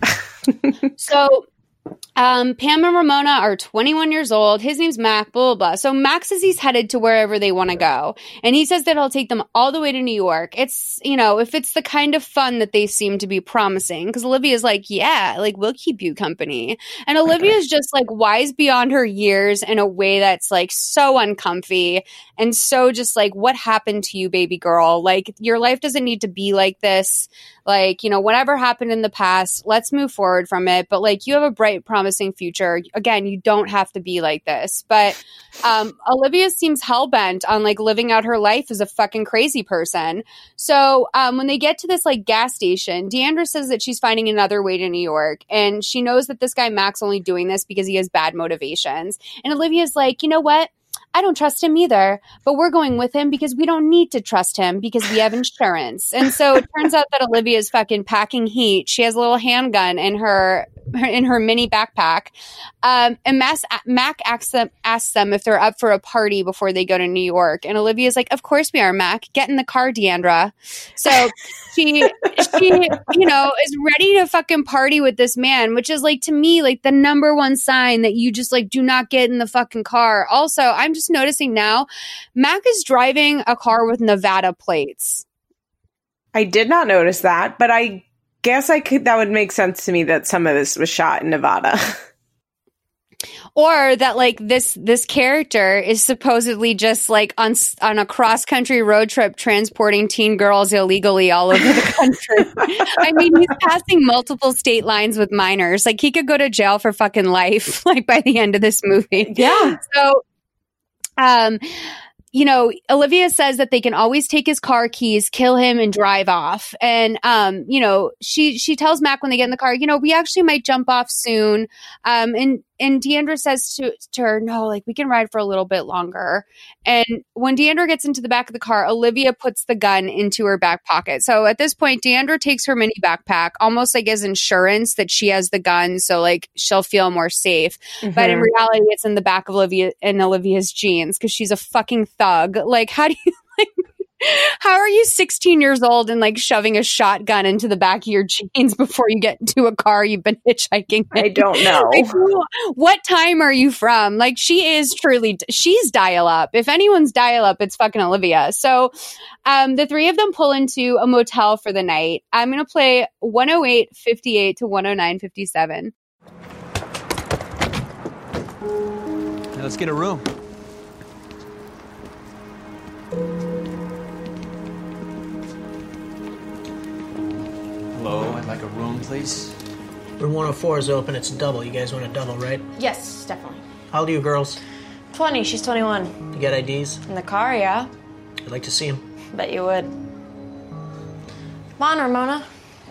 Speaker 2: So um, Pam and Ramona are twenty-one years old. His name's Mac, blah, blah, blah. So Mac says he's headed to wherever they want to go. And he says that he'll take them all the way to New York. It's, you know, if it's the kind of fun that they seem to be promising. Because Olivia's like, yeah, like, we'll keep you company. And Olivia's just like wise beyond her years in a way that's like so uncomfy and so just like, what happened to you, baby girl? Like, your life doesn't need to be like this. Like, you know, whatever happened in the past, let's move forward from it. But like, you have a bright, promising future. Again, you don't have to be like this. But um, Olivia seems hell-bent on like living out her life as a fucking crazy person. So um, when they get to this like gas station, Deandra says that she's finding another way to New York. And she knows that this guy Mac's only doing this because he has bad motivations. And Olivia's like, you know what? I don't trust him either, but we're going with him because we don't need to trust him because we have insurance. And so it turns out that Olivia is fucking packing heat. She has a little handgun in her in her mini backpack. Um, and Mas- Mac asks them, asks them if they're up for a party before they go to New York. And Olivia's like, of course we are, Mac. Get in the car, Deandra. So she, she, you know, is ready to fucking party with this man, which is like, to me, like the number one sign that you just like do not get in the fucking car. Also, I'm just noticing now, Mac is driving a car with Nevada plates.
Speaker 3: I did not notice that, but I guess I could. That would make sense to me that some of this was shot in Nevada.
Speaker 2: Or that like this this character is supposedly just like on on a cross country road trip transporting teen girls illegally all over the country. I mean, he's passing multiple state lines with minors. Like he could go to jail for fucking life. Like by the end of this movie.
Speaker 3: Yeah.
Speaker 2: So, um. You know, Olivia says that they can always take his car keys, kill him, and drive off. And, um, you know, she she tells Mac when they get in the car, you know, we actually might jump off soon. Um, and and Deandra says to, to her, no, like, we can ride for a little bit longer. And when Deandra gets into the back of the car, Olivia puts the gun into her back pocket. So at this point, Deandra takes her mini backpack, almost like as insurance that she has the gun. So, like, she'll feel more safe. Mm-hmm. But in reality, it's in the back of Olivia in Olivia's jeans because she's a fucking thug. Like, how do you like? How are you sixteen years old and like shoving a shotgun into the back of your jeans before you get into a car you've been hitchhiking in?
Speaker 3: I don't know.
Speaker 2: Like, what time are you from? Like, she is truly, she's dial up. If anyone's dial up, it's fucking Olivia. So um, the three of them pull into a motel for the night. I'm going to play one oh eight fifty-eight to one oh nine fifty-seven.
Speaker 14: Now let's get a room. Hello, I'd like a room, please.
Speaker 15: Room one oh four is open. It's a double. You guys want a double, right?
Speaker 5: Yes, definitely.
Speaker 15: How old are you girls?
Speaker 5: twenty, she's twenty-one.
Speaker 15: You got I Ds?
Speaker 5: In the car, yeah.
Speaker 15: I'd like to see them.
Speaker 5: Bet you would. Come on, Ramona.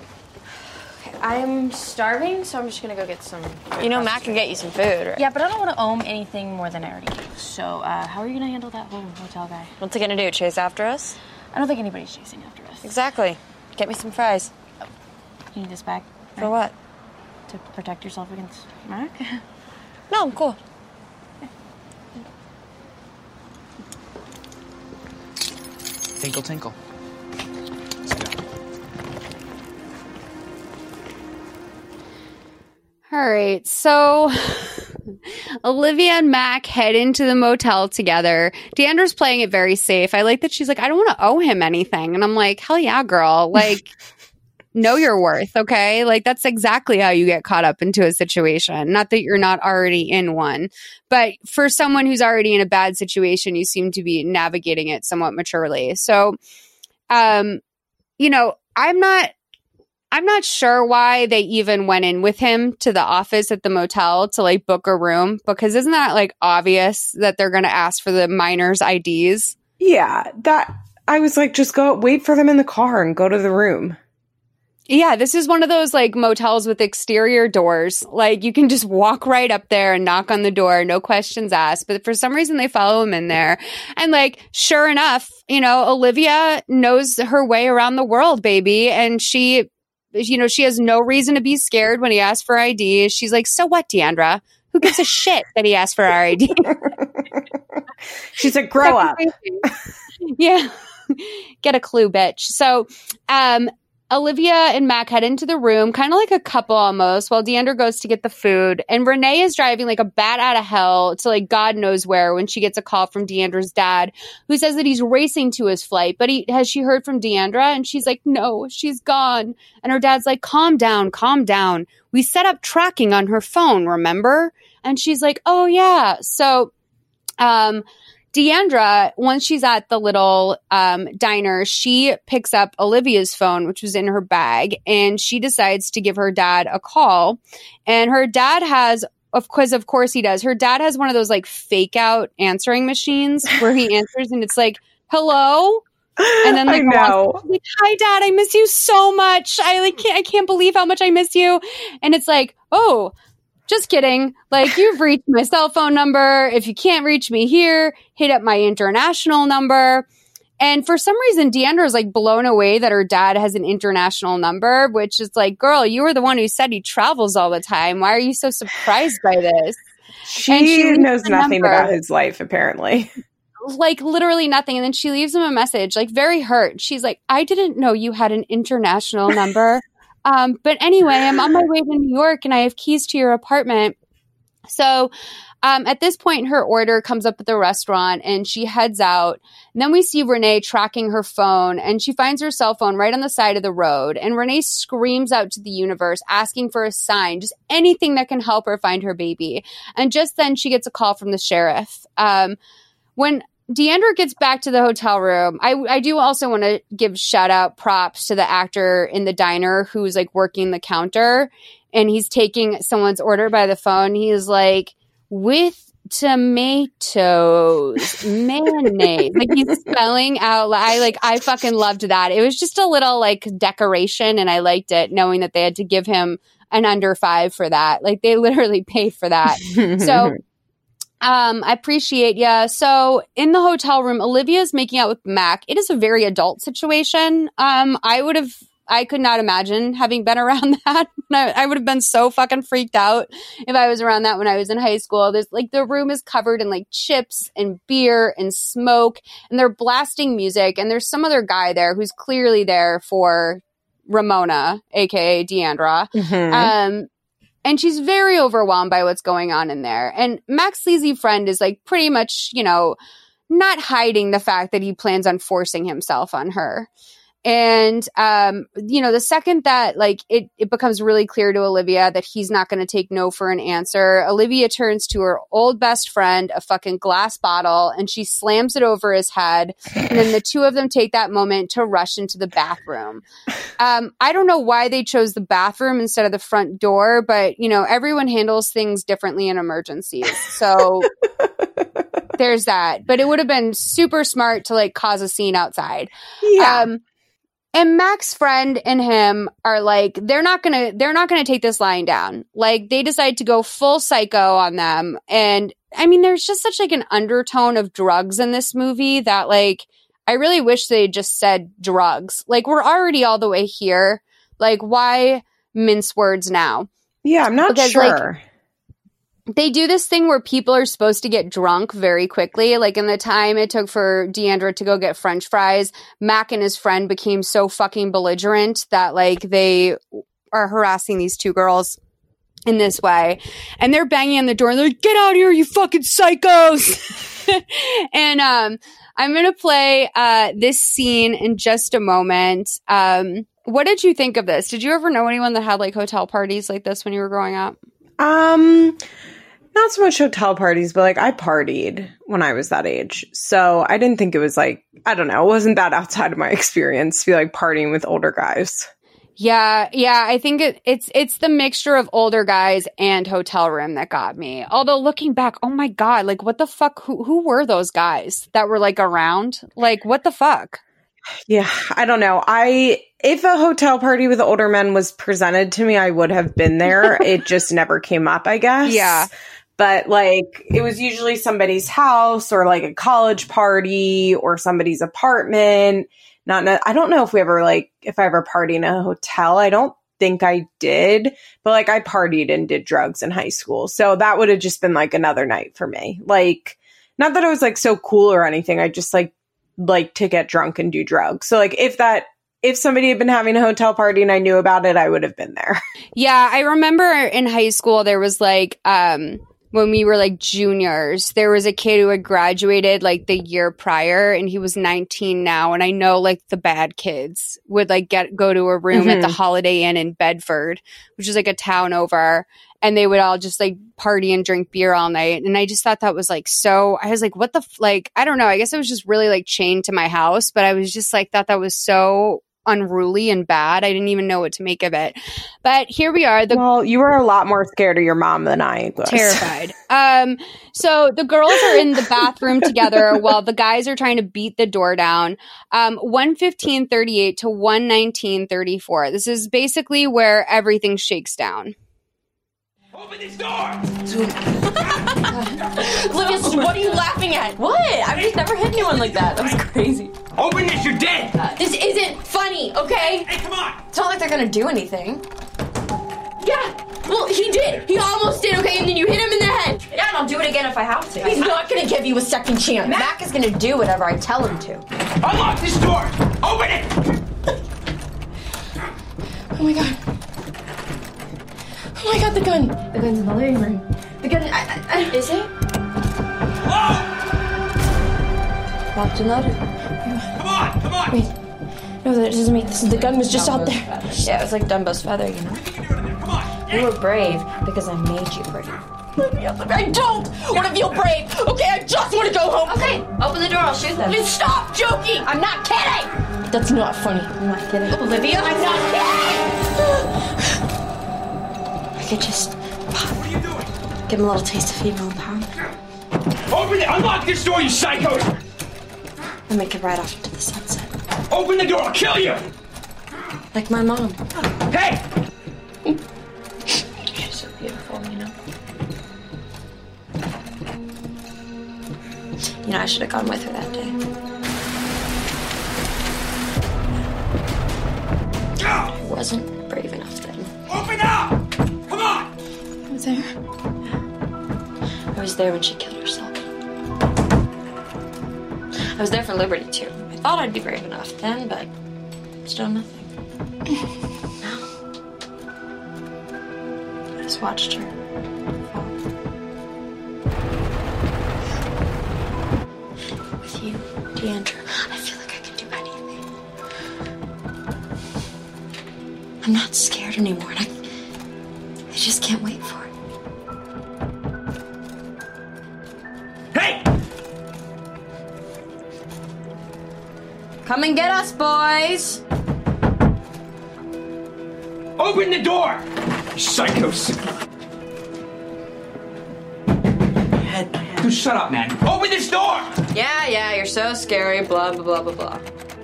Speaker 5: I'm starving, so I'm just gonna go get some. You know, Matt can get you some food, right?
Speaker 6: Yeah, but I don't want to own anything more than I already do. So, uh, how are you gonna handle that whole hotel guy?
Speaker 5: What's he gonna do? Chase after us?
Speaker 6: I don't think anybody's chasing after us.
Speaker 5: Exactly. Get me some fries.
Speaker 6: You need this bag?
Speaker 5: For what?
Speaker 6: To protect yourself against Mac?
Speaker 5: No, I'm cool.
Speaker 14: Tinkle, tinkle.
Speaker 2: All right, so Olivia and Mac head into the motel together. Deandra's playing it very safe. I like that she's like, I don't want to owe him anything. And I'm like, hell yeah, girl. Like, know your worth, okay? Like, that's exactly how you get caught up into a situation. Not that you're not already in one. But for someone who's already in a bad situation, you seem to be navigating it somewhat maturely. So, um, you know, I'm not... I'm not sure why they even went in with him to the office at the motel to like book a room, because isn't that like obvious that they're going to ask for the minors' I Ds?
Speaker 3: Yeah, that I was like, just go wait for them in the car and go to the room.
Speaker 2: Yeah, this is one of those like motels with exterior doors. Like you can just walk right up there and knock on the door, no questions asked. But for some reason they follow him in there. And like, sure enough, you know, Olivia knows her way around the world, baby. And she... You know, she has no reason to be scared when he asks for I D. She's like, so what, Deandra? Who gives a shit that he asked for our I D?
Speaker 3: She's like, grow up.
Speaker 2: Yeah. Get a clue, bitch. So, um, Olivia and Mac head into the room, kind of like a couple almost, while Deandra goes to get the food. And Renee is driving like a bat out of hell to like God knows where when she gets a call from Deandra's dad, who says that he's racing to his flight. But he has she heard from Deandra? And she's like, no, she's gone. And her dad's like, calm down, calm down. We set up tracking on her phone, remember? And she's like, oh, yeah. So, um... Deandra, once she's at the little um, diner, she picks up Olivia's phone, which was in her bag, and she decides to give her dad a call. And her dad has, of course, of course he does. Her dad has one of those like fake out answering machines where he answers and it's like, hello? And then like,
Speaker 3: I know.
Speaker 2: like, hi dad, I miss you so much. I like can't, I can't believe how much I miss you. And it's like, oh, just kidding. Like, you've reached my cell phone number. If you can't reach me here, hit up my international number. And for some reason, Deandra is like blown away that her dad has an international number, which is like, girl, you were the one who said he travels all the time. Why are you so surprised by this?
Speaker 3: She,
Speaker 2: and she
Speaker 3: knows nothing
Speaker 2: number,
Speaker 3: about his life, apparently.
Speaker 2: Like, literally nothing. And then she leaves him a message, like, very hurt. She's like, I didn't know you had an international number. Um, but anyway, I'm on my way to New York and I have keys to your apartment. So um, at this point, her order comes up at the restaurant and she heads out. And then we see Renee tracking her phone and she finds her cell phone right on the side of the road. And Renee screams out to the universe, asking for a sign, just anything that can help her find her baby. And just then she gets a call from the sheriff. Um, when Deandra gets back to the hotel room. I, I do also want to give shout out props to the actor in the diner who's like working the counter and he's taking someone's order by the phone. He's like, with tomatoes, mayonnaise. Like he's spelling out. I like, I fucking loved that. It was just a little like decoration and I liked it knowing that they had to give him an under five for that. Like they literally paid for that. So Um, I appreciate ya. So in the hotel room, Olivia's making out with Mac. It is a very adult situation. Um, I would have, I could not imagine having been around that. I, I would have been so fucking freaked out if I was around that when I was in high school. There's like the room is covered in like chips and beer and smoke, and they're blasting music, and there's some other guy there who's clearly there for Ramona, aka Deandra.
Speaker 3: Mm-hmm.
Speaker 2: Um, and she's very overwhelmed by what's going on in there. And Mac's sleazy friend is like pretty much, you know, not hiding the fact that he plans on forcing himself on her. And, um, you know, the second that like it, it becomes really clear to Olivia that he's not going to take no for an answer, Olivia turns to her old best friend, a fucking glass bottle, and she slams it over his head. And then the two of them take that moment to rush into the bathroom. Um, I don't know why they chose the bathroom instead of the front door, but, you know, everyone handles things differently in emergencies. So there's that. But it would have been super smart to like cause a scene outside.
Speaker 3: Yeah.
Speaker 2: Um, And Mac's friend and him are like, they're not going to, they're not going to take this lying down. Like they decide to go full psycho on them. And I mean, there's just such like an undertone of drugs in this movie that like, I really wish they just said drugs. Like we're already all the way here. Like why mince words now?
Speaker 3: Yeah, I'm not
Speaker 2: because,
Speaker 3: sure.
Speaker 2: Like, they do this thing where people are supposed to get drunk very quickly. Like in the time it took for Deandra to go get French fries, Mac and his friend became so fucking belligerent that like they are harassing these two girls in this way. And they're banging on the door and they're like, get out of here, you fucking psychos. And um, I'm going to play uh, this scene in just a moment. Um, what did you think of this? Did you ever know anyone that had like hotel parties like this when you were growing up?
Speaker 3: Um... Not so much hotel parties, but like I partied when I was that age. So I didn't think it was like, I don't know, it wasn't that outside of my experience to be like partying with older guys.
Speaker 2: Yeah, yeah, I think it, it's it's the mixture of older guys and hotel room that got me. Although looking back, oh my God, like what the fuck? Who, who were those guys that were like around? Like what the fuck?
Speaker 3: Yeah, I don't know. I if a hotel party with older men was presented to me, I would have been there. It just never came up, I guess.
Speaker 2: Yeah.
Speaker 3: But like it was usually somebody's house or like a college party or somebody's apartment. Not, no, I don't know if we ever like, if I ever partied in a hotel. I don't think I did, but like I partied and did drugs in high school. So that would have just been like another night for me. Like, not that I was like so cool or anything. I just like, like to get drunk and do drugs. So like if that, if somebody had been having a hotel party and I knew about it, I would have been there.
Speaker 2: Yeah. I remember in high school, there was like, um, when we were like juniors, there was a kid who had graduated like the year prior and he was nineteen now. And I know like the bad kids would like get, go to a room mm-hmm. at the Holiday Inn in Bedford, which is like a town over. And they would all just like party and drink beer all night. And I just thought that was like, so I was like, what the, f-? like, I don't know. I guess it was just really like chained to my house, but I was just like, thought that was so unruly and bad. I didn't even know what to make of it. But here we are. The
Speaker 3: well, you were a lot more scared of your mom than I was.
Speaker 2: Terrified. Um, so the girls are in the bathroom together while the guys are trying to beat the door down. Um, one fifteen thirty-eight to one nineteen thirty-four. This is basically where everything shakes down.
Speaker 7: Open this door!
Speaker 5: Olivia, what are you laughing at? What? I've just never hit anyone like that. That was crazy.
Speaker 7: Open this, you're dead!
Speaker 5: Uh, this isn't funny, okay?
Speaker 7: Hey, come on!
Speaker 5: It's not like they're gonna do anything. Yeah, well, he did. He almost did, okay? And then you hit him in the head. Yeah, and I'll do it again if I have to. He's not gonna give you a second chance. Mac, Mac is gonna do whatever I tell him to.
Speaker 7: Unlock this door! Open it!
Speaker 5: Oh my god. Oh my god, the gun! The gun's in the living room. The gun, I, I, I, is it?
Speaker 7: Whoa!
Speaker 5: Locked and loaded.
Speaker 7: Come on, come on!
Speaker 5: Wait. No, that doesn't mean this. The gun was just out there. Yeah, it was like Dumbo's feather, you know?
Speaker 7: Come on!
Speaker 5: You were brave because I made you brave. I don't want to feel brave. Okay, I just want to go home. Okay, open the door. I'll shoot them. Please stop joking. I'm not kidding. That's not funny. I'm not kidding. Olivia, I'm not kidding. I could just
Speaker 7: What are you doing?
Speaker 5: give him a little taste of female empowerment.
Speaker 7: Open it! Unlock this door, you psychos!
Speaker 5: And make it right off into the sunset.
Speaker 7: Open the door, I'll kill you!
Speaker 5: Like my mom.
Speaker 7: Hey!
Speaker 5: She's so beautiful, you know? You know, I should have gone with her that day.
Speaker 7: Go!
Speaker 6: there when she killed herself. I was there for Liberty, too. I thought I'd be brave enough then, but still nothing. No. I just watched her fall. With you, Deandra, I feel like I can do anything. I'm not scared anymore, and I, I just can't wait for it.
Speaker 7: Hey!
Speaker 6: Come and get us, boys!
Speaker 7: Open the door! Psychos! Dude, shut up, man. Open this door!
Speaker 6: Yeah, yeah, you're so scary, blah, blah, blah, blah, blah.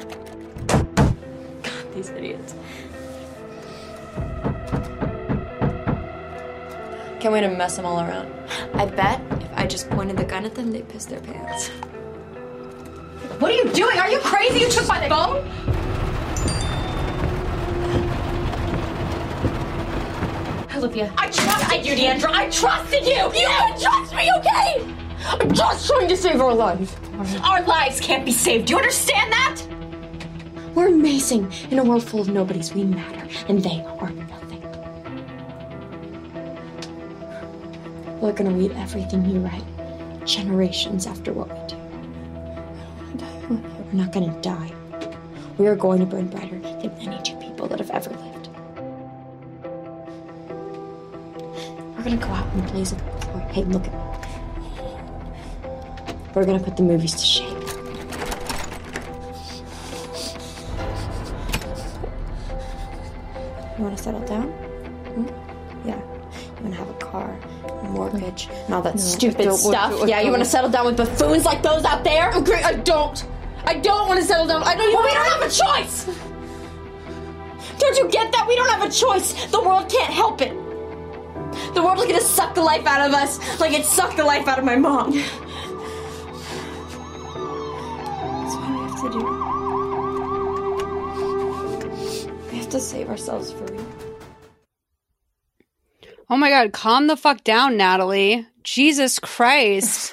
Speaker 6: God, these idiots. Can't wait to mess them all around. I bet if I just pointed the gun at them, they'd piss their pants.
Speaker 16: What are you doing? Are you crazy? You took my phone? Olivia, I trusted you, Deandra. I trusted you. You didn't trust me, okay? I'm just trying to save our lives. Our lives can't be saved. Do you understand that?
Speaker 6: We're amazing. In a world full of nobodies, we matter, and they are nothing. We're gonna read everything you write, generations after what we do. We're not gonna die. We are going to burn brighter than any two people that have ever lived. We're gonna go out and blaze a glory. Hey, look at me. We're gonna put the movies to shame. You wanna settle down? Hmm? Yeah. You wanna have a car, a mortgage, and all that
Speaker 16: No,
Speaker 6: stupid
Speaker 16: I don't-
Speaker 6: stuff?
Speaker 16: I don't-
Speaker 6: Yeah, you wanna settle down with buffoons like those out there?
Speaker 16: Okay, I don't. I don't want to settle down. I don't even.
Speaker 6: Well, we don't have a choice! Don't you get that? We don't have a choice. The world can't help it. The world is gonna suck the life out of us like it sucked the life out of my mom. That's what we have to do. We have to save ourselves for real.
Speaker 2: Oh my god, calm the fuck down, Natalie. Jesus Christ.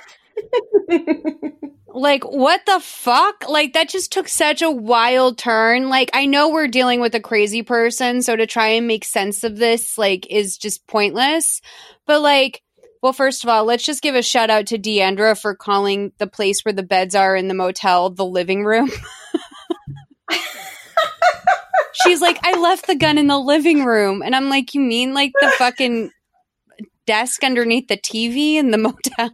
Speaker 2: Like, what the fuck? Like, that just took such a wild turn. Like, I know we're dealing with a crazy person, so to try and make sense of this, like, is just pointless. But, like, well, first of all, let's just give a shout out to Deandra for calling the place where the beds are in the motel the living room. She's like, I left the gun in the living room. And I'm like, you mean, like, the fucking desk underneath the T V in the motel?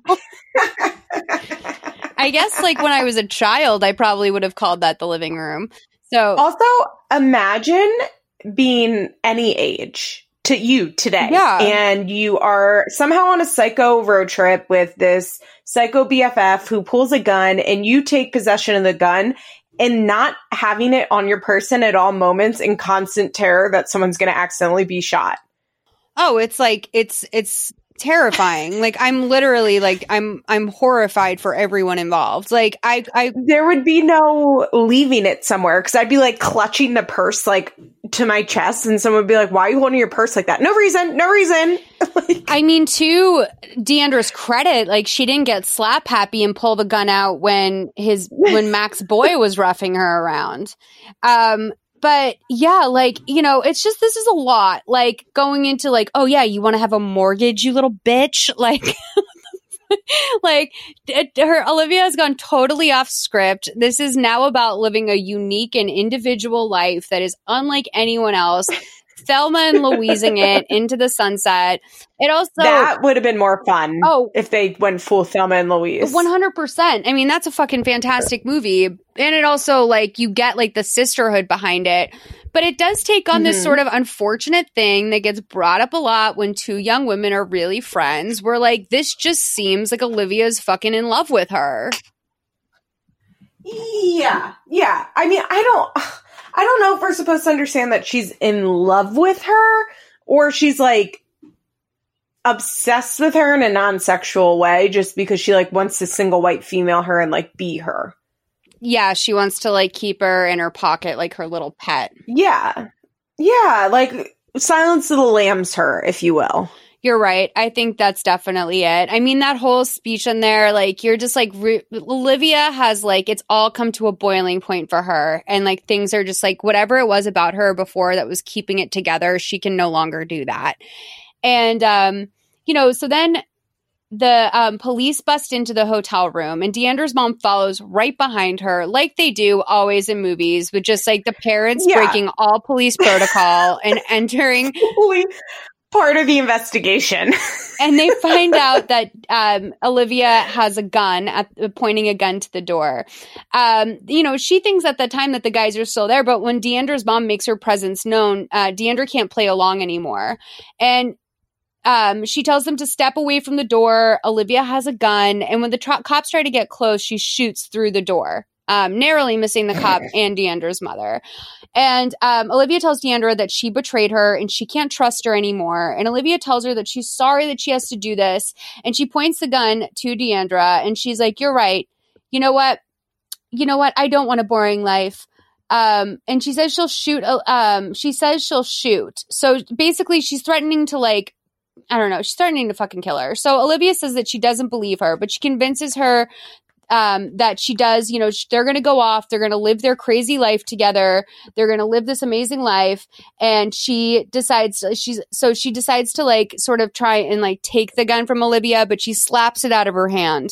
Speaker 2: I guess, like, when I was a child, I probably would have called that the living room. So,
Speaker 3: also, imagine being any age to you today.
Speaker 2: Yeah.
Speaker 3: And you are somehow on a psycho road trip with this psycho B F F who pulls a gun, and you take possession of the gun and not having it on your person at all moments in constant terror that someone's going to accidentally be shot.
Speaker 2: oh, it's like, it's, it's terrifying. Like, I'm literally like, I'm, I'm horrified for everyone involved. Like, I, I,
Speaker 3: there would be no leaving it somewhere, because I'd be like clutching the purse like to my chest, and someone would be like, why are you holding your purse like that? No reason, no reason.
Speaker 2: like, I mean, to Deandra's credit, like, she didn't get slap happy and pull the gun out when his, when Max Boy was roughing her around. Um, But yeah, like, you know, it's just, this is a lot. Like, going into like, oh yeah, you want to have a mortgage, you little bitch? Like, like it, her Olivia has gone totally off script. This is now about living a unique and individual life that is unlike anyone else. Thelma and Louising it into the sunset. It also,
Speaker 3: that would have been more fun.
Speaker 2: Oh,
Speaker 3: if they went full Thelma and Louise.
Speaker 2: one hundred percent. I mean, that's a fucking fantastic movie. And it also, like, you get like the sisterhood behind it. But it does take on mm-hmm. this sort of unfortunate thing that gets brought up a lot when two young women are really friends, where like, this just seems like Olivia's fucking in love with her.
Speaker 3: Yeah. Yeah. I mean, I don't, I don't know if we're supposed to understand that she's in love with her, or she's like obsessed with her in a non-sexual way just because she like wants to single white female her and like be her.
Speaker 2: Yeah, she wants to like keep her in her pocket like her little pet.
Speaker 3: Yeah. Yeah, like Silence of the Lambs her, if you will.
Speaker 2: You're right. I think that's definitely it. I mean, that whole speech in there, like, you're just like, re- Olivia has like, it's all come to a boiling point for her. And like, things are just like, whatever it was about her before that was keeping it together, she can no longer do that. And, um, you know, so then the um, police bust into the hotel room and Deandra's mom follows right behind her, like they do always in movies, with just like the parents
Speaker 3: Yeah.
Speaker 2: breaking all police protocol and entering
Speaker 3: part of the investigation.
Speaker 2: And they find out that um, Olivia has a gun, at, pointing a gun to the door. Um, you know, she thinks at the time that the guys are still there, but when Deandra's mom makes her presence known, uh, Deandra can't play along anymore. And um, she tells them to step away from the door. Olivia has a gun. And when the tro- cops try to get close, she shoots through the door. Um, narrowly missing the cop and Deandra's mother. And um, Olivia tells Deandra that she betrayed her and she can't trust her anymore. And Olivia tells her that she's sorry that she has to do this. And she points the gun to Deandra and she's like, you're right. You know what? You know what? I don't want a boring life. Um, and she says she'll shoot. Um, she says she'll shoot. So basically she's threatening to like, I don't know. She's threatening to fucking kill her. So Olivia says that she doesn't believe her, but she convinces her Um, that she does, you know, sh- they're going to go off. They're going to live their crazy life together. They're going to live this amazing life. And she decides, she's, so she decides to like sort of try and like take the gun from Olivia, but she slaps it out of her hand.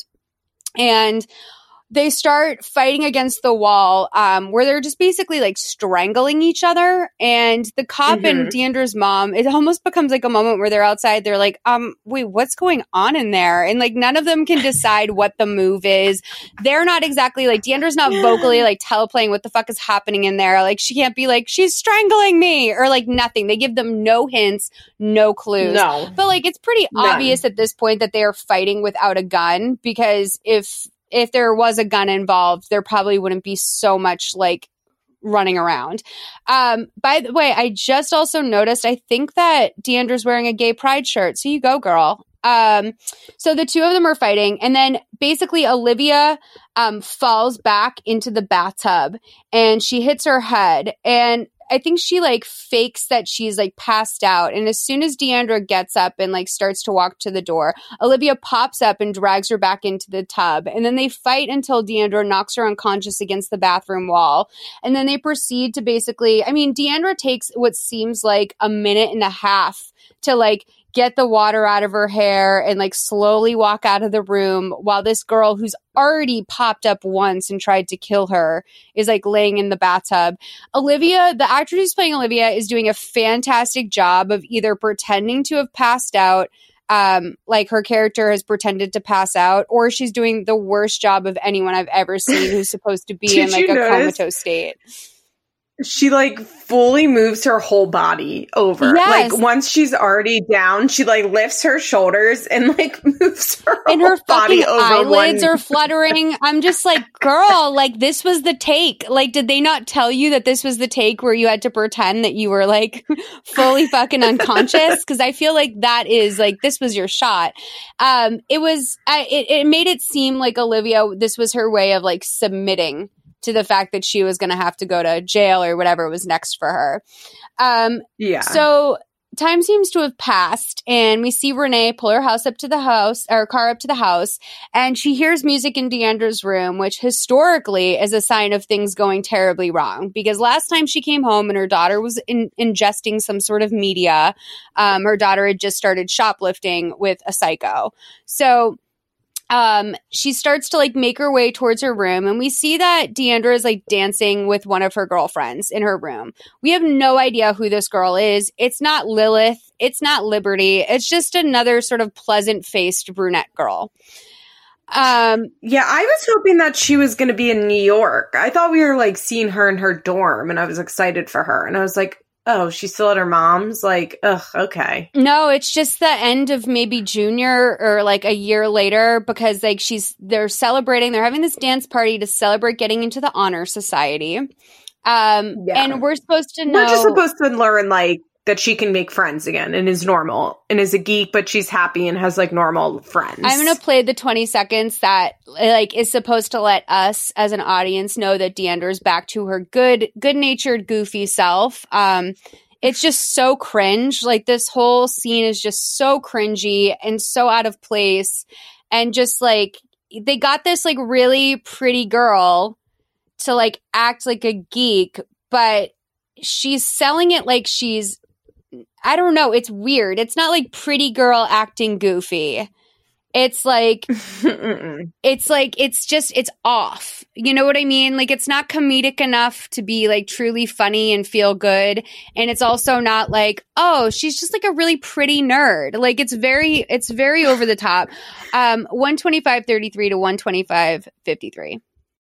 Speaker 2: And they start fighting against the wall, um, where they're just basically like strangling each other. And the cop
Speaker 3: Mm-hmm.
Speaker 2: and Deandra's mom, it almost becomes like a moment where they're outside. They're like, um, wait, what's going on in there? And like, none of them can decide what the move is. They're not exactly like, Deandra's not vocally like teleplaying what the fuck is happening in there. Like, she can't be like, she's strangling me or like nothing. They give them no hints, no clues.
Speaker 3: No.
Speaker 2: But like, it's pretty
Speaker 3: None.
Speaker 2: obvious at this point that they are fighting without a gun, because if, if there was a gun involved, there probably wouldn't be so much like running around. Um, by the way, I just also noticed, I think that Deandra's wearing a gay pride shirt. So you go, girl. Um, so the two of them are fighting. And then basically Olivia um, falls back into the bathtub and she hits her head. And I think she like fakes that she's like passed out. And as soon as Deandra gets up and like starts to walk to the door, Olivia pops up and drags her back into the tub. And then they fight until Deandra knocks her unconscious against the bathroom wall. And then they proceed to basically, I mean, Deandra takes what seems like a minute and a half to like get the water out of her hair and like slowly walk out of the room while this girl who's already popped up once and tried to kill her is like laying in the bathtub. Olivia, the actress who's playing Olivia, is doing a fantastic job of either pretending to have passed out, um, like her character has pretended to pass out, or she's doing the worst job of anyone I've ever seen who's supposed to be in like a
Speaker 3: notice?
Speaker 2: comatose state.
Speaker 3: She like fully moves her whole body over.
Speaker 2: Yes.
Speaker 3: Like once she's already down, she like lifts her shoulders and like moves her
Speaker 2: And
Speaker 3: whole
Speaker 2: her
Speaker 3: body
Speaker 2: fucking
Speaker 3: over.
Speaker 2: eyelids
Speaker 3: one-
Speaker 2: are fluttering. I'm just like, girl, like this was the take. Like, did they not tell you that this was the take where you had to pretend that you were like fully fucking unconscious? Because I feel like that is like, this was your shot. Um, it was, I, it, it made it seem like Olivia, this was her way of like submitting to the fact that she was going to have to go to jail or whatever was next for her. Um,
Speaker 3: Yeah.
Speaker 2: So time seems to have passed, and we see Renee pull her house up to the house, or car up to the house, and she hears music in Deandra's room, which historically is a sign of things going terribly wrong. Because last time she came home and her daughter was in- ingesting some sort of media, um, her daughter had just started shoplifting with a psycho. So Um, she starts to like make her way towards her room, and we see that Deandra is like dancing with one of her girlfriends in her room. We have no idea who this girl is. It's not Lilith. It's not Liberty. It's just another sort of pleasant faced brunette girl. Um,
Speaker 3: yeah, I was hoping that she was going to be in New York. I thought we were like seeing her in her dorm, and I was excited for her. And I was like, oh, she's still at her mom's? Like, ugh, okay.
Speaker 2: No, it's just the end of maybe junior or like a year later, because like she's, they're celebrating, they're having this dance party to celebrate getting into the honor society. Um,
Speaker 3: Yeah.
Speaker 2: and we're supposed to know.
Speaker 3: We're just supposed to learn like that she can make friends again and is normal and is a geek, but she's happy and has like normal friends.
Speaker 2: I'm going to play the twenty seconds that like is supposed to let us as an audience know that Deandra's back to her good, good natured, goofy self. Um, it's just so cringe. Like this whole scene is just so cringy and so out of place. And just like, they got this like really pretty girl to like act like a geek, but she's selling it like she's, I don't know. It's weird. It's not like pretty girl acting goofy. It's like, it's like, it's just, it's off. You know what I mean? Like, it's not comedic enough to be like truly funny and feel good. And it's also not like, oh, she's just like a really pretty nerd. Like, it's very, it's very over the top. Um, one twenty-five thirty-three to one twenty-five fifty-three.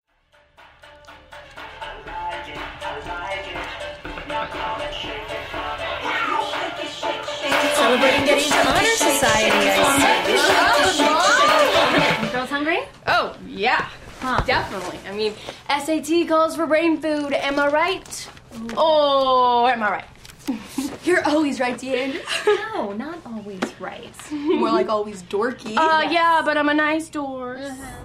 Speaker 16: Celebrating getting into honor society, I see. You girls hungry?
Speaker 5: Oh, yeah.
Speaker 16: Huh.
Speaker 5: Definitely. I mean, S A T calls for brain food. Am I right? Oh, am I right?
Speaker 16: You're always right, Deandra. No, not always right. More like always dorky.
Speaker 5: Uh, yes. Yeah, but I'm a nice dork.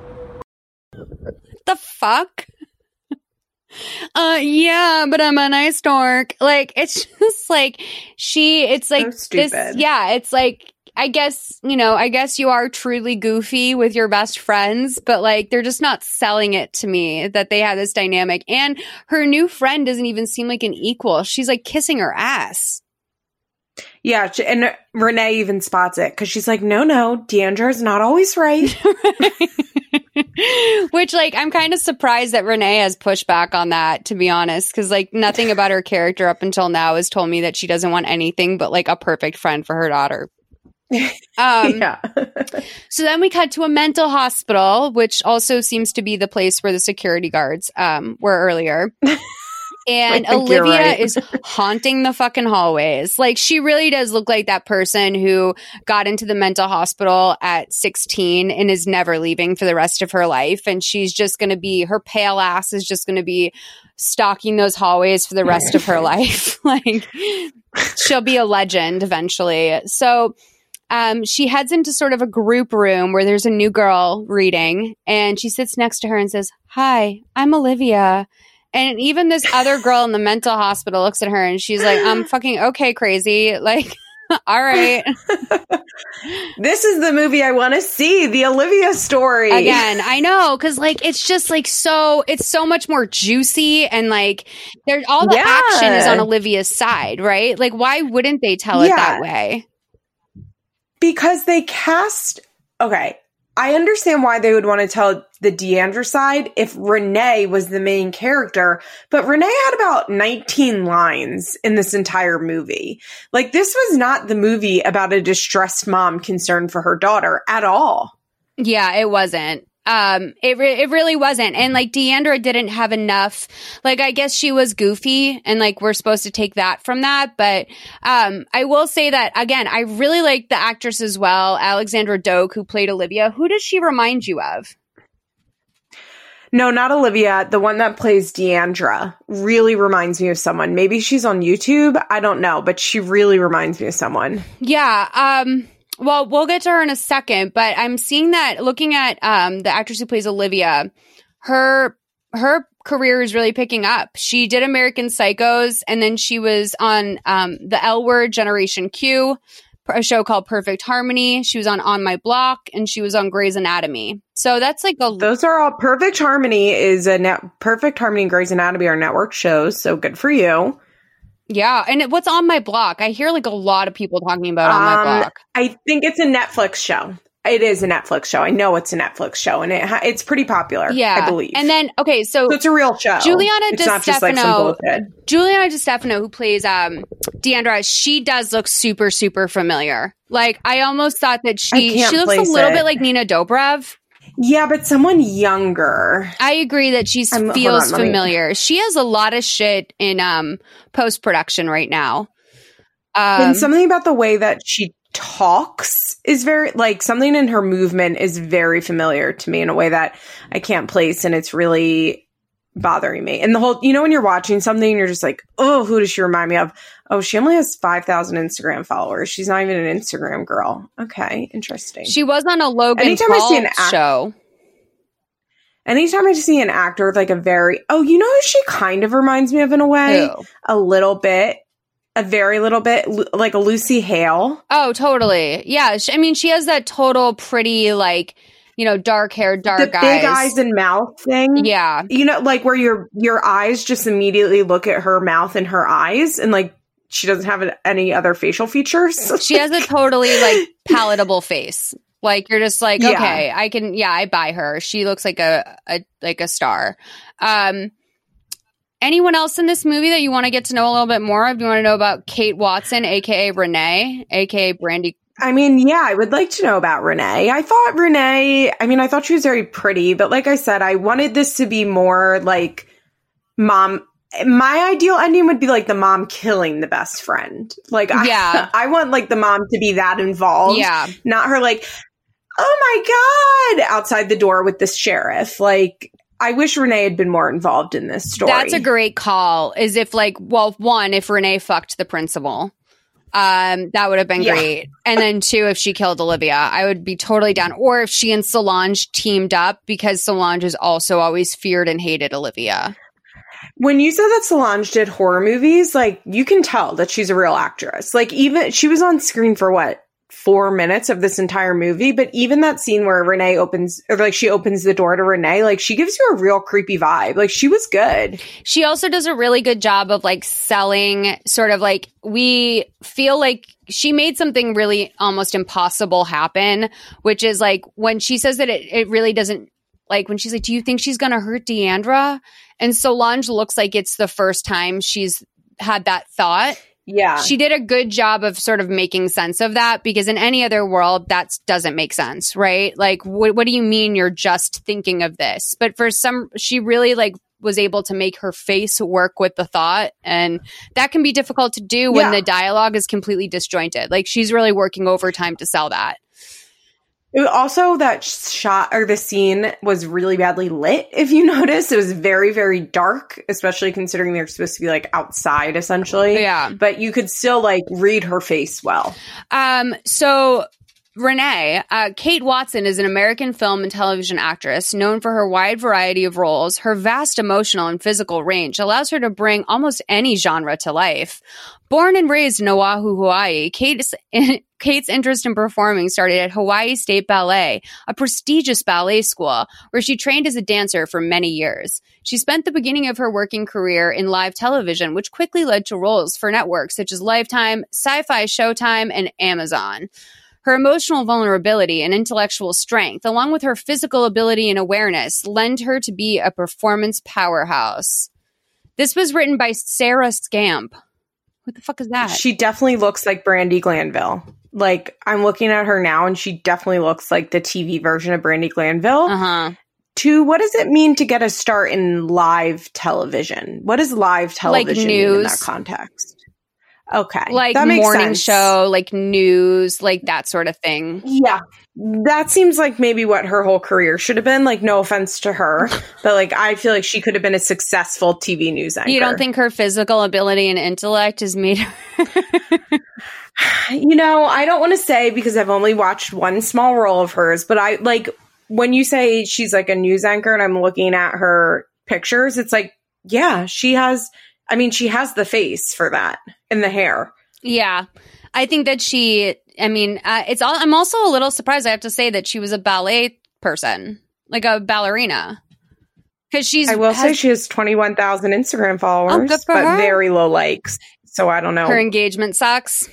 Speaker 2: The fuck? Uh, yeah, but I'm a nice dork. Like, it's just like, she, it's like,
Speaker 3: So
Speaker 2: this,
Speaker 3: stupid.
Speaker 2: yeah, it's like, I guess, you know, I guess you are truly goofy with your best friends, but like, they're just not selling it to me that they have this dynamic. And her new friend doesn't even seem like an equal. She's like kissing her ass.
Speaker 3: Yeah, sh- and Renee even spots it because she's like, no, no, Deandra's not always right.
Speaker 2: Which, like, I'm kind of surprised that Renee has pushed back on that, to be honest, because, like, nothing about her character up until now has told me that she doesn't want anything but, like, a perfect friend for her daughter. Um,
Speaker 3: yeah.
Speaker 2: So then we cut to a mental hospital, which also seems to be the place where the security guards um, were earlier. And
Speaker 3: I think you're
Speaker 2: Olivia
Speaker 3: right.
Speaker 2: is haunting the fucking hallways. Like, she really does look like that person who got into the mental hospital at sixteen and is never leaving for the rest of her life. And she's just going to be, her pale ass is just going to be stalking those hallways for the rest of her life. Like, she'll be a legend eventually. So um, she heads into sort of a group room where there's a new girl reading. And she sits next to her and says, "Hi, I'm Olivia." And even this other girl in the mental hospital looks at her and she's like, I'm fucking okay, crazy. Like, all right.
Speaker 3: This is the movie I want to see, the Olivia story.
Speaker 2: Again, I know, because like it's just like so, it's so much more juicy and like there's all the
Speaker 3: Yeah.
Speaker 2: action is on Olivia's side, right? Like, why wouldn't they tell it
Speaker 3: Yeah.
Speaker 2: that way?
Speaker 3: Because they cast, okay, I understand why they would want to tell the Deandra side if Renee was the main character, but Renee had about nineteen lines in this entire movie. Like, this was not the movie about a distressed mom concerned for her daughter at all.
Speaker 2: Yeah, it wasn't. Um, it re- it really wasn't. And like Deandra didn't have enough, like, I guess she was goofy and like we're supposed to take that from that. But, um, I will say that again, I really like the actress as well, Alexandra Doak, who played Olivia. Who does she remind you of?
Speaker 3: No, not Olivia. The one that plays Deandra really reminds me of someone. Maybe she's on YouTube. I don't know, but she really reminds me of someone.
Speaker 2: Yeah. Um, well, we'll get to her in a second, but I'm seeing that looking at um, the actress who plays Olivia, her her career is really picking up. She did American Psychos, and then she was on um, the L Word, Generation Q, a show called Perfect Harmony. She was on On My Block, and she was on Grey's Anatomy. So that's like a
Speaker 3: Those are all Perfect Harmony is a net Perfect Harmony and Grey's Anatomy are network shows, so good for you.
Speaker 2: yeah. And it, what's On My Block? I hear like a lot of people talking about On My
Speaker 3: Um,
Speaker 2: Block.
Speaker 3: I think it's a Netflix show. It is a Netflix show. I know it's a Netflix show, and it ha- it's pretty popular.
Speaker 2: Yeah,
Speaker 3: I believe.
Speaker 2: And then okay, so,
Speaker 3: so it's a real show.
Speaker 2: Juliana
Speaker 3: it's not just like some
Speaker 2: DeStefano,
Speaker 3: bullshit.
Speaker 2: Juliana DeStefano, who plays um Deandra, she does look super, super familiar. Like, I almost thought that
Speaker 3: I
Speaker 2: she
Speaker 3: can't
Speaker 2: she looks a
Speaker 3: place
Speaker 2: little
Speaker 3: it.
Speaker 2: bit like Nina Dobrev.
Speaker 3: Yeah, but someone younger.
Speaker 2: I agree that she
Speaker 3: I'm- hold
Speaker 2: feels
Speaker 3: on, let me-
Speaker 2: familiar. She has a lot of shit in um post production right now. Um,
Speaker 3: and something about the way that she talks is very, like, something in her movement is very familiar to me in a way that I can't place, and it's really bothering me. And the whole, you know, when you're watching something, you're just like, oh, who does she remind me of? Oh, she only has five thousand Instagram followers. She's not even an Instagram girl. Okay, interesting.
Speaker 2: she was on a Logan
Speaker 3: Anytime I
Speaker 2: Paul
Speaker 3: see an act-
Speaker 2: show.
Speaker 3: Anytime I see an actor with like a very, oh, you know who she kind of reminds me of in a way?
Speaker 2: Who?
Speaker 3: A little bit. a very little bit Lu- like a Lucy Hale.
Speaker 2: Oh, totally. Yeah. Sh- I mean, she has that total pretty, like, you know, dark hair, dark
Speaker 3: the
Speaker 2: eyes.
Speaker 3: big eyes and mouth thing.
Speaker 2: Yeah.
Speaker 3: You know, like where your your eyes just immediately look at her mouth and her eyes, and like she doesn't have any other facial features.
Speaker 2: She has a totally like palatable face. Like you're just like,
Speaker 3: Yeah.
Speaker 2: okay, I can, yeah, I buy her. She looks like a, a like a star. Um, anyone else in this movie that you want to get to know a little bit more of? Do you want to know about Kate Watson, aka Renee, aka Brandy?
Speaker 3: I mean, yeah, I would like to know about Renee. I thought Renee, I mean, I thought she was very pretty, but like I said, I wanted this to be more like mom. My ideal ending would be like the mom killing the best friend. Like,
Speaker 2: Yeah.
Speaker 3: I, I want like the mom to be that involved.
Speaker 2: Yeah.
Speaker 3: Not her like, oh my God, outside the door with the sheriff. Like, I wish Renee had been more involved in this story.
Speaker 2: That's a great call. Is if like, well, one, if Renee fucked the principal, um, that would have been
Speaker 3: Yeah.
Speaker 2: great. And then two, if she killed Olivia, I would be totally down. Or if she and Solange teamed up, because Solange has also always feared and hated Olivia.
Speaker 3: When you said that Solange did horror movies, like you can tell that she's a real actress. Like even she was on screen for what, four minutes of this entire movie, but even that scene where Renee opens or like she opens the door to Renee, like she gives you a real creepy vibe. Like she was good.
Speaker 2: She also does a really good job of like selling sort of like, we feel like she made something really almost impossible happen, which is like when she says that it, it really doesn't, like when she's like, do you think she's going to hurt Deandra? And Solange looks like it's the first time she's had that thought.
Speaker 3: Yeah.
Speaker 2: She did a good job of sort of making sense of that, because in any other world, that doesn't make sense, right? Like, what, what do you mean you're just thinking of this? But for some, she really like was able to make her face work with the thought. And that can be difficult to do when
Speaker 3: Yeah.
Speaker 2: the dialogue is completely disjointed. Like she's really working overtime to sell that.
Speaker 3: It, also, that shot or the scene was really badly lit. If you notice, it was very, very dark, especially considering they're supposed to be like outside, essentially.
Speaker 2: Yeah.
Speaker 3: But you could still like read her face well.
Speaker 2: Um, so Renee, uh, Kate Watson is an American film and television actress known for her wide variety of roles. Her vast emotional and physical range allows her to bring almost any genre to life. Born and raised in Oahu, Hawaii, Kate's, Kate's interest in performing started at Hawaii State Ballet, a prestigious ballet school where she trained as a dancer for many years. She spent the beginning of her working career in live television, which quickly led to roles for networks such as Lifetime, Sci-Fi Showtime, and Amazon. Her emotional vulnerability and intellectual strength, along with her physical ability and awareness, lend her to be a performance powerhouse. This was written by Sarah Scamp. What the fuck is that?
Speaker 3: She definitely looks like Brandy Glanville. Like, I'm looking at her now, and she definitely looks like the T V version of Brandy Glanville.
Speaker 2: Uh-huh.
Speaker 3: Two, what does it mean to get a start in live television? What does live television mean in
Speaker 2: news.
Speaker 3: that context? Okay.
Speaker 2: Like
Speaker 3: that makes
Speaker 2: morning
Speaker 3: sense.
Speaker 2: show, like news, like that sort of thing.
Speaker 3: Yeah. That seems like maybe what her whole career should have been. Like, no offense to her, but like, I feel like she could have been a successful T V news anchor.
Speaker 2: You don't think her physical ability and intellect has made her...
Speaker 3: You know, I don't want to say because I've only watched one small role of hers, but I like when you say she's like a news anchor and I'm looking at her pictures, it's like, yeah, she has, I mean, she has the face for that and the hair.
Speaker 2: Yeah. I think that she, I mean, uh, it's all, I'm also a little surprised, I have to say, that she was a ballet person, like a ballerina. Because she's.
Speaker 3: I will
Speaker 2: has,
Speaker 3: say she has twenty-one thousand Instagram followers,
Speaker 2: Oh, good for
Speaker 3: but
Speaker 2: her.
Speaker 3: very low likes. So I don't know.
Speaker 2: Her engagement sucks.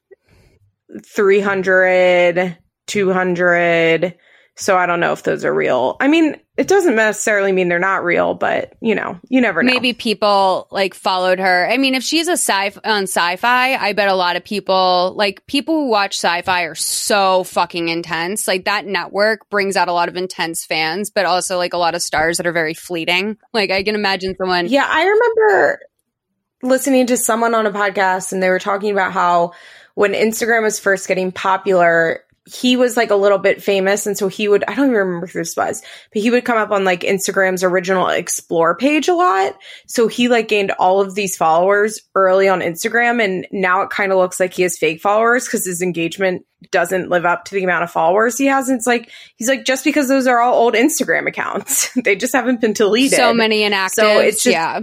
Speaker 3: three hundred, two hundred. So I don't know if those are real. I mean, it doesn't necessarily mean they're not real, but you know, you never know.
Speaker 2: Maybe people like followed her. I mean, if she's a sci on sci-fi, I bet a lot of people, like people who watch sci-fi are so fucking intense. Like that network brings out a lot of intense fans, but also like a lot of stars that are very fleeting. Like I can imagine someone.
Speaker 3: Yeah, I remember listening to someone on a podcast and they were talking about how when Instagram was first getting popular, he was like a little bit famous. And so he would, I don't even remember who this was, but he would come up on like Instagram's original explore page a lot. So he like gained all of these followers early on Instagram. And now it kind of looks like he has fake followers because his engagement doesn't live up to the amount of followers he has. And it's like, he's like, just because those are all old Instagram accounts, they just haven't been deleted.
Speaker 2: So many inactive.
Speaker 3: So it's just,
Speaker 2: yeah.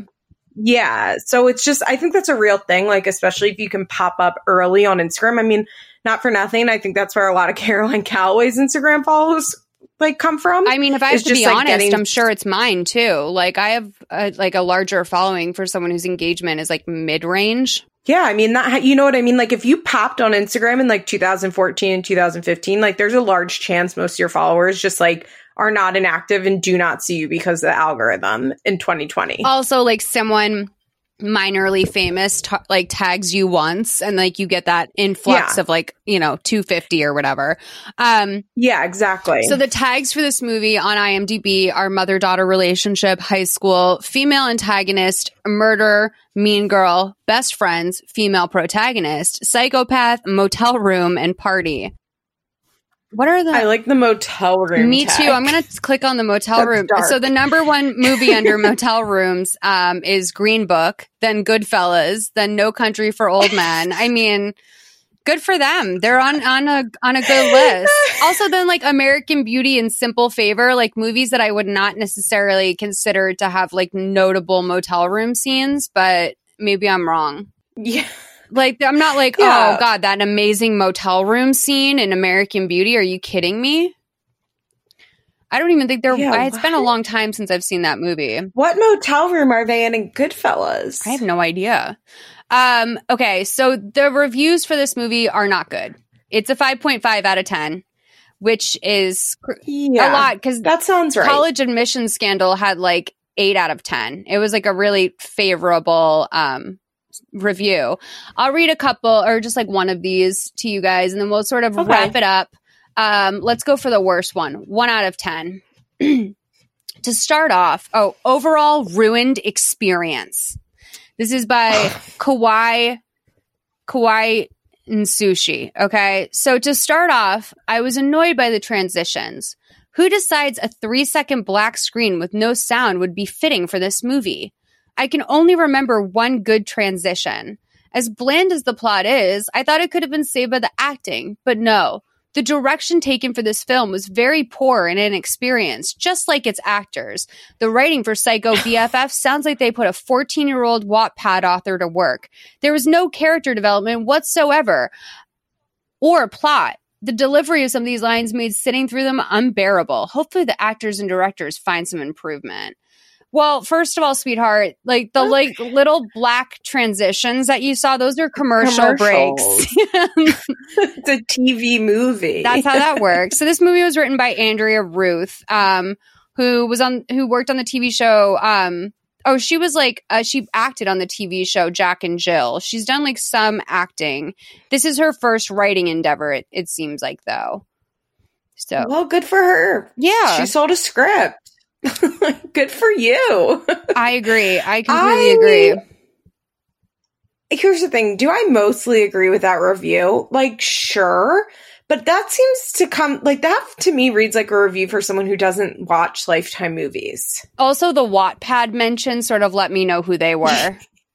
Speaker 3: Yeah. So it's just, I think that's a real thing. Like, especially if you can pop up early on Instagram. I mean, not for nothing. I think that's where a lot of Caroline Calloway's Instagram follows like come from.
Speaker 2: I mean, if I have
Speaker 3: It's
Speaker 2: to be
Speaker 3: just, like,
Speaker 2: honest,
Speaker 3: getting-
Speaker 2: I'm sure it's mine too. Like I have a, like a larger following for someone whose engagement is like mid-range.
Speaker 3: Yeah, I mean, that, you know what I mean? Like, if you popped on Instagram in like two thousand fourteen and two thousand fifteen, like, there's a large chance most of your followers just like are not inactive and do not see you because of the algorithm in twenty twenty.
Speaker 2: Also, like someone minorly famous t- like tags you once and like you get that influx
Speaker 3: Yeah.
Speaker 2: of like, you know, two fifty or whatever. Um,
Speaker 3: yeah, exactly.
Speaker 2: So the tags for this movie on IMDb are mother-daughter relationship, high school, female antagonist, murder, mean girl, best friends, female protagonist, psychopath, motel room, and party. What are the?
Speaker 3: I like the motel room.
Speaker 2: Me
Speaker 3: tag.
Speaker 2: too. I'm going to click on the motel
Speaker 3: That's
Speaker 2: room.
Speaker 3: dark.
Speaker 2: So the number one movie under motel rooms um, is Green Book, then Goodfellas, then No Country for Old Men. I mean, good for them. They're on on a on a good list. Also, then like American Beauty and Simple Favor, like movies that I would not necessarily consider to have like notable motel room scenes, but maybe I'm wrong.
Speaker 3: Yeah.
Speaker 2: Like, I'm not like,
Speaker 3: Yeah.
Speaker 2: oh, God, that amazing motel room scene in American Beauty. Are you kidding me? I don't even think there.
Speaker 3: Yeah,
Speaker 2: It's been a long time since I've seen that movie.
Speaker 3: What motel room are they in in Goodfellas?
Speaker 2: I have no idea. Um, okay, so the reviews for this movie are not good. It's a five point five out of ten, which is cr-
Speaker 3: Yeah,
Speaker 2: a lot because
Speaker 3: that sounds right.
Speaker 2: College admissions scandal had like eight out of ten. It was like a really favorable um review. I'll read a couple or just like one of these to you guys and then we'll sort of
Speaker 3: Okay.
Speaker 2: wrap it up. Um, let's go for the worst one. One out of ten. To start off, oh, overall ruined experience. This is by Kawaii Kawaii Nsushi. Okay. So to start off, I was annoyed by the transitions. Who decides a three second black screen with no sound would be fitting for this movie? I can only remember one good transition. As bland as the plot is, I thought it could have been saved by the acting, but no. The direction taken for this film was very poor and inexperienced, just like its actors. The writing for Psycho B F F sounds like they put a fourteen-year-old Wattpad author to work. There was no character development whatsoever or plot. The delivery of some of these lines made sitting through them unbearable. Hopefully the actors and directors find some improvement. Well, first of all, sweetheart, like the like little black transitions that you saw, those are commercial breaks.
Speaker 3: It's a T V movie.
Speaker 2: That's how that works. So this movie was written by Andrea Ruth, um, who was on, who worked on the T V show. Um, oh, she was like, uh, she acted on the T V show Jack and Jill. She's done like some acting. This is her first writing endeavor. It, it seems like though. So
Speaker 3: well, good for her.
Speaker 2: Yeah,
Speaker 3: she sold a script. Good for you.
Speaker 2: I agree. I completely
Speaker 3: I
Speaker 2: agree.
Speaker 3: mean, here's the thing. Do I mostly agree with that review? Like, sure. But that seems to come, like, that to me reads like a review for someone who doesn't watch Lifetime movies.
Speaker 2: Also, the Wattpad mention sort of let me know who they were.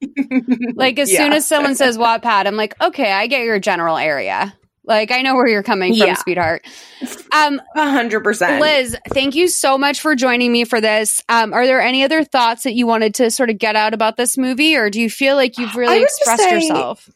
Speaker 2: Like, as
Speaker 3: Yeah.
Speaker 2: soon as someone says Wattpad, I'm like, okay, I get your general area. Like, I know where you're coming from,
Speaker 3: Yeah.
Speaker 2: sweetheart. Um,
Speaker 3: A hundred percent.
Speaker 2: Liz, thank you so much for joining me for this. Um, are there any other thoughts that you wanted to sort of get out about this movie, or do you feel like you've
Speaker 3: I
Speaker 2: really
Speaker 3: would just
Speaker 2: expressed
Speaker 3: say-
Speaker 2: yourself?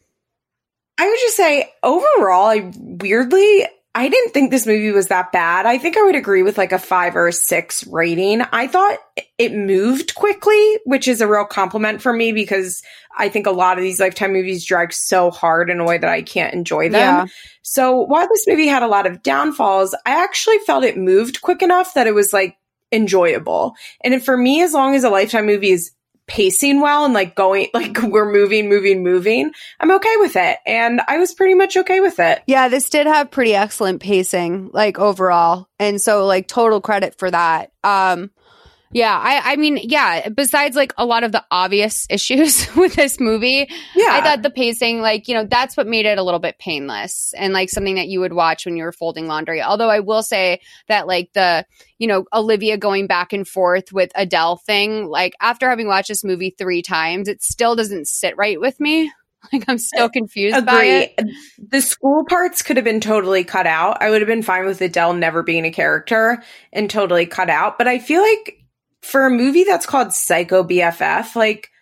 Speaker 3: I would just say, overall, I weirdly, I didn't think this movie was that bad. I think I would agree with like a five or a six rating. I thought it moved quickly, which is a real compliment for me because I think a lot of these Lifetime movies drag so hard in a way that I can't enjoy them.
Speaker 2: Yeah.
Speaker 3: So while this movie had a lot of downfalls, I actually felt it moved quick enough that it was like enjoyable. And for me, as long as a Lifetime movie is pacing well and like going, like we're moving, moving, moving, I'm okay with it. And I was pretty much okay with it.
Speaker 2: Yeah, this did have pretty excellent pacing, like overall. And so like total credit for that. Um, yeah, I, I mean, yeah, besides like a lot of the obvious issues with this movie,
Speaker 3: Yeah.
Speaker 2: I thought the pacing, like, you know, that's what made it a little bit painless and like something that you would watch when you were folding laundry. Although I will say that like the, you know, Olivia going back and forth with Adele thing, like after having watched this movie three times, it still doesn't sit right with me. Like I'm still confused by
Speaker 3: Agree.
Speaker 2: it.
Speaker 3: The school parts could have been totally cut out. I would have been fine with Adele never being a character and totally cut out. But I feel like for a movie that's called Psycho B F F, like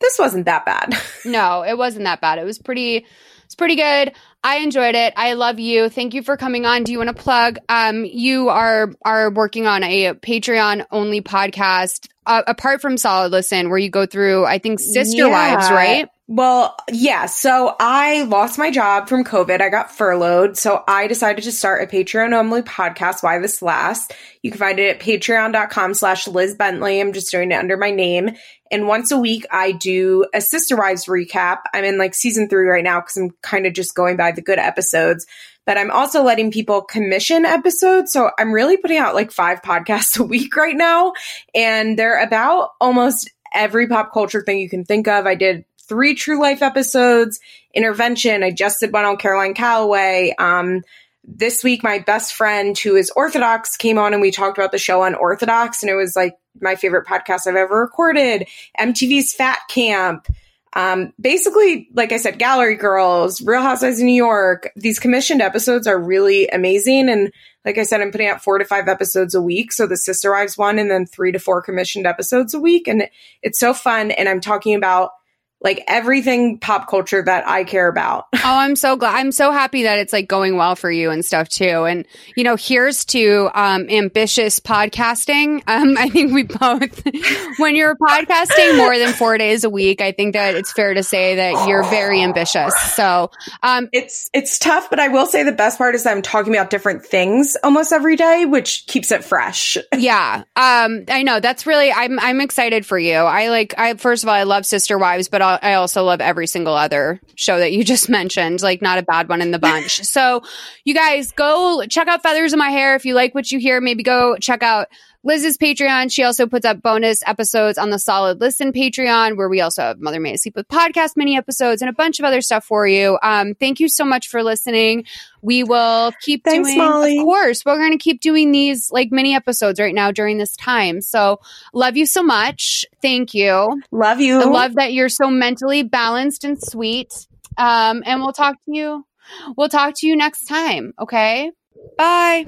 Speaker 3: this wasn't that bad.
Speaker 2: No, it wasn't that bad. It was pretty, it's pretty good. I enjoyed it. I love you. Thank you for coming on. Do you want to plug? Um, you are are working on a Patreon only podcast, uh, apart from Solid Listen, where you go through, I think, Sister
Speaker 3: Yeah.
Speaker 2: Wives, right?
Speaker 3: Well, yeah. So I lost my job from COVID. I got furloughed. So I decided to start a Patreon only podcast, Why This Last. You can find it at patreon.com slash Liz Bentley. I'm just doing it under my name. And once a week, I do a Sister Wives recap. I'm in like season three right now because I'm kind of just going by the good episodes. But I'm also letting people commission episodes. So I'm really putting out like five podcasts a week right now. And they're about almost every pop culture thing you can think of. I did three True Life episodes, Intervention. I just did one on Caroline Calloway. Um, this week, my best friend who is Orthodox came on and we talked about the show Unorthodox. And it was like my favorite podcast I've ever recorded. M T V's Fat Camp. Um, basically, like I said, Gallery Girls, Real Housewives of New York. These commissioned episodes are really amazing. And like I said, I'm putting out four to five episodes a week. So the Sister Wives one and then three to four commissioned episodes a week. And it's so fun. And I'm talking about like everything pop culture that I care about.
Speaker 2: Oh, I'm so glad. I'm so happy that it's like going well for you and stuff too. And, you know, here's to um, ambitious podcasting. Um, I think we both, when you're podcasting more than four days a week, I think that it's fair to say that you're very ambitious. So um,
Speaker 3: it's, it's tough, but I will say the best part is that I'm talking about different things almost every day, which keeps it fresh.
Speaker 2: Yeah. Um, I know that's really, I'm, I'm excited for you. I like, I, first of all, I love Sister Wives, but I also love every single other show that you just mentioned, like not a bad one in the bunch. So you guys go check out Feathers in My Hair. If you like what you hear, maybe go check out Liz's Patreon. She also puts up bonus episodes on the Solid Listen Patreon, where we also have Mother May I Sleep With podcast mini episodes and a bunch of other stuff for you. Um, thank you so much for listening. We will keep
Speaker 3: Thanks,
Speaker 2: doing,
Speaker 3: Molly.
Speaker 2: Of course, we're going to keep doing these like mini episodes right now during this time. So love you so much. Thank you.
Speaker 3: Love you.
Speaker 2: I love that you're so mentally balanced and sweet. Um, and we'll talk to you. We'll talk to you next time. Okay. Bye.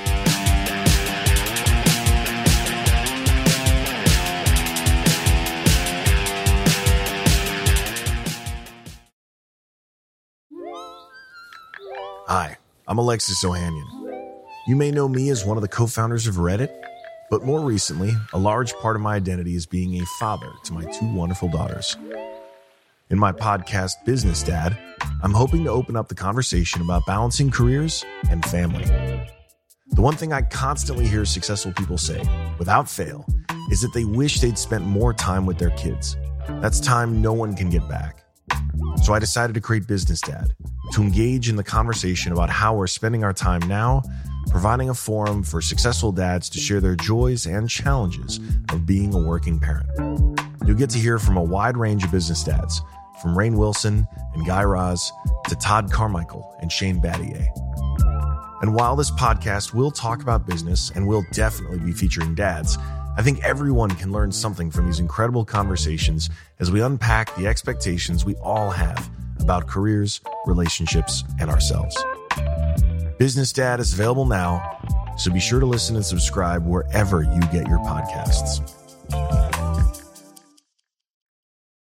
Speaker 17: Hi, I'm Alexis Ohanian. You may know me as one of the co-founders of Reddit, but more recently, a large part of my identity is being a father to my two wonderful daughters. In my podcast, Business Dad, I'm hoping to open up the conversation about balancing careers and family. The one thing I constantly hear successful people say, without fail, is that they wish they'd spent more time with their kids. That's time no one can get back. So I decided to create Business Dad, to engage in the conversation about how we're spending our time now, providing a forum for successful dads to share their joys and challenges of being a working parent. You'll get to hear from a wide range of business dads, from Rainn Wilson and Guy Raz to Todd Carmichael and Shane Battier. And while this podcast will talk about business and will definitely be featuring dads, I think everyone can learn something from these incredible conversations as we unpack the expectations we all have about careers, relationships, and ourselves. Business Dad is available now, so be sure to listen and subscribe wherever you get your podcasts.